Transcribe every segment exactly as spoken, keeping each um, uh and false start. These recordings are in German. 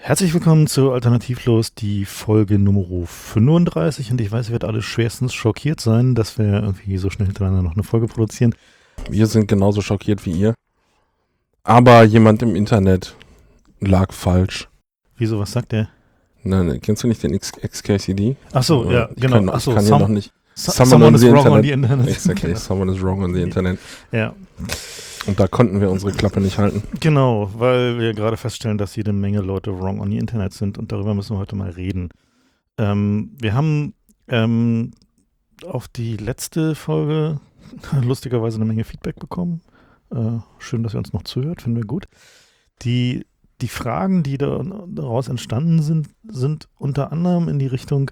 Herzlich willkommen zu Alternativlos, die Folge Nummer fünfunddreißig. Und ich weiß, ihr werdet alle schwerstens schockiert sein, dass wir irgendwie so schnell hintereinander noch eine Folge produzieren. Wir sind genauso schockiert wie ihr. Aber jemand im Internet lag falsch. Wieso, was sagt der? Nein, kennst du nicht den X K C D? Ach so, ja, ich genau. Kann, Ach so, ich kann some, hier noch nicht. So, Someone, someone on is the wrong Internet. on the Internet. Exactly, someone is wrong on the Internet. Ja. Und da konnten wir unsere Klappe nicht halten. Genau, weil wir gerade feststellen, dass jede Menge Leute wrong on the Internet sind und darüber müssen wir heute mal reden. Ähm, wir haben ähm, auf die letzte Folge lustigerweise eine Menge Feedback bekommen. Äh, schön, dass ihr uns noch zuhört, finden wir gut. Die, die Fragen, die da, daraus entstanden sind, sind unter anderem in die Richtung,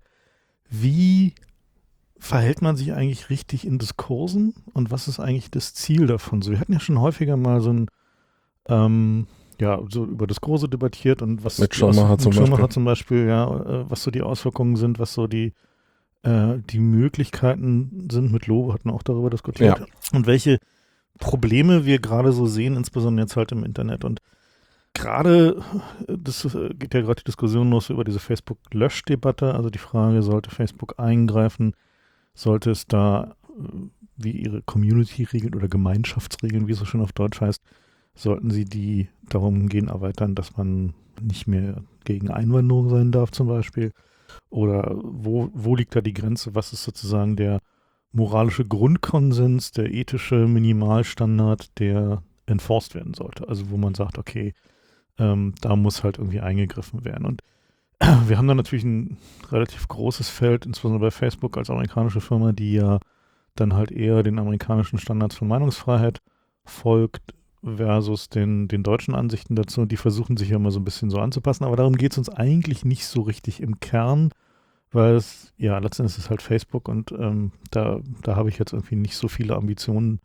wie verhält man sich eigentlich richtig in Diskursen und was ist eigentlich das Ziel davon? So, wir hatten ja schon häufiger mal so ein, ähm, ja, so über Diskurse debattiert und was mit Schumacher zum, Beispiel. zum Beispiel, ja, äh, was so die Auswirkungen sind, was so die, äh, die Möglichkeiten sind. Mit Lobe hatten wir auch darüber diskutiert. Ja. Und welche Probleme wir gerade so sehen, insbesondere jetzt halt im Internet. Und gerade, das geht ja gerade die Diskussion los über diese Facebook-Lösch-Debatte, also die Frage, sollte Facebook eingreifen, sollte es da, wie ihre Community-Regeln oder Gemeinschaftsregeln, wie es so schön auf Deutsch heißt, sollten sie die darum gehen erweitern, dass man nicht mehr gegen Einwanderung sein darf zum Beispiel? Oder wo, wo liegt da die Grenze? Was ist sozusagen der moralische Grundkonsens, der ethische Minimalstandard, der enforced werden sollte? Also wo man sagt, okay, ähm, da muss halt irgendwie eingegriffen werden. Und wir haben da natürlich ein relativ großes Feld, insbesondere bei Facebook als amerikanische Firma, die ja dann halt eher den amerikanischen Standards von Meinungsfreiheit folgt versus den, den deutschen Ansichten dazu. Die versuchen sich ja immer so ein bisschen so anzupassen, aber darum geht es uns eigentlich nicht so richtig im Kern, weil es, ja, letztendlich ist es halt Facebook und ähm, da, da habe ich jetzt irgendwie nicht so viele Ambitionen,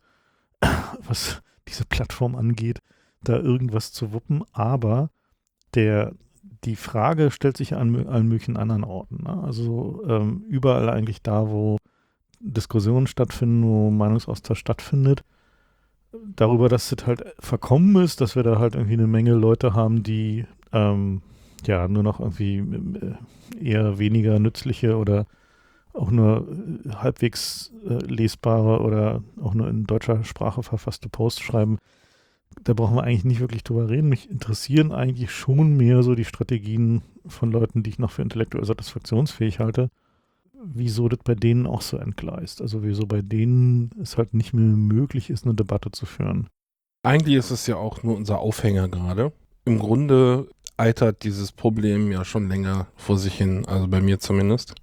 was diese Plattform angeht, da irgendwas zu wuppen, aber der die Frage stellt sich an allen möglichen anderen Orten. Ne? Also ähm, überall eigentlich da, wo Diskussionen stattfinden, wo Meinungsaustausch stattfindet, darüber, dass es halt verkommen ist, dass wir da halt irgendwie eine Menge Leute haben, die ähm, ja nur noch irgendwie äh, eher weniger nützliche oder auch nur äh, halbwegs äh, lesbare oder auch nur in deutscher Sprache verfasste Posts schreiben. Da brauchen wir eigentlich nicht wirklich drüber reden. Mich interessieren eigentlich schon mehr so die Strategien von Leuten, die ich noch für intellektuell satisfaktionsfähig halte, wieso das bei denen auch so entgleist. Also wieso bei denen es halt nicht mehr möglich ist, eine Debatte zu führen. Eigentlich ist es ja auch nur unser Aufhänger gerade. Im Grunde eitert dieses Problem ja schon länger vor sich hin, also bei mir zumindest,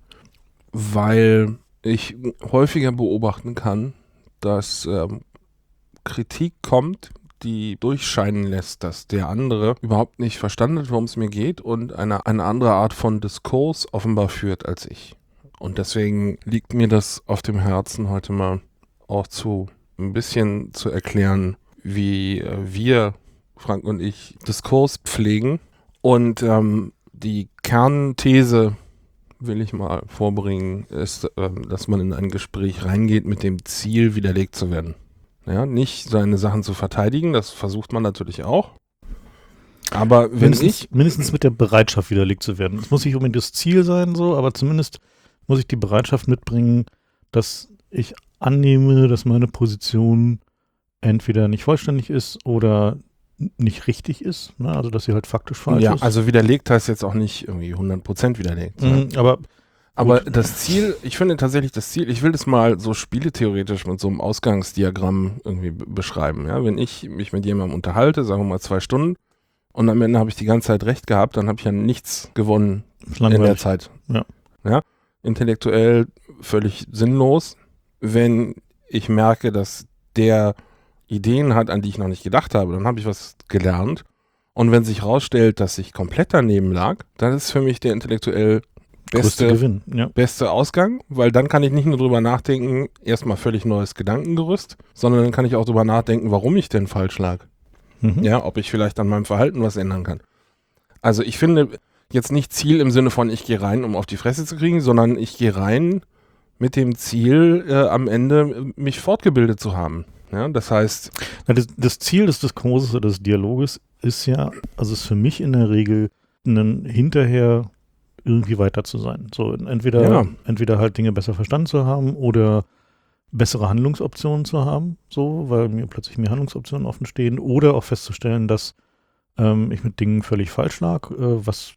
weil ich häufiger beobachten kann, dass ähm, Kritik kommt, die durchscheinen lässt, dass der andere überhaupt nicht verstanden hat, worum es mir geht und eine, eine andere Art von Diskurs offenbar führt als ich. Und deswegen liegt mir das auf dem Herzen, heute mal auch zu ein bisschen zu erklären, wie äh, wir, Frank und ich, Diskurs pflegen. Und ähm, die Kernthese, will ich mal vorbringen, ist, äh, dass man in ein Gespräch reingeht mit dem Ziel, widerlegt zu werden. Ja, nicht seine Sachen zu verteidigen, das versucht man natürlich auch. Aber wenn mindestens, ich... Mindestens mit der Bereitschaft widerlegt zu werden. Es muss nicht unbedingt das Ziel sein, so, aber zumindest muss ich die Bereitschaft mitbringen, dass ich annehme, dass meine Position entweder nicht vollständig ist oder nicht richtig ist. Ne? Also, dass sie halt faktisch falsch ja, ist. Ja, also widerlegt heißt jetzt auch nicht irgendwie hundert Prozent widerlegt. Mhm, ne? aber Aber das Ziel, ich finde tatsächlich das Ziel, ich will das mal so spieletheoretisch mit so einem Ausgangsdiagramm irgendwie b- beschreiben. Ja? Wenn ich mich mit jemandem unterhalte, sagen wir mal zwei Stunden, und am Ende habe ich die ganze Zeit recht gehabt, dann habe ich ja nichts gewonnen in der Zeit. Ja. Ja? Intellektuell völlig sinnlos. Wenn ich merke, dass der Ideen hat, an die ich noch nicht gedacht habe, dann habe ich was gelernt. Und wenn sich herausstellt, dass ich komplett daneben lag, dann ist für mich der intellektuell Beste, Gewinn, ja. beste Ausgang, weil dann kann ich nicht nur drüber nachdenken, erstmal völlig neues Gedankengerüst, sondern dann kann ich auch drüber nachdenken, warum ich denn falsch lag. Mhm. Ja, ob ich vielleicht an meinem Verhalten was ändern kann. Also ich finde jetzt nicht Ziel im Sinne von, ich gehe rein, um auf die Fresse zu kriegen, sondern ich gehe rein mit dem Ziel, äh, am Ende mich fortgebildet zu haben. Ja, das heißt... Na, das, das Ziel des Diskurses oder des Dialoges ist ja, also ist für mich in der Regel einen hinterher irgendwie weiter zu sein. So entweder, Ja. entweder halt Dinge besser verstanden zu haben oder bessere Handlungsoptionen zu haben, so, weil mir plötzlich mehr Handlungsoptionen offen stehen, oder auch festzustellen, dass ähm, ich mit Dingen völlig falsch lag, äh, was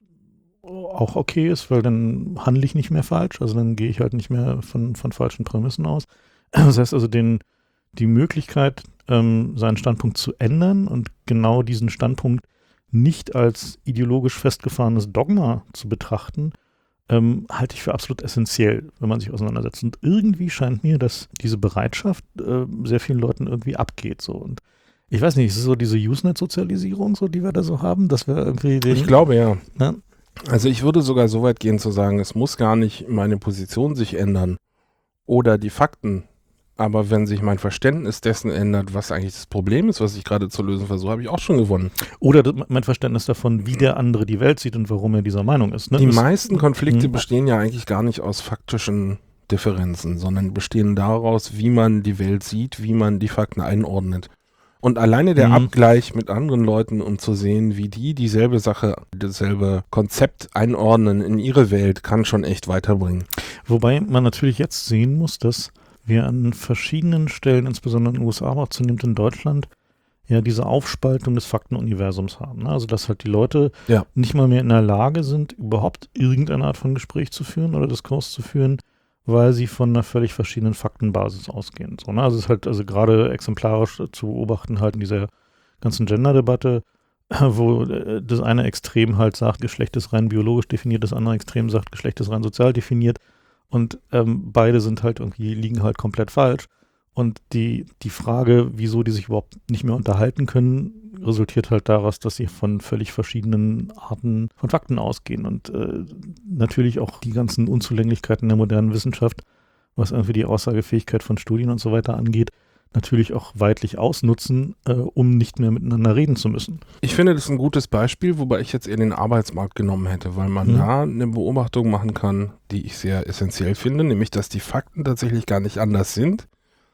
auch okay ist, weil dann handle ich nicht mehr falsch, also dann gehe ich halt nicht mehr von, von falschen Prämissen aus. Das heißt also, den, die Möglichkeit, ähm, seinen Standpunkt zu ändern und genau diesen Standpunkt nicht als ideologisch festgefahrenes Dogma zu betrachten, ähm, halte ich für absolut essentiell, wenn man sich auseinandersetzt. Und irgendwie scheint mir, dass diese Bereitschaft äh, sehr vielen Leuten irgendwie abgeht. So. Und ich weiß nicht, ist es so diese Usenet-Sozialisierung, so, die wir da so haben, dass wir irgendwie den, Ich glaube, ja. ne? Also ich würde sogar so weit gehen zu sagen, es muss gar nicht meine Position sich ändern oder die Fakten. Aber wenn sich mein Verständnis dessen ändert, was eigentlich das Problem ist, was ich gerade zu lösen versuche, habe ich auch schon gewonnen. Oder das, mein Verständnis davon, wie der andere die Welt sieht und warum er dieser Meinung ist. Ne? Die Das- meisten Konflikte Mhm. bestehen ja eigentlich gar nicht aus faktischen Differenzen, sondern bestehen daraus, wie man die Welt sieht, wie man die Fakten einordnet. Und alleine der Mhm. Abgleich mit anderen Leuten, um zu sehen, wie die dieselbe Sache, dasselbe Konzept einordnen in ihre Welt, kann schon echt weiterbringen. Wobei man natürlich jetzt sehen muss, dass wir an verschiedenen Stellen, insbesondere in den U S A, aber auch zunehmend in Deutschland, ja diese Aufspaltung des Faktenuniversums haben. Ne? Also dass halt die Leute Ja. nicht mal mehr in der Lage sind, überhaupt irgendeine Art von Gespräch zu führen oder Diskurs zu führen, weil sie von einer völlig verschiedenen Faktenbasis ausgehen. So, ne? Also es ist halt also gerade exemplarisch zu beobachten halt in dieser ganzen Gender-Debatte, wo äh, das eine Extrem halt sagt, Geschlecht ist rein biologisch definiert, das andere Extrem sagt, Geschlecht ist rein sozial definiert. Und ähm, beide sind halt irgendwie, liegen halt komplett falsch. Und die, die Frage, wieso die sich überhaupt nicht mehr unterhalten können, resultiert halt daraus, dass sie von völlig verschiedenen Arten von Fakten ausgehen. Und äh, natürlich auch die ganzen Unzulänglichkeiten der modernen Wissenschaft, was irgendwie die Aussagefähigkeit von Studien und so weiter angeht, natürlich auch weitlich ausnutzen, äh, um nicht mehr miteinander reden zu müssen. Ich finde das ein gutes Beispiel, wobei ich jetzt eher den Arbeitsmarkt genommen hätte, weil man Mhm. da eine Beobachtung machen kann, die ich sehr essentiell finde, nämlich, dass die Fakten tatsächlich gar nicht anders sind,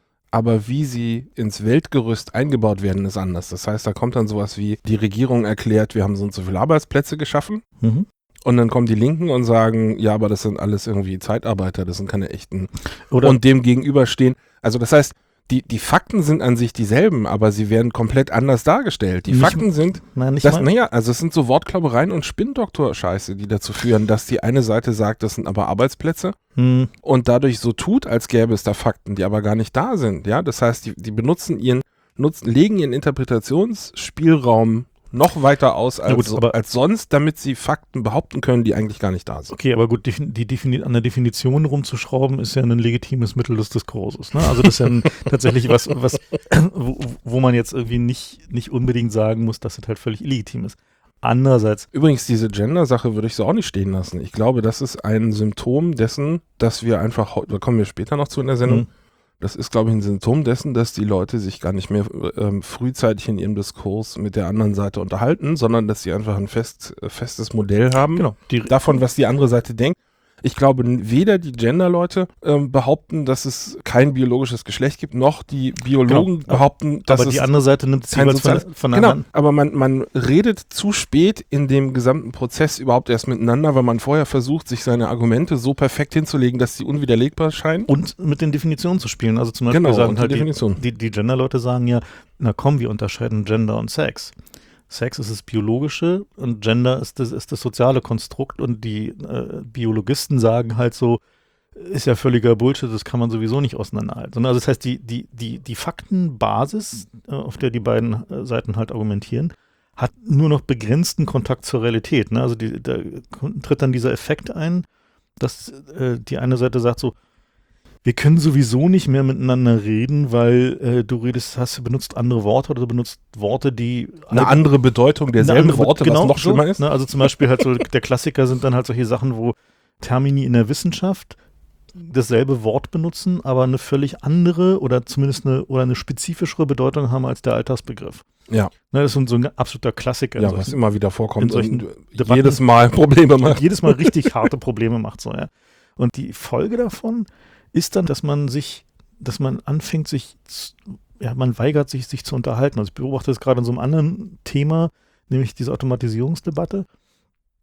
aber wie sie ins Weltgerüst eingebaut werden, ist anders. Das heißt, da kommt dann sowas wie, die Regierung erklärt, wir haben so und so viele Arbeitsplätze geschaffen, Mhm. und dann kommen die Linken und sagen, ja, aber das sind alles irgendwie Zeitarbeiter, das sind keine echten. Oder Und dem gegenüberstehen, also das heißt, die, die Fakten sind an sich dieselben, aber sie werden komplett anders dargestellt. Die Nicht- Fakten sind, nein, nicht das, mal, naja, also es sind so Wortklaubereien und Spinndoktor-Scheiße, die dazu führen, dass die eine Seite sagt, das sind aber Arbeitsplätze hm, und dadurch so tut, als gäbe es da Fakten, die aber gar nicht da sind. Ja, das heißt, die, die benutzen ihren, nutzen, legen ihren Interpretationsspielraum noch weiter aus als, Ja gut, so, aber- als sonst, damit sie Fakten behaupten können, die eigentlich gar nicht da sind. okay, aber gut, die, die defini- an der Definition rumzuschrauben, ist ja ein legitimes Mittel des Diskurses. Ne? Also das ist ja ein, tatsächlich was, was wo, wo man jetzt irgendwie nicht, nicht unbedingt sagen muss, dass das halt völlig illegitim ist. Andererseits, Übrigens, diese Gender-Sache würde ich so auch nicht stehen lassen. Ich glaube, das ist ein Symptom dessen, dass wir einfach, heu- da kommen wir später noch zu in der Sendung, hm, das ist, glaube ich, ein Symptom dessen, dass die Leute sich gar nicht mehr ähm, frühzeitig in ihrem Diskurs mit der anderen Seite unterhalten, sondern dass sie einfach ein fest, äh, festes Modell haben genau, die, davon, was die andere Seite denkt. Ich glaube, n- weder die Gender-Leute ähm, behaupten, dass es kein biologisches Geschlecht gibt, noch die Biologen Genau. behaupten, dass aber es die andere Seite nimmt es kein jeweils von, soziales- von der Genau, anderen. aber man, man redet zu spät in dem gesamten Prozess überhaupt erst miteinander, weil man vorher versucht, sich seine Argumente so perfekt hinzulegen, dass sie unwiderlegbar scheinen. Und mit den Definitionen zu spielen. Also zum Beispiel Genau, sagen und die halt die, Definition. die, die Gender-Leute sagen ja, na komm, wir unterscheiden Gender und Sex. Sex ist das Biologische und Gender ist das, ist das soziale Konstrukt, und die äh, Biologisten sagen halt so, ist ja völliger Bullshit, das kann man sowieso nicht auseinanderhalten. Also das heißt, die, die, die, die Faktenbasis, äh, auf der die beiden äh, Seiten halt argumentieren, hat nur noch begrenzten Kontakt zur Realität. Ne? Also die, da tritt dann dieser Effekt ein, dass äh, die eine Seite sagt so, wir können sowieso nicht mehr miteinander reden, weil äh, du redest, hast, benutzt andere Worte oder du benutzt Worte, die Eine andere Bedeutung eine derselben andere- Worte, genau was noch so, schlimmer ist. Ne? Also zum Beispiel halt so, der Klassiker sind dann halt solche Sachen, wo Termini in der Wissenschaft dasselbe Wort benutzen, aber eine völlig andere oder zumindest eine oder eine spezifischere Bedeutung haben als der Alltagsbegriff. Ja. Ne, das ist so ein, so ein absoluter Klassiker. Ja, in was solchen- immer wieder vorkommt in solchen und Debatten- jedes Mal Probleme und macht. jedes Mal richtig harte Probleme macht. So, ja. Und die Folge davon ist dann, dass man sich, dass man anfängt, sich, z- ja, man weigert sich, sich zu unterhalten. Also ich beobachte das gerade in so einem anderen Thema, nämlich diese Automatisierungsdebatte,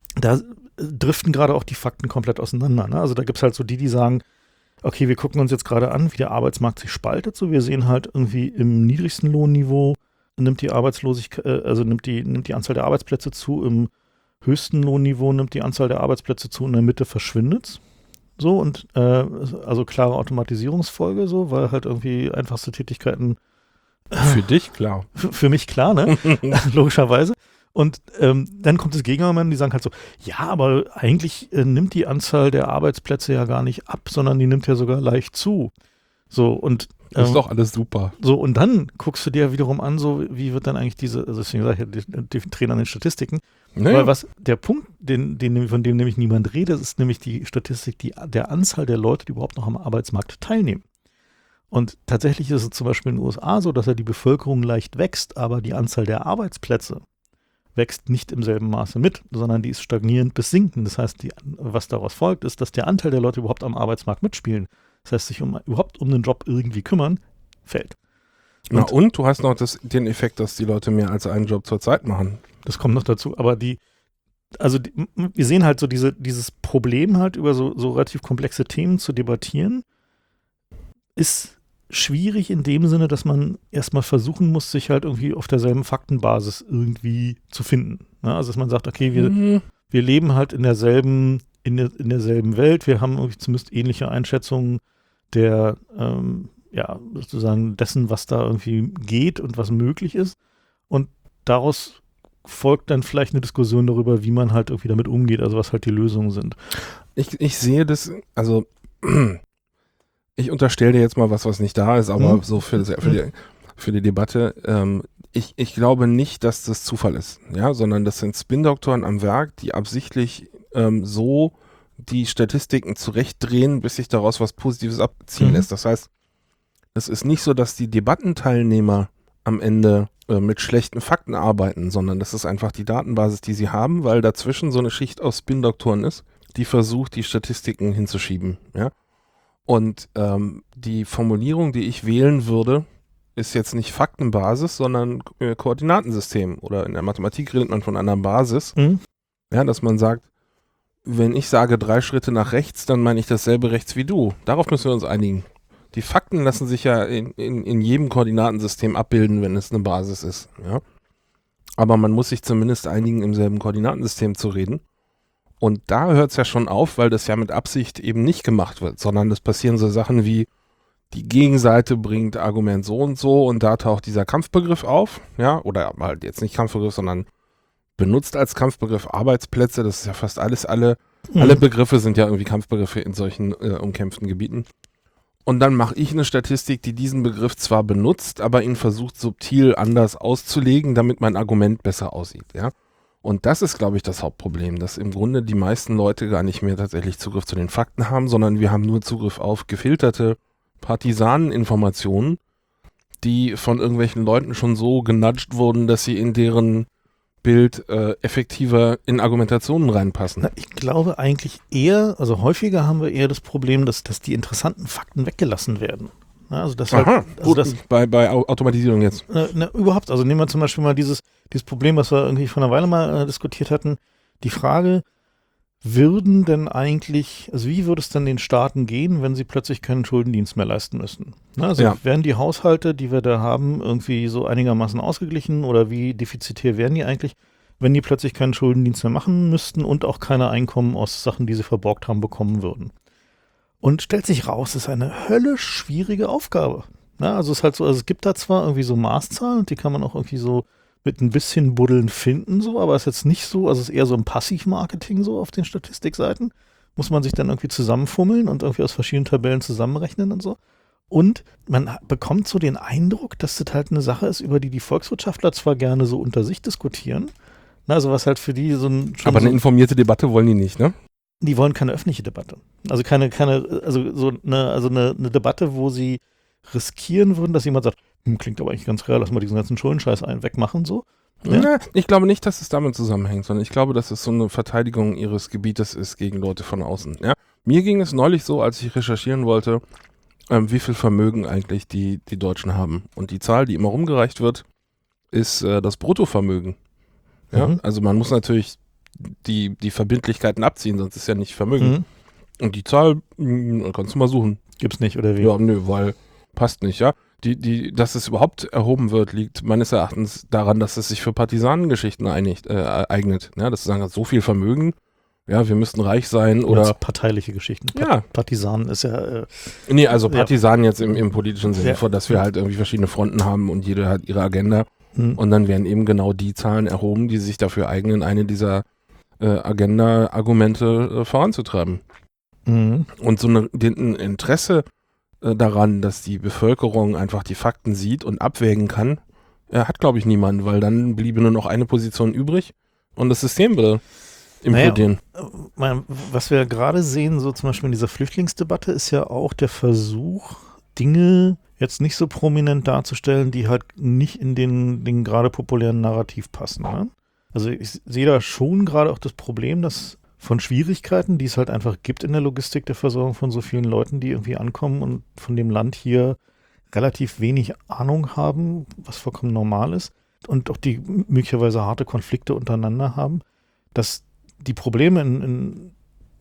da driften gerade auch die Fakten komplett auseinander. Ne? Also da gibt es halt so die, die sagen, okay, wir gucken uns jetzt gerade an, wie der Arbeitsmarkt sich spaltet. So, wir sehen halt irgendwie im niedrigsten Lohnniveau nimmt die Arbeitslosigkeit, also nimmt die, nimmt die Anzahl der Arbeitsplätze zu, im höchsten Lohnniveau nimmt die Anzahl der Arbeitsplätze zu und in der Mitte verschwindet es. So, und äh, also klare Automatisierungsfolge, so, weil halt irgendwie einfachste Tätigkeiten. Für dich, klar. Für, für mich klar, ne? Logischerweise. Und ähm, dann kommt das Gegenargument, die sagen halt so, ja, aber eigentlich äh, nimmt die Anzahl der Arbeitsplätze ja gar nicht ab, sondern die nimmt ja sogar leicht zu. So, und Das ist ähm, doch alles super. so, und dann guckst du dir wiederum an, so, wie wird dann eigentlich diese, also deswegen sage ich ja, die, die Trainer an den Statistiken, Naja. weil was, der Punkt, den, den, von dem nämlich niemand redet, ist nämlich die Statistik, die, der Anzahl der Leute, die überhaupt noch am Arbeitsmarkt teilnehmen. Und tatsächlich ist es zum Beispiel in den U S A so, dass ja die Bevölkerung leicht wächst, aber die Anzahl der Arbeitsplätze wächst nicht im selben Maße mit, sondern die ist stagnierend bis sinkend. Das heißt, die, was daraus folgt, ist, dass der Anteil der Leute überhaupt am Arbeitsmarkt mitspielen, das heißt, sich um, überhaupt um den Job irgendwie kümmern, fällt. Und, Na und du hast noch das, den Effekt, dass die Leute mehr als einen Job zur Zeit machen. Das kommt noch dazu, aber die, also die, wir sehen halt so diese, dieses Problem halt über so, so relativ komplexe Themen zu debattieren, ist schwierig in dem Sinne, dass man erstmal versuchen muss, sich halt irgendwie auf derselben Faktenbasis irgendwie zu finden. Ne? Also dass man sagt, okay, wir, Mhm. wir leben halt in derselben, in, der, in derselben Welt, wir haben irgendwie zumindest ähnliche Einschätzungen der, ähm, ja, sozusagen dessen, was da irgendwie geht und was möglich ist. Und daraus folgt dann vielleicht eine Diskussion darüber, wie man halt irgendwie damit umgeht, also was halt die Lösungen sind. Ich, ich sehe das, also ich unterstelle dir jetzt mal was, was nicht da ist, aber Hm? so für, für, die, für die Debatte. Ähm, ich, ich glaube nicht, dass das Zufall ist, ja, sondern das sind Spin-Doktoren am Werk, die absichtlich ähm, so die Statistiken zurechtdrehen, bis sich daraus was Positives abziehen Mhm. lässt. Das heißt, es ist nicht so, dass die Debattenteilnehmer am Ende äh, mit schlechten Fakten arbeiten, sondern das ist einfach die Datenbasis, die sie haben, weil dazwischen so eine Schicht aus Spin-Doktoren ist, die versucht, die Statistiken hinzuschieben, ja. Und ähm, die Formulierung, die ich wählen würde, ist jetzt nicht Faktenbasis, sondern äh, Koordinatensystem. Oder in der Mathematik redet man von einer Basis. Mhm. Ja, dass man sagt, wenn ich sage drei Schritte nach rechts, dann meine ich dasselbe rechts wie du. Darauf müssen wir uns einigen. Die Fakten lassen sich ja in, in, in jedem Koordinatensystem abbilden, wenn es eine Basis ist. Ja? Aber man muss sich zumindest einigen, im selben Koordinatensystem zu reden. Und da hört es ja schon auf, weil das ja mit Absicht eben nicht gemacht wird, sondern es passieren so Sachen wie, die Gegenseite bringt Argument so und so und da taucht dieser Kampfbegriff auf, ja, oder halt jetzt nicht Kampfbegriff, sondern benutzt als Kampfbegriff Arbeitsplätze, das ist ja fast alles, alle, Mhm. alle Begriffe sind ja irgendwie Kampfbegriffe in solchen äh, umkämpften Gebieten. Und dann mache ich eine Statistik, die diesen Begriff zwar benutzt, aber ihn versucht subtil anders auszulegen, damit mein Argument besser aussieht, ja. Und das ist, glaube ich, das Hauptproblem, dass im Grunde die meisten Leute gar nicht mehr tatsächlich Zugriff zu den Fakten haben, sondern wir haben nur Zugriff auf gefilterte Partisaneninformationen, die von irgendwelchen Leuten schon so genudgt wurden, dass sie in deren Bild äh, effektiver in Argumentationen reinpassen. Na, ich glaube eigentlich eher, also häufiger haben wir eher das Problem, dass, dass die interessanten Fakten weggelassen werden. Ja, also das halt, Aha, also gut, das, bei, bei Au- Automatisierung jetzt. äh, na, überhaupt, also nehmen wir zum Beispiel mal dieses, dieses Problem, was wir irgendwie vor einer Weile mal äh, diskutiert hatten, die Frage, würden denn eigentlich, also wie würde es denn den Staaten gehen, wenn sie plötzlich keinen Schuldendienst mehr leisten müssten? Na, also Ja. werden die Haushalte, die wir da haben, irgendwie so einigermaßen ausgeglichen oder wie defizitär wären die eigentlich, wenn die plötzlich keinen Schuldendienst mehr machen müssten und auch keine Einkommen aus Sachen, die sie verborgt haben, bekommen würden? Und stellt sich raus, es ist eine höllisch schwierige Aufgabe. Na, also es ist halt so, also es gibt da zwar irgendwie so Maßzahlen und die kann man auch irgendwie so mit ein bisschen Buddeln finden, so, aber es ist jetzt nicht so, also es ist eher so ein Passivmarketing so auf den Statistikseiten. Muss man sich dann irgendwie zusammenfummeln und irgendwie aus verschiedenen Tabellen zusammenrechnen und so. Und man bekommt so den Eindruck, dass das halt eine Sache ist, über die die Volkswirtschaftler zwar gerne so unter sich diskutieren, na, also was halt für die so ein... schon Aber so, eine informierte Debatte wollen die nicht, ne? die wollen keine öffentliche Debatte. Also keine, keine, also so eine, also eine, eine Debatte, wo sie riskieren würden, dass jemand sagt, hm, klingt aber eigentlich ganz real, lass mal diesen ganzen Schuldenscheiß ein wegmachen, so. Ja. Ja, ich glaube nicht, dass es damit zusammenhängt, sondern ich glaube, dass es so eine Verteidigung ihres Gebietes ist gegen Leute von außen. Ja? Mir ging es neulich so, als ich recherchieren wollte, ähm, wie viel Vermögen eigentlich die, die Deutschen haben. Und die Zahl, die immer rumgereicht wird, ist äh, das Bruttovermögen. Ja? Mhm. Also man muss natürlich die, die Verbindlichkeiten abziehen, sonst ist ja nicht Vermögen. Mhm. Und die Zahl, mh, kannst du mal suchen. Gibt's nicht, oder wie? Ja, nö, weil passt nicht, ja. Die, die, dass es überhaupt erhoben wird, liegt meines Erachtens daran, dass es sich für Partisanengeschichten einigt, äh, eignet. Ja, dass sie sagen, so viel Vermögen, ja, wir müssten reich sein oder. Oder parteiliche Geschichten. Pa- Ja. Partisanen ist ja. Äh, Nee, also Ja. Partisanen jetzt im, im politischen Sinne, Ja. vor, dass wir halt irgendwie verschiedene Fronten haben und jede hat ihre Agenda. hm. Und dann werden eben genau die Zahlen erhoben, die sich dafür eignen, eine dieser äh, Agenda-Argumente äh, voranzutreiben. Mhm. Und so eine, den, ein Interesse äh, daran, dass die Bevölkerung einfach die Fakten sieht und abwägen kann, äh, hat, glaube ich, niemand, weil dann bliebe nur noch eine Position übrig und das System würde implodieren. Mein, was wir gerade sehen, so zum Beispiel in dieser Flüchtlingsdebatte, ist ja auch der Versuch, Dinge jetzt nicht so prominent darzustellen, die halt nicht in den, den gerade populären Narrativ passen. Ne? Also ich sehe da schon gerade auch das Problem, dass von Schwierigkeiten, die es halt einfach gibt in der Logistik der Versorgung von so vielen Leuten, die irgendwie ankommen und von dem Land hier relativ wenig Ahnung haben, was vollkommen normal ist, und auch die möglicherweise harte Konflikte untereinander haben, dass die Probleme in, in,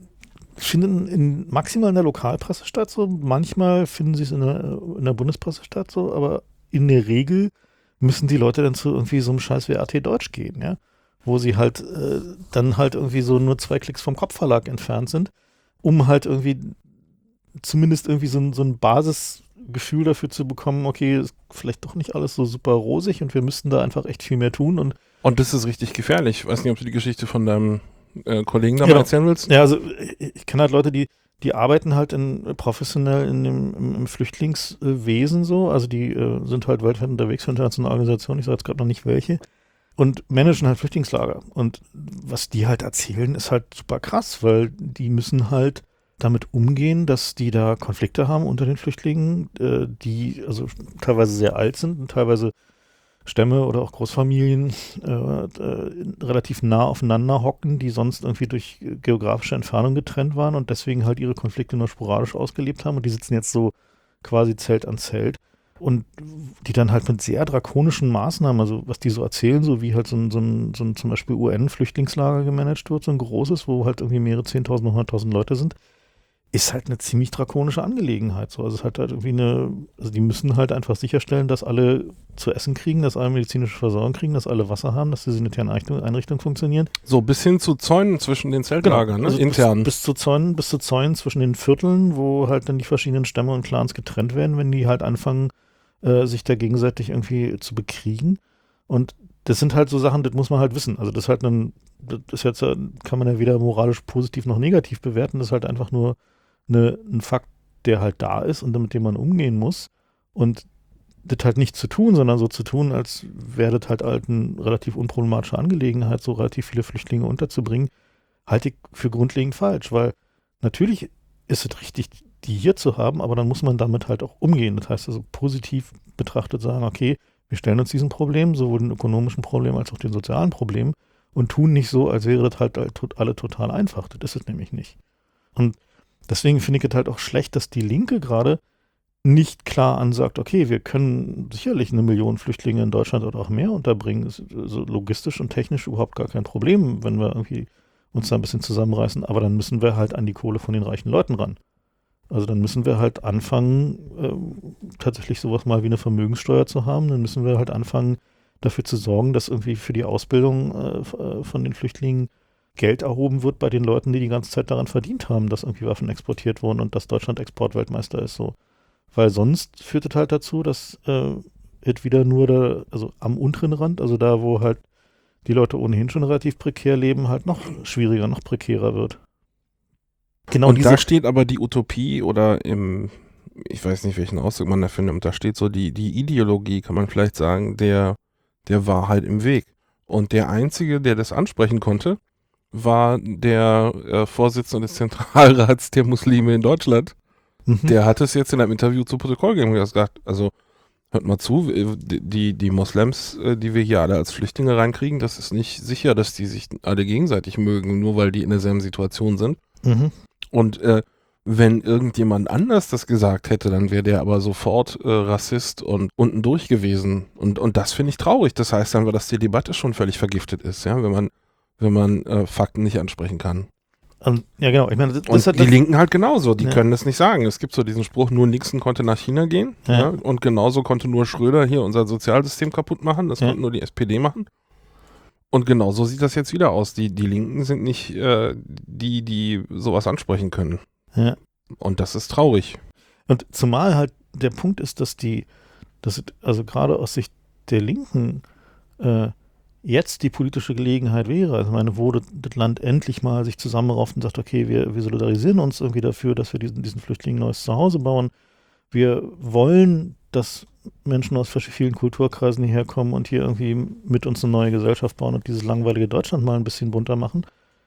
finden in, maximal in der Lokalpresse statt, so manchmal finden sie es in der, in der Bundespresse statt, so, aber in der Regel müssen die Leute dann zu irgendwie so einem Scheiß wie A T Deutsch gehen, ja, wo sie halt äh, dann halt irgendwie so nur zwei Klicks vom Kopfverlag entfernt sind, um halt irgendwie zumindest irgendwie so ein, so ein Basisgefühl dafür zu bekommen, okay, ist vielleicht doch nicht alles so super rosig und wir müssten da einfach echt viel mehr tun. Und Und das ist richtig gefährlich. Ich weiß nicht, ob du die Geschichte von deinem äh, Kollegen da Genau. mal erzählen willst. ja, also ich, ich kenne halt Leute, die die arbeiten halt in, professionell in dem, im, im Flüchtlingswesen so, also die äh, sind halt weltweit unterwegs für internationale Organisationen, ich sage jetzt gerade noch nicht welche, und managen halt Flüchtlingslager. Und was die halt erzählen, ist halt super krass, weil die müssen halt damit umgehen, dass die da Konflikte haben unter den Flüchtlingen, äh, die also teilweise sehr alt sind und teilweise Stämme oder auch Großfamilien äh, äh, relativ nah aufeinander hocken, die sonst irgendwie durch geografische Entfernung getrennt waren und deswegen halt ihre Konflikte nur sporadisch ausgelebt haben und die sitzen jetzt so quasi Zelt an Zelt und die dann halt mit sehr drakonischen Maßnahmen, also was die so erzählen, so wie halt so ein, so ein, so ein zum Beispiel U N-Flüchtlingslager gemanagt wird, so ein großes, wo halt irgendwie mehrere zehntausend, hunderttausend Leute sind, ist halt eine ziemlich drakonische Angelegenheit. So. Also es hat halt irgendwie eine, also die müssen halt einfach sicherstellen, dass alle zu essen kriegen, dass alle medizinische Versorgung kriegen, dass alle Wasser haben, dass die sanitären Einrichtungen, Einrichtungen funktionieren. So bis hin zu Zäunen zwischen den Zeltlagern, ne? Also Intern. Bis, bis zu Zäunen, bis zu Zäunen zwischen den Vierteln, wo halt dann die verschiedenen Stämme und Clans getrennt werden, wenn die halt anfangen, äh, sich da gegenseitig irgendwie zu bekriegen. Und das sind halt so Sachen, das muss man halt wissen. Also das ist halt ein, das ist jetzt, kann man ja weder moralisch positiv noch negativ bewerten, das ist halt einfach nur Eine, ein Fakt, der halt da ist und mit dem man umgehen muss und das halt nicht zu tun, sondern so zu tun, als wäre das halt, halt eine relativ unproblematische Angelegenheit, so relativ viele Flüchtlinge unterzubringen, halte ich für grundlegend falsch, weil natürlich ist es richtig, die hier zu haben, aber dann muss man damit halt auch umgehen. Das heißt also positiv betrachtet sagen, okay, wir stellen uns diesem Problem, sowohl den ökonomischen Problem als auch den sozialen Problem und tun nicht so, als wäre das halt alle total einfach. Das ist es nämlich nicht. Und deswegen finde ich es halt auch schlecht, dass die Linke gerade nicht klar ansagt, okay, wir können sicherlich eine Million Flüchtlinge in Deutschland oder auch mehr unterbringen. Das ist also logistisch und technisch überhaupt gar kein Problem, wenn wir irgendwie uns da ein bisschen zusammenreißen. Aber dann müssen wir halt an die Kohle von den reichen Leuten ran. Also dann müssen wir halt anfangen, äh, tatsächlich sowas mal wie eine Vermögenssteuer zu haben. Dann müssen wir halt anfangen, dafür zu sorgen, dass irgendwie für die Ausbildung äh, von den Flüchtlingen Geld erhoben wird bei den Leuten, die die ganze Zeit daran verdient haben, dass irgendwie Waffen exportiert wurden und dass Deutschland Exportweltmeister ist, so. Weil sonst führt es halt dazu, dass äh, es wieder nur da, also am unteren Rand, also da, wo halt die Leute ohnehin schon relativ prekär leben, halt noch schwieriger, noch prekärer wird. Genau und diese da steht aber die Utopie oder im, ich weiß nicht, welchen Ausdruck man dafür nimmt, da steht so die, die Ideologie, kann man vielleicht sagen, der, der Wahrheit im Weg. Und der Einzige, der das ansprechen konnte, war der äh, Vorsitzende des Zentralrats der Muslime in Deutschland. Mhm. Der hat es jetzt in einem Interview zu Protokoll gegeben und gesagt, also hört mal zu, die, die Moslems, die wir hier alle als Flüchtlinge reinkriegen, das ist nicht sicher, dass die sich alle gegenseitig mögen, nur weil die in derselben Situation sind. Mhm. Und äh, wenn irgendjemand anders das gesagt hätte, dann wäre der aber sofort äh, Rassist und unten durch gewesen. Und, und das finde ich traurig. Das heißt dann, dass die Debatte schon völlig vergiftet ist, ja, wenn man wenn man äh, Fakten nicht ansprechen kann. Und, ja, genau. Ich meine, das, und das hat die das, Linken halt genauso, die Ja. können das nicht sagen. Es gibt so diesen Spruch, nur Nixon konnte nach China gehen. Ja. Ja, und genauso konnte nur Schröder hier unser Sozialsystem kaputt machen. Das Ja. konnte nur die S P D machen. Und genauso sieht das jetzt wieder aus. Die, die Linken sind nicht äh, die, die sowas ansprechen können. Ja. Und das ist traurig. Und zumal halt der Punkt ist, dass die, dass also gerade aus Sicht der Linken äh, jetzt die politische Gelegenheit wäre, also ich meine, wo das, das Land endlich mal sich zusammenrauft und sagt, okay, wir, wir solidarisieren uns irgendwie dafür, dass wir diesen, diesen Flüchtlingen ein neues Zuhause bauen. Wir wollen, dass Menschen aus vielen Kulturkreisen hierher kommen und hier irgendwie mit uns eine neue Gesellschaft bauen und dieses langweilige Deutschland mal ein bisschen bunter machen.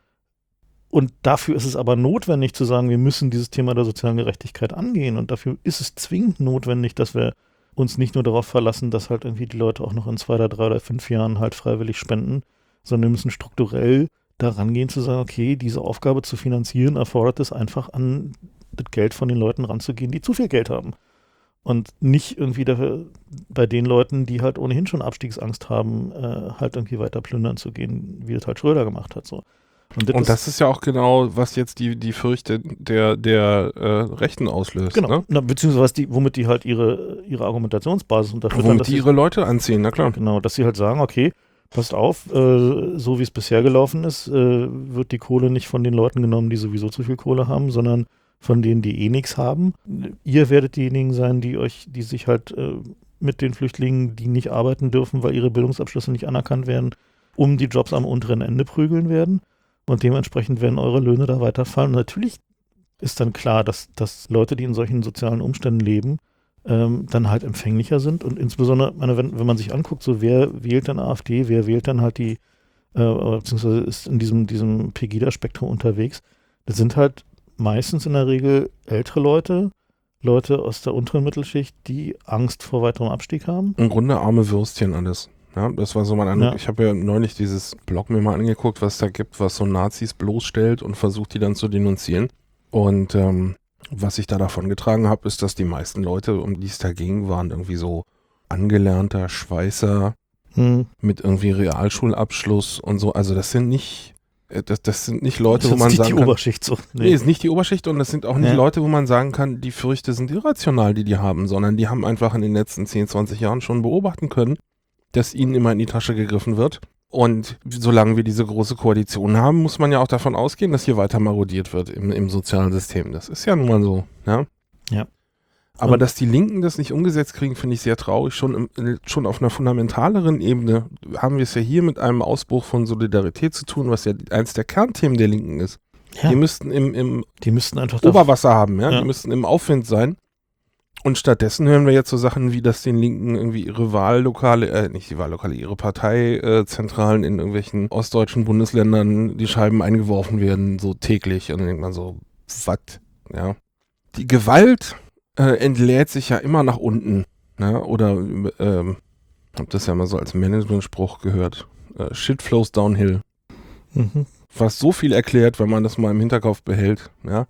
Und dafür ist es aber notwendig zu sagen, wir müssen dieses Thema der sozialen Gerechtigkeit angehen. Und dafür ist es zwingend notwendig, dass wir uns nicht nur darauf verlassen, dass halt irgendwie die Leute auch noch in zwei oder drei oder fünf Jahren halt freiwillig spenden, sondern wir müssen strukturell daran gehen zu sagen, okay, diese Aufgabe zu finanzieren erfordert es einfach, an das Geld von den Leuten ranzugehen, die zu viel Geld haben. Und nicht irgendwie dafür, bei den Leuten, die halt ohnehin schon Abstiegsangst haben, äh, halt irgendwie weiter plündern zu gehen, wie das halt Schröder gemacht hat. So. Und das, Und ist, das ist ja auch genau, was jetzt die, die Fürchte der, der äh, Rechten auslöst. genau, Ne? na, beziehungsweise die, womit die halt ihre, ihre Argumentationsbasis unterfüttern. Womit dass die sie- ihre Leute anziehen, na klar. Genau, dass sie halt sagen, okay, passt auf, äh, so wie es bisher gelaufen ist, äh, wird die Kohle nicht von den Leuten genommen, die sowieso zu viel Kohle haben, sondern von denen, die eh nichts haben. Ihr werdet diejenigen sein, die euch, die sich halt äh, mit den Flüchtlingen, die nicht arbeiten dürfen, weil ihre Bildungsabschlüsse nicht anerkannt werden, um die Jobs am unteren Ende prügeln werden. Und dementsprechend werden eure Löhne da weiterfallen. Und natürlich ist dann klar, dass, dass Leute, die in solchen sozialen Umständen leben, ähm, dann halt empfänglicher sind. Und insbesondere, meine, wenn, wenn man sich anguckt, so wer wählt dann AfD, wer wählt dann halt die, äh, beziehungsweise ist in diesem, diesem Pegida-Spektrum unterwegs, das sind halt meistens in der Regel ältere Leute, Leute aus der unteren Mittelschicht, die Angst vor weiterem Abstieg haben. Im Grunde arme Würstchen alles. Ja, das war so mein Eindruck. Ja. Ich habe ja neulich dieses Blog mir mal angeguckt, was da gibt, was so Nazis bloßstellt und versucht, die dann zu denunzieren. Und ähm, was ich da davon getragen habe, ist, dass die meisten Leute, um die es da ging, waren irgendwie so angelernter Schweißer Hm. mit irgendwie Realschulabschluss und so. Also das sind nicht, äh, das, das sind nicht Leute, wo Das man ist nicht sagen die kann, Oberschicht so. nee, ist nicht die Oberschicht und das sind auch nicht Ja. Leute, wo man sagen kann, die Fürchte sind irrational, die die haben, sondern die haben einfach in den letzten zehn, zwanzig Jahren schon beobachten können, dass ihnen immer in die Tasche gegriffen wird. Und solange wir diese große Koalition haben, muss man ja auch davon ausgehen, dass hier weiter marodiert wird im, im sozialen System. Das ist ja nun mal so. Ja. Ja. Aber Und- dass die Linken das nicht umgesetzt kriegen, finde ich sehr traurig. Schon, im, schon auf einer fundamentaleren Ebene haben wir es ja hier mit einem Ausbruch von Solidarität zu tun, was ja eins der Kernthemen der Linken ist. Ja. Die müssten im, im Die müssten einfach da Oberwasser haben, ja? Ja. Die müssten im Aufwind sein. Und stattdessen hören wir jetzt so Sachen wie, dass den Linken irgendwie ihre Wahllokale, äh, nicht die Wahllokale, ihre Parteizentralen in irgendwelchen ostdeutschen Bundesländern die Scheiben eingeworfen werden, so täglich. Und dann denkt man so, was? Ja. Die Gewalt äh, entlädt sich ja immer nach unten. Ja? Oder, ähm, hab das ja mal so als Management-Spruch gehört. Äh, Shit flows downhill. Mhm. Was so viel erklärt, wenn man das mal im Hinterkopf behält. Ja?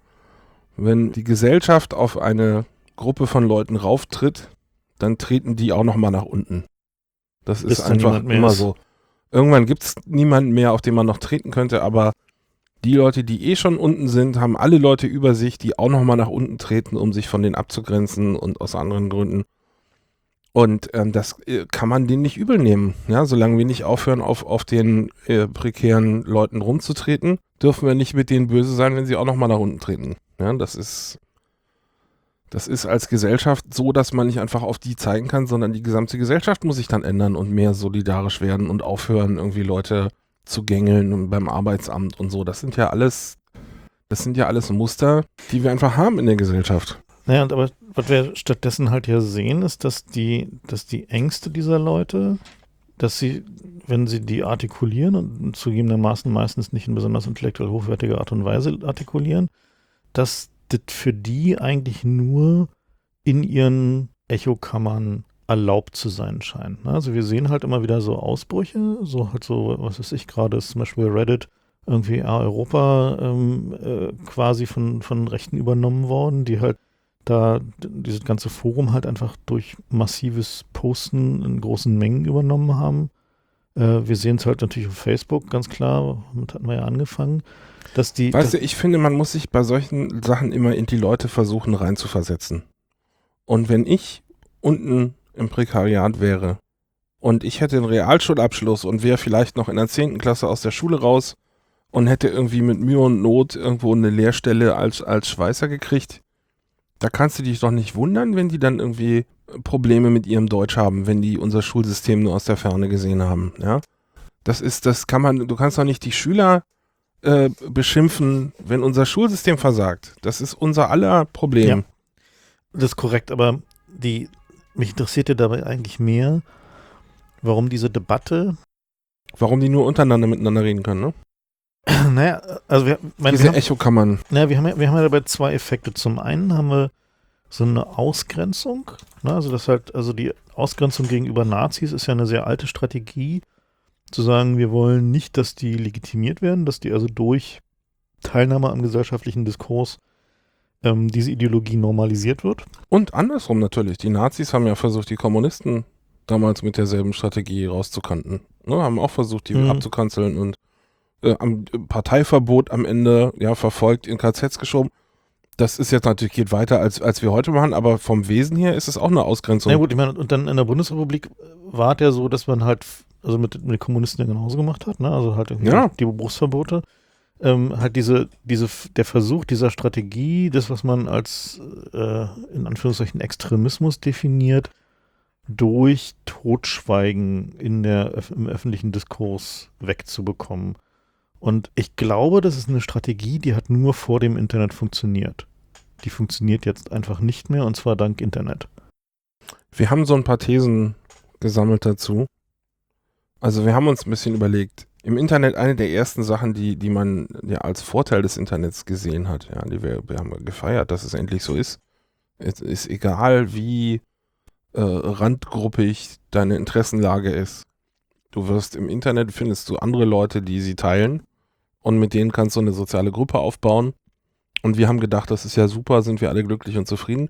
Wenn die Gesellschaft auf eine Gruppe von Leuten rauftritt, dann treten die auch nochmal nach unten. Das Bis ist dann einfach niemand mehr immer ist. so. Irgendwann gibt es niemanden mehr, auf den man noch treten könnte, aber die Leute, die eh schon unten sind, haben alle Leute über sich, die auch nochmal nach unten treten, um sich von denen abzugrenzen und aus anderen Gründen. Und ähm, das äh, kann man denen nicht übel nehmen. Ja, solange wir nicht aufhören, auf, auf den äh, prekären Leuten rumzutreten, dürfen wir nicht mit denen böse sein, wenn sie auch nochmal nach unten treten. Ja, das ist, das ist als Gesellschaft so, dass man nicht einfach auf die zeigen kann, sondern die gesamte Gesellschaft muss sich dann ändern und mehr solidarisch werden und aufhören, irgendwie Leute zu gängeln und beim Arbeitsamt und so. Das sind ja alles, das sind ja alles Muster, die wir einfach haben in der Gesellschaft. Naja, und aber was wir stattdessen halt ja sehen, ist, dass die, dass die Ängste dieser Leute, dass sie, wenn sie die artikulieren und zugegebenermaßen meistens nicht in besonders intellektuell hochwertiger Art und Weise artikulieren, dass das für die eigentlich nur in ihren Echokammern erlaubt zu sein scheint. Ne? Also wir sehen halt immer wieder so Ausbrüche, so halt so, was weiß ich, gerade ist zum Beispiel Reddit irgendwie ja, Europa ähm, äh, quasi von, von Rechten übernommen worden, die halt da d- dieses ganze Forum halt einfach durch massives Posten in großen Mengen übernommen haben. Äh, wir sehen es halt natürlich auf Facebook, ganz klar, damit hatten wir ja angefangen, dass die... Weißt dass, du, ich finde, man muss sich bei solchen Sachen immer in die Leute versuchen reinzuversetzen. Und wenn ich unten im Prekariat wäre und ich hätte einen Realschulabschluss und wäre vielleicht noch in der zehnten Klasse aus der Schule raus und hätte irgendwie mit Mühe und Not irgendwo eine Lehrstelle als, als Schweißer gekriegt, da kannst du dich doch nicht wundern, wenn die dann irgendwie Probleme mit ihrem Deutsch haben, wenn die unser Schulsystem nur aus der Ferne gesehen haben, ja. Das ist, das kann man, du kannst doch nicht die Schüler äh, beschimpfen, wenn unser Schulsystem versagt. Das ist unser aller Problem. Ja, das ist korrekt, aber die, mich interessierte dabei eigentlich mehr, warum diese Debatte... Warum die nur untereinander miteinander reden können, ne? Naja, also wir, mein, Diese wir, haben, Echokammern. naja, wir, haben ja, wir haben ja dabei zwei Effekte. Zum einen haben wir so eine Ausgrenzung, ne? Also das halt, also die Ausgrenzung gegenüber Nazis ist ja eine sehr alte Strategie, zu sagen, wir wollen nicht, dass die legitimiert werden, dass die also durch Teilnahme am gesellschaftlichen Diskurs ähm, diese Ideologie normalisiert wird. Und andersrum natürlich. Die Nazis haben ja versucht, die Kommunisten damals mit derselben Strategie rauszukanten. Ne? Haben auch versucht, die Mhm. abzukanzeln und äh, am Parteiverbot am Ende ja verfolgt, in K Zs geschoben. Das ist jetzt natürlich, geht weiter, als, als wir heute machen, aber vom Wesen her ist es auch eine Ausgrenzung. Na gut, ich meine, und dann in der Bundesrepublik war es ja so, dass man halt, also mit, mit den Kommunisten ja genauso gemacht hat, ne? Also halt irgendwie Ja. die Berufsverbote. Ähm, halt diese, diese, der Versuch dieser Strategie, das, was man als äh, in Anführungszeichen Extremismus definiert, durch Totschweigen in der, im öffentlichen Diskurs wegzubekommen. Und ich glaube, das ist eine Strategie, die hat nur vor dem Internet funktioniert. Die funktioniert jetzt einfach nicht mehr, und zwar dank Internet. Wir haben so ein paar Thesen gesammelt dazu. Also wir haben uns ein bisschen überlegt, im Internet eine der ersten Sachen, die, die man ja als Vorteil des Internets gesehen hat, ja, die wir, wir haben gefeiert, dass es endlich so ist. Es ist egal, wie äh, randgruppig deine Interessenlage ist. Du wirst im Internet, findest du andere Leute, die sie teilen, und mit denen kannst du eine soziale Gruppe aufbauen. Und wir haben gedacht, das ist ja super, sind wir alle glücklich und zufrieden.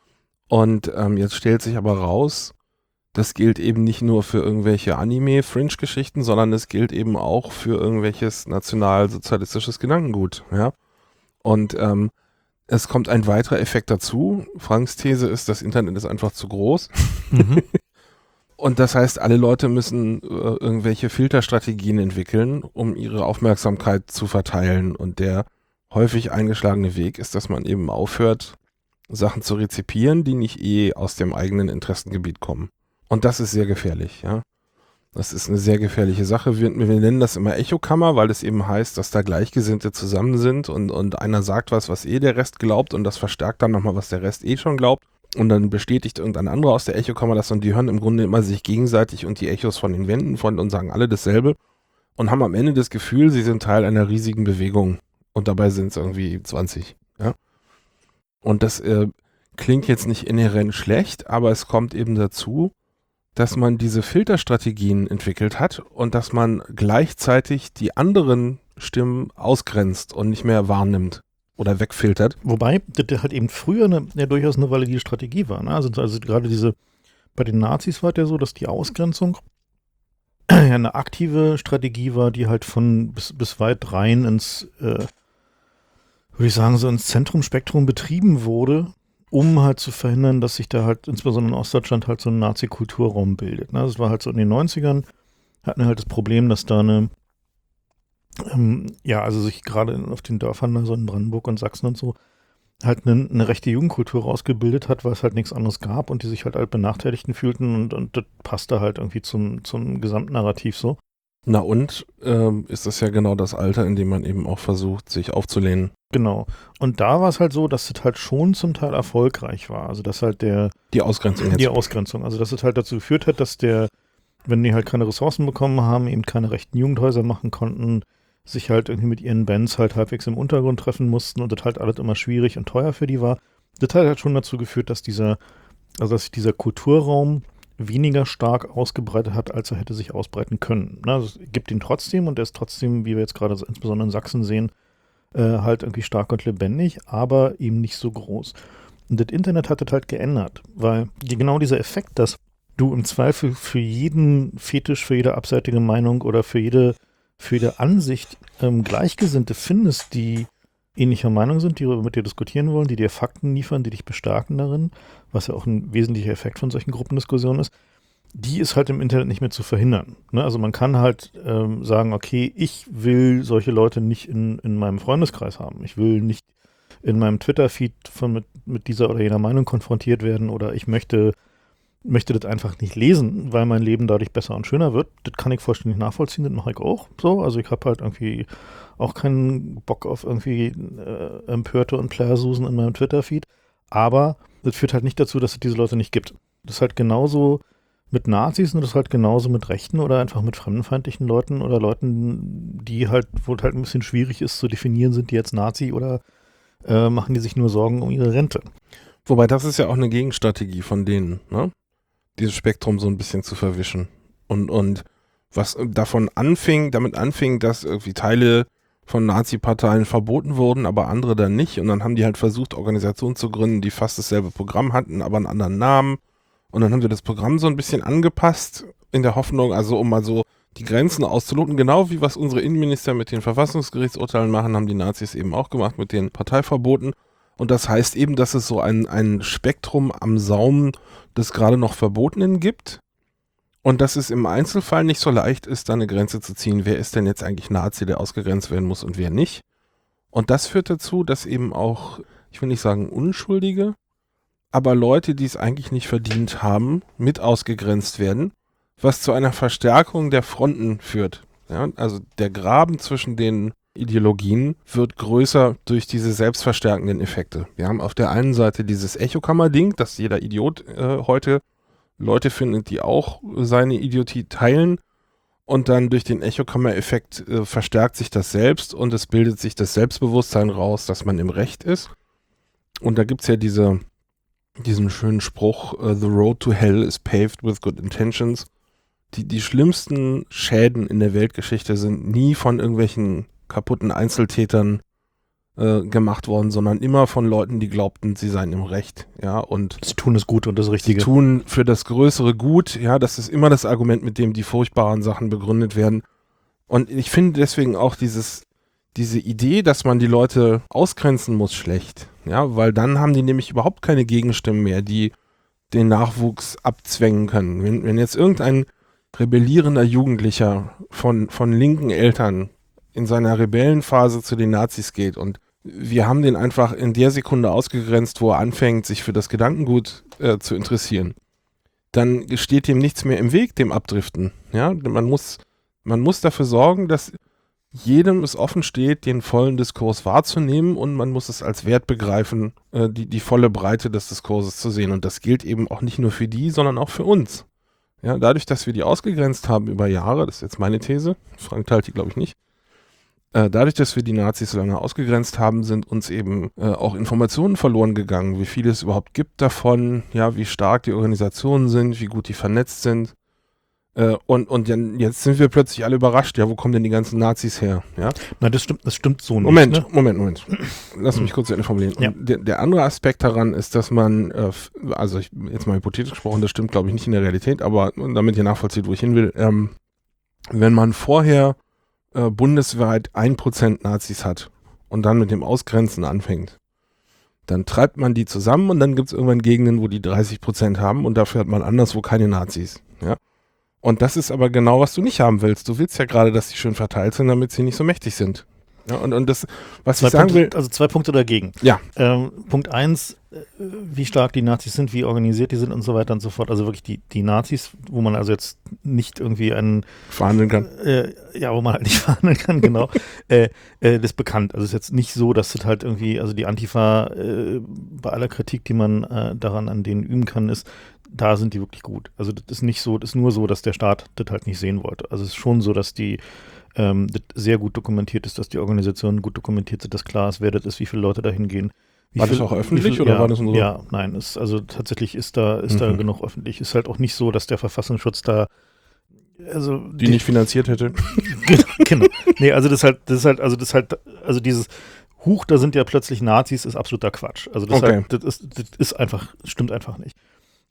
Und ähm, jetzt stellt sich aber raus, das gilt eben nicht nur für irgendwelche Anime-Fringe-Geschichten, sondern es gilt eben auch für irgendwelches nationalsozialistisches Gedankengut. Ja? Und ähm, es kommt ein weiterer Effekt dazu. Franks These ist, das Internet ist einfach zu groß. Mhm. Und das heißt, alle Leute müssen äh, irgendwelche Filterstrategien entwickeln, um ihre Aufmerksamkeit zu verteilen. Und der häufig eingeschlagene Weg ist, dass man eben aufhört, Sachen zu rezipieren, die nicht eh aus dem eigenen Interessengebiet kommen. Und das ist sehr gefährlich, ja. Das ist eine sehr gefährliche Sache. Wir, wir nennen das immer Echokammer, weil es eben heißt, dass da Gleichgesinnte zusammen sind und, und einer sagt was, was eh der Rest glaubt, und das verstärkt dann nochmal, was der Rest eh schon glaubt. Und dann bestätigt irgendein anderer aus der Echokammer das, und die hören im Grunde immer sich gegenseitig und die Echos von den Wänden von und sagen alle dasselbe und haben am Ende das Gefühl, sie sind Teil einer riesigen Bewegung, und dabei sind es irgendwie zwanzig. Ja? Und das äh, klingt jetzt nicht inhärent schlecht, aber es kommt eben dazu, dass man diese Filterstrategien entwickelt hat und dass man gleichzeitig die anderen Stimmen ausgrenzt und nicht mehr wahrnimmt oder wegfiltert. Wobei das halt eben früher eine, ja, durchaus eine valide Strategie war. Ne? Also, also gerade diese, bei den Nazis war es ja so, dass die Ausgrenzung ja eine aktive Strategie war, die halt von bis, bis weit rein ins, äh, würde ich sagen, so ins Zentrumspektrum betrieben wurde, um halt zu verhindern, dass sich da halt insbesondere in Ostdeutschland halt so ein Nazi-Kulturraum bildet. Ne? Das war halt so in den neunzigern, hatten wir halt das Problem, dass da eine Ähm, ja, also sich gerade auf den Dörfern, da so in Brandenburg und Sachsen und so, halt eine, eine rechte Jugendkultur rausgebildet hat, weil es halt nichts anderes gab und die sich halt halt Benachteiligten fühlten, und, und das passte halt irgendwie zum, zum Gesamtnarrativ so. Na und ähm, ist das ja genau das Alter, in dem man eben auch versucht, sich aufzulehnen. Genau. Und da war es halt so, dass es halt schon zum Teil erfolgreich war. Also dass halt der... Die Ausgrenzung jetzt. Die Ausgrenzung. Also dass es halt dazu geführt hat, dass der, wenn die halt keine Ressourcen bekommen haben, eben keine rechten Jugendhäuser machen konnten, sich halt irgendwie mit ihren Bands halt halbwegs im Untergrund treffen mussten und das halt alles immer schwierig und teuer für die war. Das hat halt schon dazu geführt, dass dieser, also dass sich dieser Kulturraum weniger stark ausgebreitet hat, als er hätte sich ausbreiten können. Ne? Also es gibt ihn trotzdem, und er ist trotzdem, wie wir jetzt gerade insbesondere in Sachsen sehen, äh, halt irgendwie stark und lebendig, aber eben nicht so groß. Und das Internet hat das halt geändert, weil genau dieser Effekt, dass du im Zweifel für jeden Fetisch, für jede abseitige Meinung oder für jede, für jede Ansicht ähm, Gleichgesinnte findest, die ähnlicher Meinung sind, die mit dir diskutieren wollen, die dir Fakten liefern, die dich bestärken darin, was ja auch ein wesentlicher Effekt von solchen Gruppendiskussionen ist, die ist halt im Internet nicht mehr zu verhindern. Ne? Also man kann halt ähm, sagen, okay, ich will solche Leute nicht in, in meinem Freundeskreis haben. Ich will nicht in meinem Twitter-Feed von mit, mit dieser oder jener Meinung konfrontiert werden oder ich möchte, möchte das einfach nicht lesen, weil mein Leben dadurch besser und schöner wird. Das kann ich vollständig nachvollziehen, das mache ich auch so. Also ich habe halt irgendwie auch keinen Bock auf irgendwie äh, Empörte und Plärsusen in meinem Twitter-Feed. Aber das führt halt nicht dazu, dass es diese Leute nicht gibt. Das ist halt genauso mit Nazis und das ist halt genauso mit Rechten oder einfach mit fremdenfeindlichen Leuten oder Leuten, die halt, wo es halt ein bisschen schwierig ist zu definieren, sind die jetzt Nazi oder äh, machen die sich nur Sorgen um ihre Rente. Wobei das ist ja auch eine Gegenstrategie von denen, ne? Dieses Spektrum so ein bisschen zu verwischen. Und, und was davon anfing, damit anfing, dass irgendwie Teile von Nazi-Parteien verboten wurden, aber andere dann nicht. Und dann haben die halt versucht, Organisationen zu gründen, die fast dasselbe Programm hatten, aber einen anderen Namen. Und dann haben wir das Programm so ein bisschen angepasst, in der Hoffnung, also um mal so die Grenzen auszuloten. Genau wie was unsere Innenminister mit den Verfassungsgerichtsurteilen machen, haben die Nazis eben auch gemacht mit den Parteiverboten. Und das heißt eben, dass es so ein, ein Spektrum am Saum des gerade noch Verbotenen gibt. Und dass es im Einzelfall nicht so leicht ist, da eine Grenze zu ziehen. Wer ist denn jetzt eigentlich Nazi, der ausgegrenzt werden muss und wer nicht? Und das führt dazu, dass eben auch, ich will nicht sagen Unschuldige, aber Leute, die es eigentlich nicht verdient haben, mit ausgegrenzt werden, was zu einer Verstärkung der Fronten führt. Ja, also der Graben zwischen den Ideologien wird größer durch diese selbstverstärkenden Effekte. Wir haben auf der einen Seite dieses Echokammer-Ding, dass jeder Idiot äh, heute Leute findet, die auch seine Idiotie teilen, und dann durch den Echokammer-Effekt äh, verstärkt sich das selbst und es bildet sich das Selbstbewusstsein raus, dass man im Recht ist. Und da gibt es ja diese diesen schönen Spruch, uh, the road to hell is paved with good intentions. Die, die schlimmsten Schäden in der Weltgeschichte sind nie von irgendwelchen kaputten Einzeltätern äh, gemacht worden, sondern immer von Leuten, die glaubten, sie seien im Recht. Ja, und sie tun es gut und das Richtige. Sie tun für das größere Gut. Ja, das ist immer das Argument, mit dem die furchtbaren Sachen begründet werden. Und ich finde deswegen auch dieses diese Idee, dass man die Leute ausgrenzen muss, schlecht. Ja, weil dann haben die nämlich überhaupt keine Gegenstimmen mehr, die den Nachwuchs abzwängen können. Wenn, wenn jetzt irgendein rebellierender Jugendlicher von, von linken Eltern in seiner Rebellenphase zu den Nazis geht und wir haben den einfach in der Sekunde ausgegrenzt, wo er anfängt, sich für das Gedankengut äh, zu interessieren, dann steht dem nichts mehr im Weg, dem Abdriften. Ja, man muss, man muss dafür sorgen, dass jedem es offen steht, den vollen Diskurs wahrzunehmen und man muss es als Wert begreifen, äh, die, die volle Breite des Diskurses zu sehen. Und das gilt eben auch nicht nur für die, sondern auch für uns. Ja, dadurch, dass wir die ausgegrenzt haben über Jahre, das ist jetzt meine These, Frank teilt die, glaube ich, nicht, äh, dadurch, dass wir die Nazis so lange ausgegrenzt haben, sind uns eben äh, auch Informationen verloren gegangen, wie viel es überhaupt gibt davon, ja, wie stark die Organisationen sind, wie gut die vernetzt sind. Äh, und, und jetzt sind wir plötzlich alle überrascht, ja, wo kommen denn die ganzen Nazis her? Ja? Nein, das stimmt, das stimmt so nicht. Moment, ne? Moment, Moment. Lass mich kurz zu Ende formulieren. Ja. Der, der andere Aspekt daran ist, dass man, äh, also ich, jetzt mal hypothetisch gesprochen, das stimmt glaube ich nicht in der Realität, aber damit ihr nachvollzieht, wo ich hin will, ähm, wenn man vorher äh, bundesweit ein Prozent Nazis hat und dann mit dem Ausgrenzen anfängt, dann treibt man die zusammen und dann gibt es irgendwann Gegenden, wo die dreißig Prozent haben und dafür hat man anderswo keine Nazis. Ja? Und das ist aber genau, was du nicht haben willst. Du willst ja gerade, dass die schön verteilt sind, damit sie nicht so mächtig sind. Ja, und, und das, was zwei ich sagen Punkte, will... Also zwei Punkte dagegen. Ja. Ähm, Punkt eins, äh, wie stark die Nazis sind, wie organisiert die sind und so weiter und so fort. Also wirklich die, die Nazis, wo man also jetzt nicht irgendwie einen... Verhandeln kann. Äh, ja, wo man halt nicht verhandeln kann, genau. äh, äh, das ist bekannt. Also es ist jetzt nicht so, dass das halt irgendwie, also die Antifa, äh, bei aller Kritik, die man äh, daran an denen üben kann, ist, da sind die wirklich gut. Also das ist nicht so, das ist nur so, dass der Staat das halt nicht sehen wollte. Also es ist schon so, dass die ähm, das sehr gut dokumentiert ist, dass die Organisationen gut dokumentiert sind, dass klar ist, wer das ist, wie viele Leute da hingehen. War das auch öffentlich viel, oder ja, war das nur so? Ja, nein, ist, also tatsächlich ist da, ist Mhm. da genug öffentlich. Ist halt auch nicht so, dass der Verfassungsschutz da also Die, die nicht finanziert hätte. Genau. Nee, also das ist halt, das ist halt, also das ist halt, also dieses Huch, da sind ja plötzlich Nazis, ist absoluter Quatsch. Also das, Okay. halt, das, ist, das ist einfach, stimmt einfach nicht.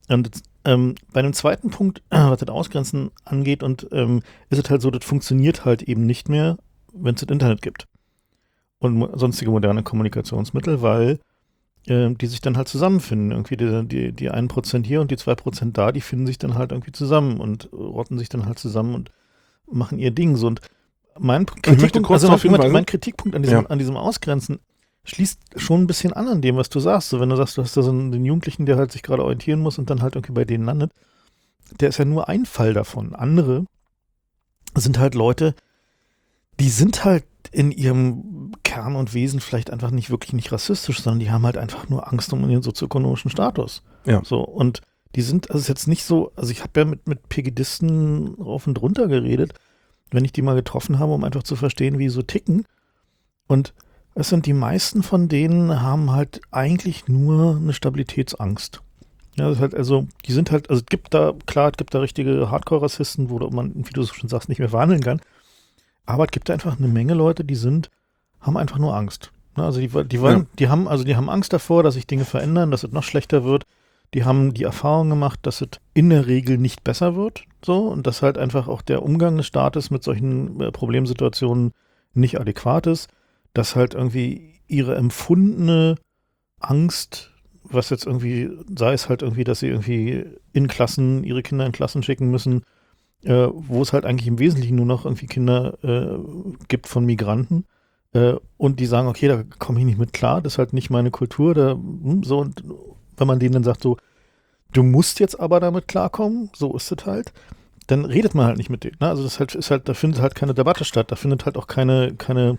Und ähm, bei einem zweiten Punkt, was das Ausgrenzen angeht, und ähm, ist es halt so, das funktioniert halt eben nicht mehr, wenn es das Internet gibt und mo- sonstige moderne Kommunikationsmittel, weil ähm, die sich dann halt zusammenfinden. Irgendwie die, die, die ein Prozent hier und die zwei Prozent da, die finden sich dann halt irgendwie zusammen und rotten sich dann halt zusammen und machen ihr Ding. So, und mein Kritikpunkt, kurz also darauf mein, hinweisen. mein Kritikpunkt an diesem, Ja. an diesem Ausgrenzen schließt schon ein bisschen an an dem, was du sagst. So, wenn du sagst, du hast da so einen, den Jugendlichen, der halt sich gerade orientieren muss und dann halt irgendwie bei denen landet, der ist ja nur ein Fall davon. Andere sind halt Leute, die sind halt in ihrem Kern und Wesen vielleicht einfach nicht wirklich nicht rassistisch, sondern die haben halt einfach nur Angst um ihren sozioökonomischen Status. Ja. So, und die sind, also es ist jetzt nicht so, also ich habe ja mit, mit Pegidisten rauf und runter geredet, wenn ich die mal getroffen habe, um einfach zu verstehen, wie sie so ticken. Und es sind die meisten von denen haben halt eigentlich nur eine Stabilitätsangst. Ja, das ist halt also, die sind halt, also es gibt da, klar, es gibt da richtige Hardcore-Rassisten, wo man, wie du schon sagst, nicht mehr verhandeln kann. Aber es gibt da einfach eine Menge Leute, die sind, haben einfach nur Angst. Ne, also die, die wollen, Ja. die haben, also die haben Angst davor, dass sich Dinge verändern, dass es noch schlechter wird. Die haben die Erfahrung gemacht, dass es in der Regel nicht besser wird, so, und dass halt einfach auch der Umgang des Staates mit solchen äh, Problemsituationen nicht adäquat ist, dass halt irgendwie ihre empfundene Angst, was jetzt irgendwie, sei es halt irgendwie, dass sie irgendwie in Klassen, ihre Kinder in Klassen schicken müssen, äh, wo es halt eigentlich im Wesentlichen nur noch irgendwie Kinder äh, gibt von Migranten, äh, und die sagen, okay, da komme ich nicht mit klar, das ist halt nicht meine Kultur, da, hm, so, und wenn man denen dann sagt, so, du musst jetzt aber damit klarkommen, so ist es halt, dann redet man halt nicht mit denen. Ne? Also das halt, ist halt, da findet halt keine Debatte statt, da findet halt auch keine, keine,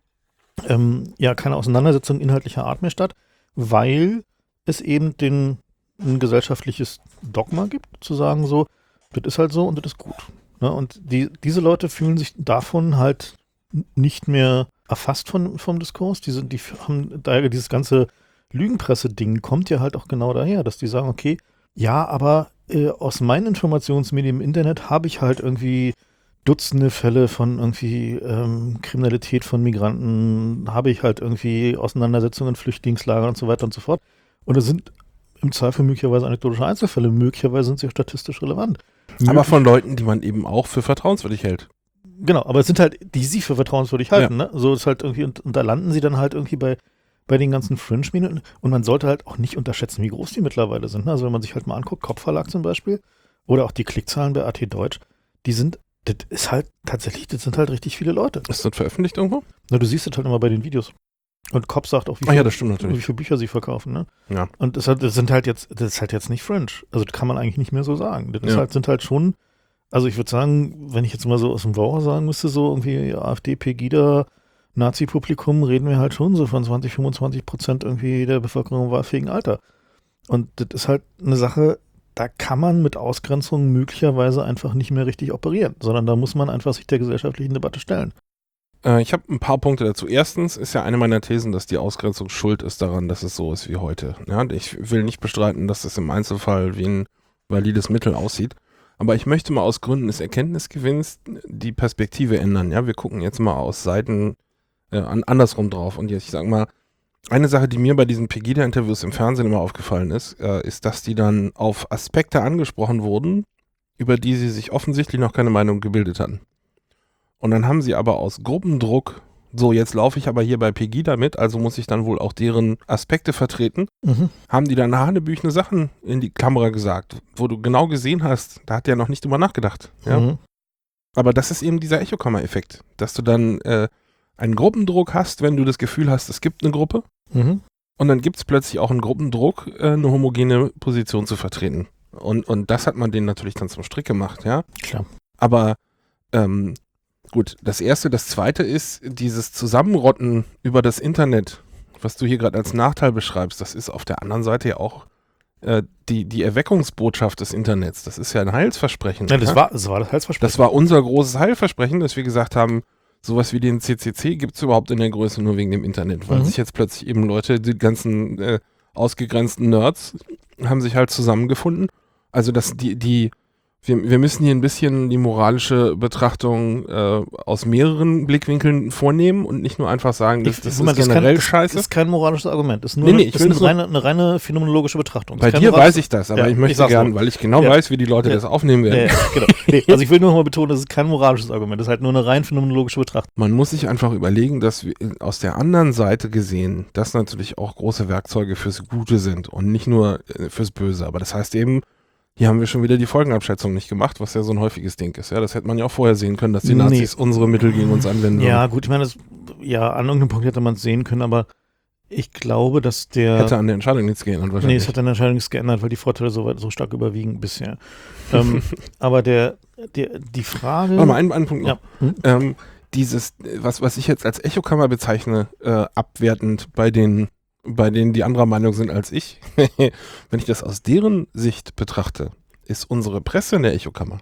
ähm, ja, keine Auseinandersetzung inhaltlicher Art mehr statt, weil es eben den, ein gesellschaftliches Dogma gibt, zu sagen so, das ist halt so und das ist gut. Ne? Und die, diese Leute fühlen sich davon halt n- nicht mehr erfasst von, vom Diskurs. Die, sind, die haben daher dieses ganze Lügenpresse-Ding kommt ja halt auch genau daher, dass die sagen, okay, ja, aber äh, aus meinen Informationsmedien im Internet habe ich halt irgendwie Dutzende Fälle von irgendwie ähm, Kriminalität von Migranten, habe ich halt irgendwie Auseinandersetzungen in Flüchtlingslagern und so weiter und so fort. Und es sind im Zweifel möglicherweise anekdotische Einzelfälle, möglicherweise sind sie auch statistisch relevant. Aber Möglich- von Leuten, die man eben auch für vertrauenswürdig hält. Genau, aber es sind halt, die sie für vertrauenswürdig halten, ne? So ist halt irgendwie, und, und da landen sie dann halt irgendwie bei, bei den ganzen Fringe-Medien. Und man sollte halt auch nicht unterschätzen, wie groß die mittlerweile sind. Ne? Also wenn man sich halt mal anguckt, Kopfverlag zum Beispiel, oder auch die Klickzahlen bei A T Deutsch, die sind, das ist halt tatsächlich, das sind halt richtig viele Leute. Ist das veröffentlicht irgendwo? Na, du siehst es halt immer bei den Videos. Und Kopf sagt auch, wie Ah ja, viel, das stimmt wie natürlich. viele Bücher sie verkaufen, ne? Ja. Und das, hat, das sind halt jetzt, das ist halt jetzt nicht Fringe. Also das kann man eigentlich nicht mehr so sagen. Das ist Ja. halt, sind halt schon, also ich würde sagen, wenn ich jetzt mal so aus dem Bauch sagen müsste, so irgendwie AfD, Pegida, Nazi-Publikum, reden wir halt schon so von zwanzig, fünfundzwanzig Prozent irgendwie der Bevölkerung im wahlfähigen Alter. Und das ist halt eine Sache, da kann man mit Ausgrenzung möglicherweise einfach nicht mehr richtig operieren, sondern da muss man einfach sich der gesellschaftlichen Debatte stellen. Äh, ich habe ein paar Punkte dazu. Erstens ist ja eine meiner Thesen, dass die Ausgrenzung schuld ist daran, dass es so ist wie heute. Ja, ich will nicht bestreiten, dass das im Einzelfall wie ein valides Mittel aussieht. Aber ich möchte mal aus Gründen des Erkenntnisgewinns die Perspektive ändern. Ja, wir gucken jetzt mal aus Seiten äh, an, andersrum drauf. Und jetzt, ich sag mal, eine Sache, die mir bei diesen Pegida-Interviews im Fernsehen immer aufgefallen ist, äh, ist, dass die dann auf Aspekte angesprochen wurden, über die sie sich offensichtlich noch keine Meinung gebildet hatten. Und dann haben sie aber aus Gruppendruck, so jetzt laufe ich aber hier bei Pegida mit, also muss ich dann wohl auch deren Aspekte vertreten, Mhm. haben die dann hanebüchene Sachen in die Kamera gesagt, wo du genau gesehen hast, da hat der noch nicht drüber nachgedacht. Ja? Mhm. Aber das ist eben dieser Echokammer-Effekt, dass du dann äh, einen Gruppendruck hast, wenn du das Gefühl hast, es gibt eine Gruppe, Mhm. und dann gibt es plötzlich auch einen Gruppendruck, äh, eine homogene Position zu vertreten. Und, und das hat man denen natürlich dann zum Strick gemacht, ja. Klar. Aber ähm, gut, das Erste. Das Zweite ist dieses Zusammenrotten über das Internet, was du hier gerade als Nachteil beschreibst. Das ist auf der anderen Seite ja auch äh, die, die Erweckungsbotschaft des Internets. Das ist ja ein Heilsversprechen. Ja, das, ja? war, das war das Heilsversprechen. Das war unser großes Heilversprechen, dass wir gesagt haben, sowas wie den C C C gibt es überhaupt in der Größe nur wegen dem Internet, weil Mhm. sich jetzt plötzlich eben Leute, die ganzen äh, ausgegrenzten Nerds, haben sich halt zusammengefunden. Also dass die, die wir, wir müssen hier ein bisschen die moralische Betrachtung äh, aus mehreren Blickwinkeln vornehmen und nicht nur einfach sagen, das, Ich- das guck mal, ist das generell kann, scheiße. Das ist kein moralisches Argument. Das ist nur Nee, nee, eine, ich das will ist das eine, reine, eine reine phänomenologische Betrachtung. Das Bei ist kein dir moralisch- weiß ich das, aber Ja, ich möchte sag's gern, nur. weil ich genau Ja. weiß, wie die Leute Ja. das aufnehmen Ja, werden. ja, genau. Nee, also ich will nur noch mal betonen, das ist kein moralisches Argument. Das ist halt nur eine rein phänomenologische Betrachtung. Man muss sich einfach überlegen, dass wir aus der anderen Seite gesehen, das natürlich auch große Werkzeuge fürs Gute sind und nicht nur äh, fürs Böse. Aber das heißt eben, hier haben wir schon wieder die Folgenabschätzung nicht gemacht, was ja so ein häufiges Ding ist. Ja, das hätte man ja auch vorher sehen können, dass die Nee. Nazis unsere Mittel gegen uns anwenden Ja, würden. gut, ich meine, das, ja, an irgendeinem Punkt hätte man es sehen können, aber ich glaube, dass der. Hätte an der Entscheidung nichts geändert Nee, wahrscheinlich. es hat an der Entscheidung nichts geändert, weil die Vorteile so, weit, so stark überwiegen bisher. ähm, aber der, der, die Frage. Warte mal, einen, einen Punkt noch. Ja. Hm? Ähm, dieses, was, was ich jetzt als Echokammer bezeichne, äh, abwertend bei den, bei denen, die anderer Meinung sind als ich, wenn ich das aus deren Sicht betrachte, ist unsere Presse in der Echokammer.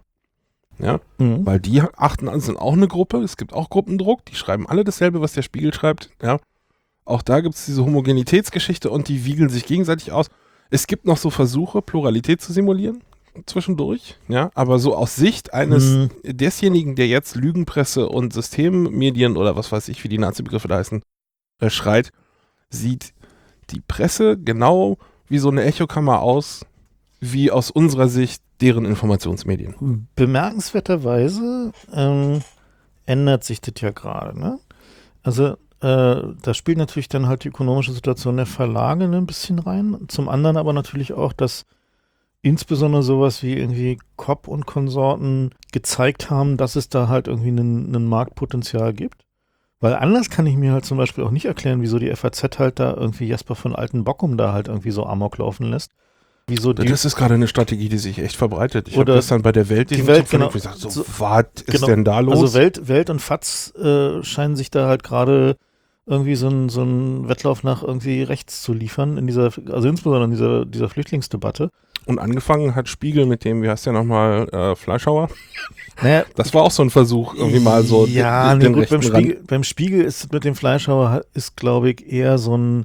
Ja, Mhm. weil die achten an, sind auch eine Gruppe, es gibt auch Gruppendruck, die schreiben alle dasselbe, was der Spiegel schreibt, ja. Auch da gibt es diese Homogenitätsgeschichte und die wiegeln sich gegenseitig aus. Es gibt noch so Versuche, Pluralität zu simulieren zwischendurch, ja, aber so aus Sicht eines Mhm. desjenigen, der jetzt Lügenpresse und Systemmedien oder was weiß ich, wie die Nazi-Begriffe da heißen, äh, schreit, sieht die Presse genau wie so eine Echokammer aus, wie aus unserer Sicht deren Informationsmedien. Bemerkenswerterweise ähm, ändert sich das ja gerade. Ne? Also äh, da spielt natürlich dann halt die ökonomische Situation der Verlage ne, ein bisschen rein. Zum anderen aber natürlich auch, dass insbesondere sowas wie irgendwie Kopp und Konsorten gezeigt haben, dass es da halt irgendwie ein Marktpotenzial gibt. Weil anders kann ich mir halt zum Beispiel auch nicht erklären, wieso die F A Z halt da irgendwie Jasper von Altenbockum da halt irgendwie so Amok laufen lässt. Wieso die, Das ist gerade eine Strategie, die sich echt verbreitet. Ich habe Oder gestern bei der Welt die diesen Welt, Tipp verlinkt, genau. wo ich sag, so, So, was ist genau. denn da los? Also Welt, Welt und Fatz äh, scheinen sich da halt gerade irgendwie so ein so ein Wettlauf nach irgendwie rechts zu liefern in dieser, also insbesondere in dieser, dieser Flüchtlingsdebatte. Und angefangen hat Spiegel mit dem, wie heißt der nochmal, äh, Fleischhauer? Naja, Das war auch so ein Versuch, irgendwie mal so ja, den, nee, den gut, rechten beim Rand. Spiegel, beim Spiegel ist mit dem Fleischhauer ist, glaube ich, eher so ein,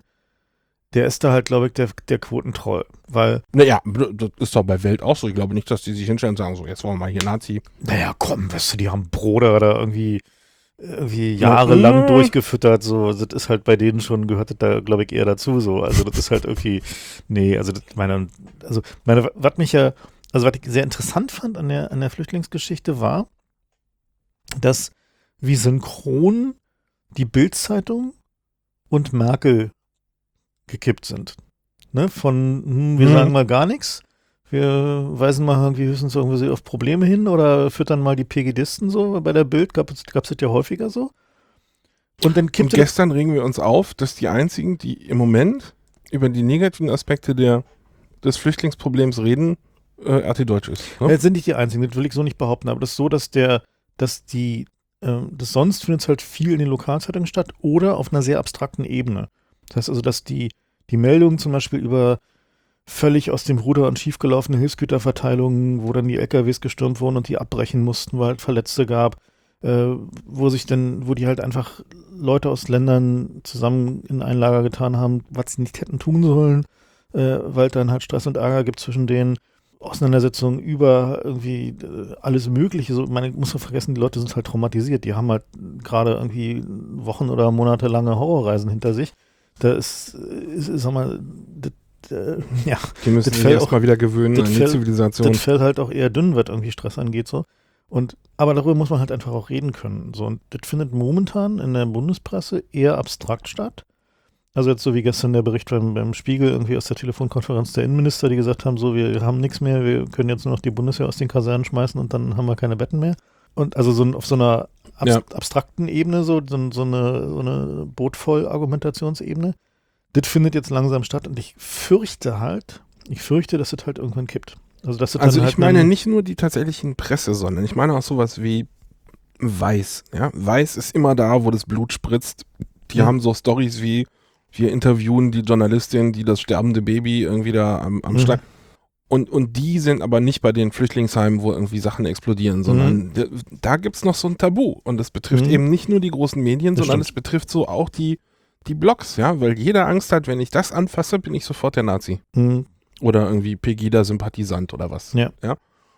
der ist da halt, glaube ich, der, der Quotentroll, weil, Naja, das ist doch bei Welt auch so. Ich glaube nicht, dass die sich hinstellen und sagen, so, jetzt wollen wir mal hier Nazi. naja, komm, weißt du, die haben Bruder da irgendwie, irgendwie jahrelang Mhm. durchgefüttert, so, das ist halt bei denen schon, gehört das da, glaube ich, eher dazu, so, also das ist halt irgendwie, nee, also das, meine, also, meine, was mich ja, also was ich sehr interessant fand an der, an der Flüchtlingsgeschichte war, dass wie synchron die Bild-Zeitung und Merkel gekippt sind. Ne? Von, hm, wir Mhm. sagen mal gar nichts, wir weisen mal irgendwie höchstens irgendwie auf Probleme hin oder füttern mal die PGDisten so. Bei der Bild gab es gab es das ja häufiger so. Und dann Und kippte gestern regen wir uns auf, dass die einzigen, die im Moment über die negativen Aspekte der, des Flüchtlingsproblems reden, äh, R T Deutsch ist. Ne? Jetzt sind nicht die einzigen, das will ich so nicht behaupten, aber das ist so, dass der, dass die, ähm, das sonst findet es halt viel in den Lokalzeitungen statt oder auf einer sehr abstrakten Ebene. Das heißt also, dass die, die Meldungen zum Beispiel über völlig aus dem Ruder und schiefgelaufene Hilfsgüterverteilungen, wo dann die L K Ws gestürmt wurden und die abbrechen mussten, weil es Verletzte gab, äh, wo sich dann, wo die halt einfach Leute aus Ländern zusammen in ein Lager getan haben, was sie nicht hätten tun sollen, äh, weil dann halt Stress und Ärger gibt zwischen denen. Auseinandersetzungen über irgendwie äh, alles Mögliche. So, man muss ja vergessen, die Leute sind halt traumatisiert. Die haben halt gerade irgendwie Wochen oder monatelange Horrorreisen hinter sich. Da ist, ist, ist sag mal, das, äh, ja, Die müssen das sich fällt erstmal wieder gewöhnen das an die fällt- Zivilisation. das fällt halt auch eher dünn, was irgendwie Stress angeht. So. Und, aber darüber muss man halt einfach auch reden können. So. Und das findet momentan in der Bundespresse eher abstrakt statt. Also jetzt so wie gestern der Bericht beim, beim Spiegel irgendwie aus der Telefonkonferenz der Innenminister, die gesagt haben, so wir haben nichts mehr, wir können jetzt nur noch die Bundeswehr aus den Kasernen schmeißen und dann haben wir keine Betten mehr. Und also so ein, auf so einer abs- Ja. abstrakten Ebene, so, so, so eine, so eine Bootvoll-Argumentationsebene, das findet jetzt langsam statt und ich fürchte halt, ich fürchte, dass das halt irgendwann kippt. Also, dass das Also dann ich halt meine einen- nicht nur die tatsächlichen Presse, sondern ich meine auch sowas wie Weiß. Ja? Weiß ist immer da, wo das Blut spritzt. Die Ja. haben so Storys wie, wir interviewen die Journalistin, die das sterbende Baby irgendwie da am, am Mhm. Schlag. Und, und die sind aber nicht bei den Flüchtlingsheimen, wo irgendwie Sachen explodieren, sondern da, da gibt es noch so ein Tabu. Und das betrifft Mhm. eben nicht nur die großen Medien, Das sondern stimmt. es betrifft so auch die, die Blogs, ja, weil jeder Angst hat, wenn ich das anfasse, bin ich sofort der Nazi. Mhm. Oder irgendwie Pegida-Sympathisant oder was. Ja. ja.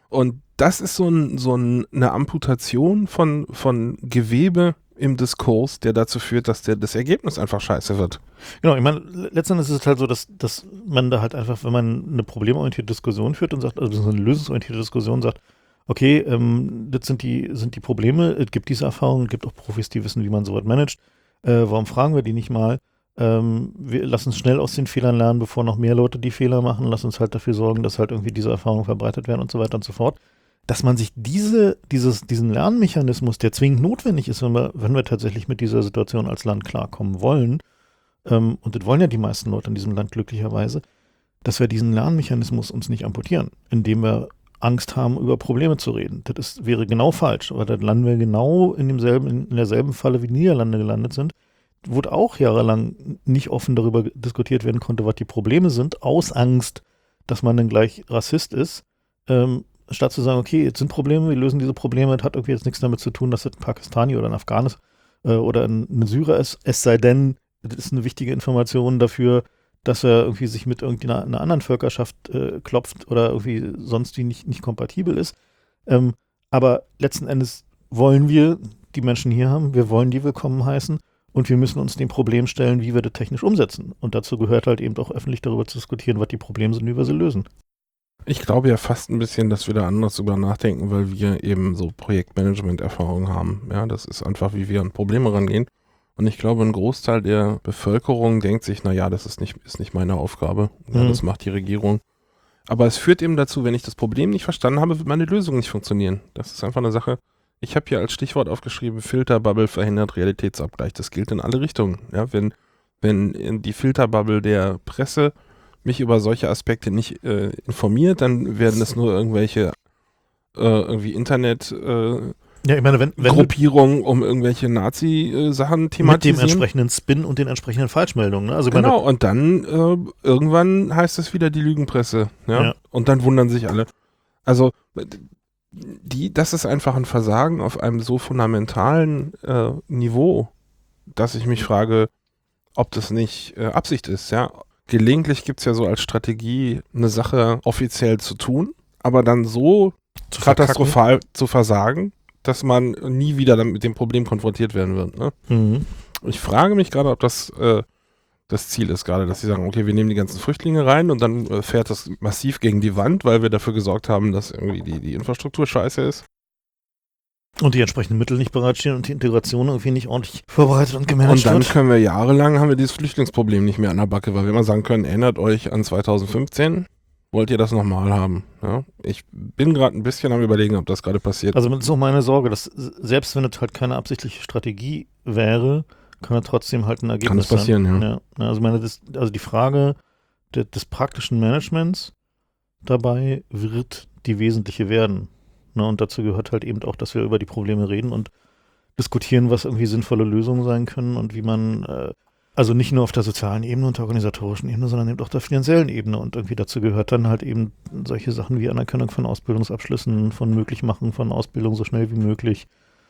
Und das ist so, ein, so ein, eine Amputation von, von Gewebe im Diskurs, der dazu führt, dass der, das Ergebnis einfach scheiße wird. Genau, ich meine, letztendlich ist es halt so, dass, dass man da halt einfach, wenn man eine problemorientierte Diskussion führt und sagt, also eine lösungsorientierte Diskussion sagt, okay, ähm, das sind die, sind die Probleme, es gibt diese Erfahrungen, es gibt auch Profis, die wissen, wie man sowas managt. Äh, warum fragen wir die nicht mal? Ähm, wir lassen uns schnell aus den Fehlern lernen, bevor noch mehr Leute die Fehler machen. Lass uns halt dafür sorgen, dass halt irgendwie diese Erfahrungen verbreitet werden und so weiter und so fort. Dass man sich diese, dieses, diesen Lernmechanismus, der zwingend notwendig ist, wenn wir, wenn wir tatsächlich mit dieser Situation als Land klarkommen wollen, ähm, und das wollen ja die meisten Leute in diesem Land glücklicherweise, dass wir diesen Lernmechanismus uns nicht amputieren, indem wir Angst haben, über Probleme zu reden. Das ist, wäre genau falsch, weil dann landen wir genau in demselben, in, in derselben Falle, wie die Niederlande gelandet sind, wurde auch jahrelang nicht offen darüber diskutiert werden konnte, was die Probleme sind, aus Angst, dass man dann gleich Rassist ist, ähm, statt zu sagen, okay, jetzt sind Probleme, wir lösen diese Probleme, das hat irgendwie jetzt nichts damit zu tun, dass das ein Pakistani oder ein Afghanis äh, oder ein, ein Syrer ist, es sei denn, das ist eine wichtige Information dafür, dass er irgendwie sich mit irgendeiner einer anderen Völkerschaft äh, klopft oder irgendwie sonst wie nicht, nicht kompatibel ist. Ähm, aber letzten Endes wollen wir die Menschen hier haben, wir wollen die willkommen heißen und wir müssen uns dem Problem stellen, wie wir das technisch umsetzen. Und dazu gehört halt eben auch öffentlich darüber zu diskutieren, was die Probleme sind, wie wir sie lösen. Ich glaube ja fast ein bisschen, dass wir da anders drüber nachdenken, weil wir eben so Projektmanagement-Erfahrung haben. Ja, das ist einfach, wie wir an Probleme rangehen. Und ich glaube, ein Großteil der Bevölkerung denkt sich, naja, das ist nicht, ist nicht meine Aufgabe. Ja, mhm. Das macht die Regierung. Aber es führt eben dazu, wenn ich das Problem nicht verstanden habe, wird meine Lösung nicht funktionieren. Das ist einfach eine Sache. Ich habe hier als Stichwort aufgeschrieben, Filterbubble verhindert Realitätsabgleich. Das gilt in alle Richtungen. Ja, wenn, wenn die Filterbubble der Presse mich über solche Aspekte nicht äh, informiert, dann werden es nur irgendwelche äh, irgendwie Internet äh, ja, ich meine, wenn, wenn Gruppierungen um irgendwelche Nazi-Sachen thematisieren. Mit dem entsprechenden Spin und den entsprechenden Falschmeldungen. Ne? Also genau, meine, und dann äh, irgendwann heißt es wieder die Lügenpresse. Ja? Ja. Und dann wundern sich alle. Also die, das ist einfach ein Versagen auf einem so fundamentalen äh, Niveau, dass ich mich frage, ob das nicht äh, Absicht ist. Ja? Gelegentlich gibt es ja so als Strategie, eine Sache offiziell zu tun, aber dann so zu katastrophal zu versagen, dass man nie wieder dann mit dem Problem konfrontiert werden wird. Ne? Mhm. Ich frage mich gerade, ob das äh, das Ziel ist gerade, dass sie sagen, okay, wir nehmen die ganzen Flüchtlinge rein und dann äh, fährt das massiv gegen die Wand, weil wir dafür gesorgt haben, dass irgendwie die, die Infrastruktur scheiße ist. Und die entsprechenden Mittel nicht bereitstehen und die Integration irgendwie nicht ordentlich vorbereitet und gemanagt wird. Und dann können wir jahrelang, haben wir dieses Flüchtlingsproblem nicht mehr an der Backe, weil wir immer sagen können, erinnert euch an zweitausendfünfzehn, wollt ihr das nochmal haben? Ja? Ich bin gerade ein bisschen am Überlegen, ob das gerade passiert. Also das ist auch meine Sorge, dass selbst wenn es halt keine absichtliche Strategie wäre, kann es trotzdem halt ein Ergebnis kann das passieren, sein. Ja. Ja. Also, meine, das, also die Frage de, des praktischen Managements dabei wird die wesentliche werden. Ne? Und dazu gehört halt eben auch, dass wir über die Probleme reden und diskutieren, was irgendwie sinnvolle Lösungen sein können und wie man äh, also nicht nur auf der sozialen Ebene und der organisatorischen Ebene, sondern eben auch der finanziellen Ebene. Und irgendwie dazu gehört dann halt eben solche Sachen wie Anerkennung von Ausbildungsabschlüssen, von Möglichmachen von Ausbildung so schnell wie möglich,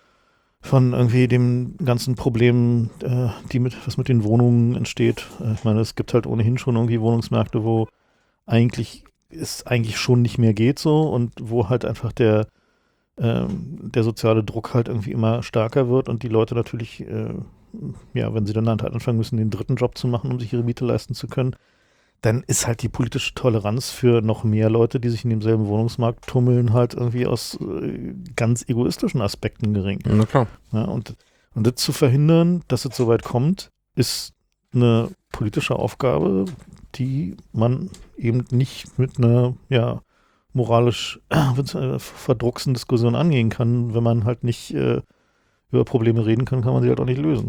von irgendwie dem ganzen Problem, äh, die mit, was mit den Wohnungen entsteht. Äh, ich meine, es gibt halt ohnehin schon irgendwie Wohnungsmärkte, wo eigentlich es eigentlich schon nicht mehr geht so und wo halt einfach der ähm, der soziale Druck halt irgendwie immer stärker wird und die Leute natürlich, äh, ja, wenn sie dann halt anfangen müssen, den dritten Job zu machen, um sich ihre Miete leisten zu können, dann ist halt die politische Toleranz für noch mehr Leute, die sich in demselben Wohnungsmarkt tummeln, halt irgendwie aus äh, ganz egoistischen Aspekten gering. Na klar. Ja, und, und das zu verhindern, dass es so weit kommt, ist eine politische Aufgabe, die man eben nicht mit einer, ja, moralisch äh, verdrucksten Diskussion angehen kann. Wenn man halt nicht äh, über Probleme reden kann, kann man sie halt auch nicht lösen.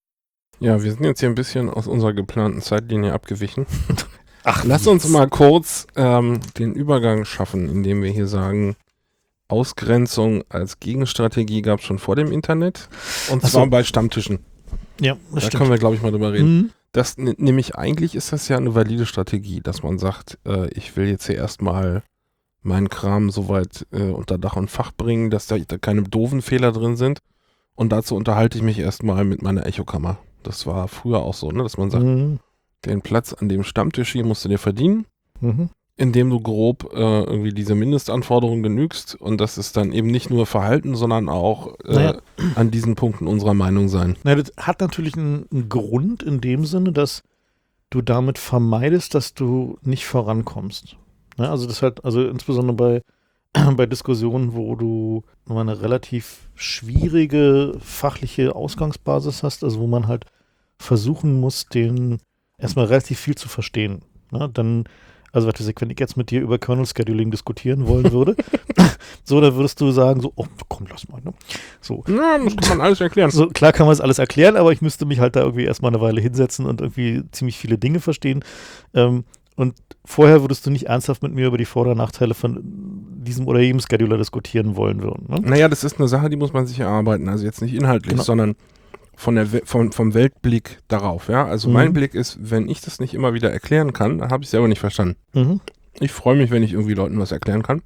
Ja, wir sind jetzt hier ein bisschen aus unserer geplanten Zeitlinie abgewichen. Ach, lass uns mal kurz ähm, den Übergang schaffen, indem wir hier sagen, Ausgrenzung als Gegenstrategie gab es schon vor dem Internet und zwar so. Bei Stammtischen. Ja, das Da stimmt. können wir, glaube ich, mal drüber reden. Mhm. Das, nämlich eigentlich ist das ja eine valide Strategie, dass man sagt, äh, ich will jetzt hier erstmal meinen Kram soweit äh, unter Dach und Fach bringen, dass da, da keine doofen Fehler drin sind. Und dazu unterhalte ich mich erstmal mit meiner Echokammer. Das war früher auch so, ne, dass man sagt, mhm. den Platz an dem Stammtisch hier musst du dir verdienen. Mhm. indem du grob äh, irgendwie diese Mindestanforderungen genügst und das ist dann eben nicht nur Verhalten, sondern auch äh, Naja. an diesen Punkten unserer Meinung sein. Na, das hat natürlich einen, einen Grund in dem Sinne, dass du damit vermeidest, dass du nicht vorankommst. Ne? Also das halt, also insbesondere bei, bei Diskussionen, wo du nur eine relativ schwierige fachliche Ausgangsbasis hast, also wo man halt versuchen muss, den erstmal relativ viel zu verstehen. Ne? Dann, also warte, wenn ich jetzt mit dir über Kernel Scheduling diskutieren wollen würde, so, dann würdest du sagen, so, oh, komm, lass mal. Ne? So. Ja, das kann man alles erklären. So, klar kann man es alles erklären, aber ich müsste mich halt da irgendwie erstmal eine Weile hinsetzen und irgendwie ziemlich viele Dinge verstehen. Ähm, und vorher würdest du nicht ernsthaft mit mir über die Vor- oder Nachteile von diesem oder jedem Scheduler diskutieren wollen würden. Ne? Naja, das ist eine Sache, die muss man sich erarbeiten. Also jetzt nicht inhaltlich, Genau. sondern von der We- vom, vom Weltblick darauf. Ja? Also Mhm. mein Blick ist, wenn ich das nicht immer wieder erklären kann, dann habe ich es selber nicht verstanden. Mhm. Ich freue mich, wenn ich irgendwie Leuten was erklären kann.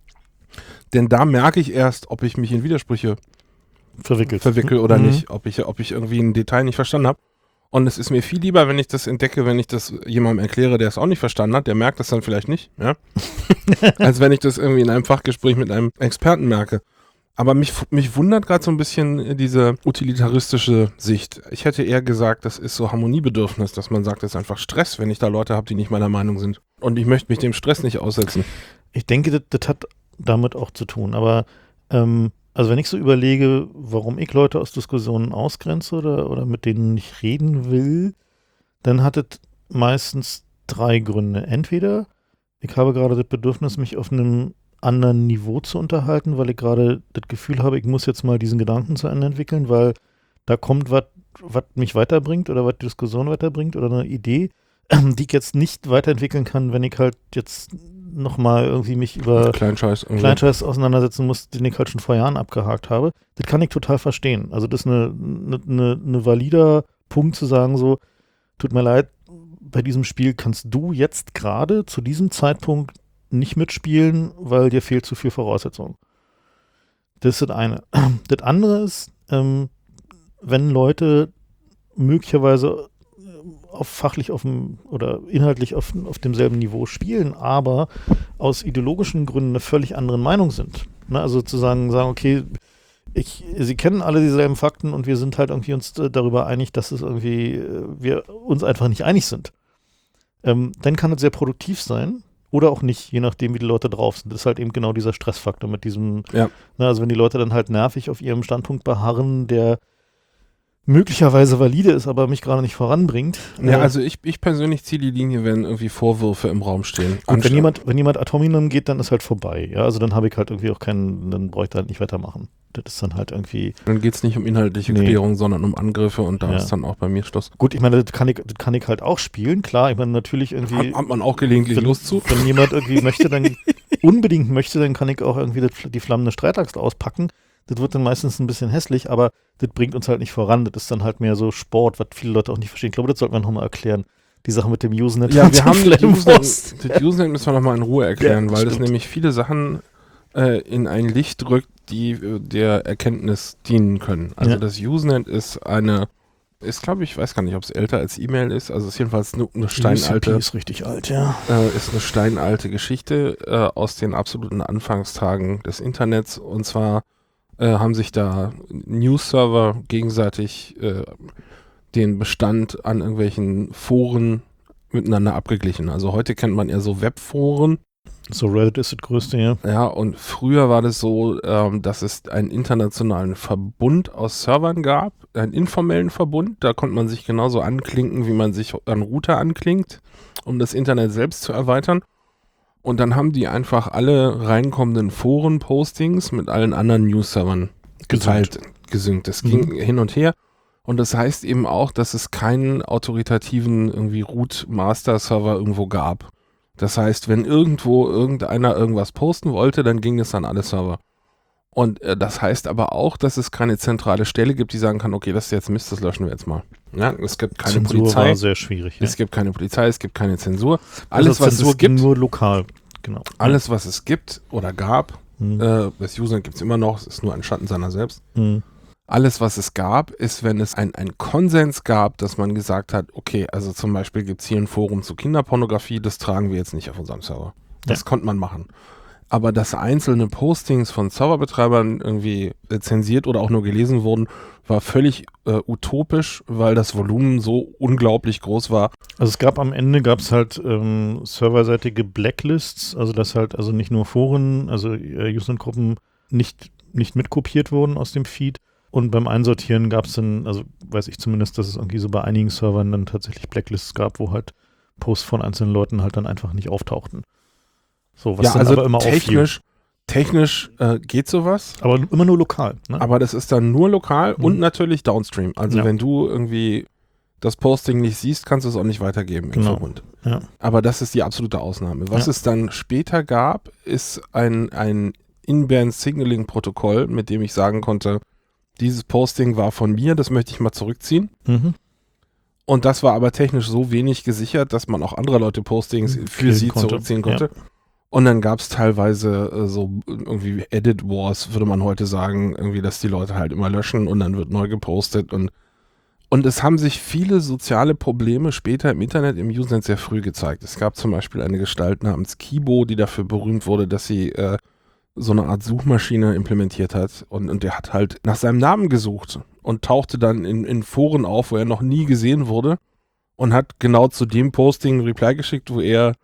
Denn da merke ich erst, ob ich mich in Widersprüche Verwickelt. verwickel oder Mhm. nicht, ob ich, ob ich irgendwie ein Detail nicht verstanden habe. Und es ist mir viel lieber, wenn ich das entdecke, wenn ich das jemandem erkläre, der es auch nicht verstanden hat, der merkt das dann vielleicht nicht, ja, als wenn ich das irgendwie in einem Fachgespräch mit einem Experten merke. Aber mich, mich wundert gerade so ein bisschen diese utilitaristische Sicht. Ich hätte eher gesagt, das ist so Harmoniebedürfnis, dass man sagt, das ist einfach Stress, wenn ich da Leute habe, die nicht meiner Meinung sind. Und ich möchte mich dem Stress nicht aussetzen. Ich denke, das, das hat damit auch zu tun. Aber ähm, also wenn ich so überlege, warum ich Leute aus Diskussionen ausgrenze oder, oder mit denen nicht reden will, dann hat es meistens drei Gründe. Entweder ich habe gerade das Bedürfnis, mich auf einem anderen Niveau zu unterhalten, weil ich gerade das Gefühl habe, ich muss jetzt mal diesen Gedanken zu Ende entwickeln, weil da kommt was, was mich weiterbringt oder was die Diskussion weiterbringt oder eine Idee, die ich jetzt nicht weiterentwickeln kann, wenn ich halt jetzt nochmal irgendwie mich über Kleinscheiß. irgendwie. Kleinscheiß auseinandersetzen muss, den ich halt schon vor Jahren abgehakt habe. Das kann ich total verstehen. Also das ist eine, eine, eine, eine valider Punkt zu sagen so, tut mir leid, bei diesem Spiel kannst du jetzt gerade zu diesem Zeitpunkt nicht mitspielen, weil dir fehlt zu viel Voraussetzung. Das ist das eine. Das andere ist, ähm, wenn Leute möglicherweise auf fachlich auf dem oder inhaltlich auf, auf demselben Niveau spielen, aber aus ideologischen Gründen eine völlig andere Meinung sind. Ne? Also zu sagen, sagen, okay, ich, sie kennen alle dieselben Fakten und wir sind halt irgendwie uns äh, darüber einig, dass es irgendwie, äh, wir uns einfach nicht einig sind. Ähm, dann kann es sehr produktiv sein oder auch nicht, je nachdem, wie die Leute drauf sind. Das ist halt eben genau dieser Stressfaktor mit diesem, Ja. ne, also wenn die Leute dann halt nervig auf ihrem Standpunkt beharren, der möglicherweise valide ist, aber mich gerade nicht voranbringt. Ja, Äh, also ich, ich persönlich ziehe die Linie, wenn irgendwie Vorwürfe im Raum stehen. Gut, wenn Anstatt- jemand, wenn jemand ad hominem geht, dann ist halt vorbei. Ja, also dann habe ich halt irgendwie auch keinen, dann brauche ich da halt nicht weitermachen. Das ist dann halt irgendwie, Dann geht es nicht um inhaltliche Nee. Klärung, sondern um Angriffe und da Ja. ist dann auch bei mir Schluss. gut, ich meine, das kann ich, das kann ich halt auch spielen, klar, ich meine, natürlich irgendwie, Hat, hat man auch gelegentlich wenn, Lust zu? wenn jemand irgendwie möchte, dann unbedingt möchte, dann kann ich auch irgendwie das, die flammende Streitaxt auspacken. Das wird dann meistens ein bisschen hässlich, aber das bringt uns halt nicht voran. Das ist dann halt mehr so Sport, was viele Leute auch nicht verstehen. Ich glaube, das sollte man nochmal erklären. Die Sache mit dem Usenet. Ja, und wir dem haben das Flammenwurst. Usenet, das Usenet müssen wir nochmal in Ruhe erklären, Ja, weil das stimmt. nämlich viele Sachen äh, in ein Licht rückt, die äh, der Erkenntnis dienen können. Also Ja. das Usenet ist eine, ist glaube ich, ich weiß gar nicht, ob es älter als E-Mail ist, also ist jedenfalls eine, eine U C P steinalte, ist richtig alt, ja. äh, ist eine steinalte Geschichte äh, aus den absoluten Anfangstagen des Internets und zwar äh, haben sich da News-Server gegenseitig äh, den Bestand an irgendwelchen Foren miteinander abgeglichen. Also heute kennt man eher so Webforen. So Reddit ist das größte, ja. Ja, und früher war das so, ähm, dass es einen internationalen Verbund aus Servern gab, einen informellen Verbund. Da konnte man sich genauso anklinken, wie man sich an Router anklingt, um das Internet selbst zu erweitern. Und dann haben die einfach alle reinkommenden Foren-Postings mit allen anderen News-Servern geteilt, gesynkt. Es ging Mhm. hin und her. Und das heißt eben auch, dass es keinen autoritativen irgendwie Root-Master-Server irgendwo gab. Das heißt, wenn irgendwo irgendeiner irgendwas posten wollte, dann ging es an alle Server. Und äh, das heißt aber auch, dass es keine zentrale Stelle gibt, die sagen kann, okay, das ist jetzt Mist, das löschen wir jetzt mal. Ja, es gibt keine Zensur Polizei, war sehr schwierig. Ja. es gibt keine Polizei, es gibt keine Zensur. Alles, also was Zensur es gibt, ging nur lokal, genau. alles, was es gibt oder gab, Mhm. äh, das Usenet gibt es immer noch, es ist nur ein Schatten seiner selbst. Mhm. Alles, was es gab, ist, wenn es ein Konsens gab, dass man gesagt hat, okay, also zum Beispiel gibt es hier ein Forum zu Kinderpornografie, das tragen wir jetzt nicht auf unserem Server. Das Ja. konnte man machen. Aber dass einzelne Postings von Serverbetreibern irgendwie äh, zensiert oder auch nur gelesen wurden, war völlig äh, utopisch, weil das Volumen so unglaublich groß war. Also es gab am Ende gab es halt ähm, serverseitige Blacklists, also dass halt also nicht nur Foren, also äh, User-Gruppen nicht, nicht mitkopiert wurden aus dem Feed. Und beim Einsortieren gab es dann, also weiß ich zumindest, dass es irgendwie so bei einigen Servern dann tatsächlich Blacklists gab, wo halt Posts von einzelnen Leuten halt dann einfach nicht auftauchten. So, was ja, dann also aber immer technisch, technisch äh, geht sowas, auffiel. Aber immer nur lokal. Ne? aber das ist dann nur lokal Mhm. und natürlich Downstream. Also Ja. wenn du irgendwie das Posting nicht siehst, kannst du es auch nicht weitergeben im Genau. Verbund. Ja. Aber das ist die absolute Ausnahme. Was Ja. es dann später gab, ist ein, ein In-Band-Signaling-Protokoll, mit dem ich sagen konnte, dieses Posting war von mir, das möchte ich mal zurückziehen. Mhm. Und das war aber technisch so wenig gesichert, dass man auch anderer Leute Postings für Killen sie konnte. zurückziehen konnte. Und dann gab es teilweise äh, so irgendwie Edit Wars, würde man heute sagen, irgendwie, dass die Leute halt immer löschen und dann wird neu gepostet. Und, und es haben sich viele soziale Probleme später im Internet, im Usenet sehr früh gezeigt. Es gab zum Beispiel eine Gestalt namens Kibo, die dafür berühmt wurde, dass sie äh, so eine Art Suchmaschine implementiert hat. Und, und der hat halt nach seinem Namen gesucht und tauchte dann in, in Foren auf, wo er noch nie gesehen wurde und hat genau zu dem Posting ein Reply geschickt, wo er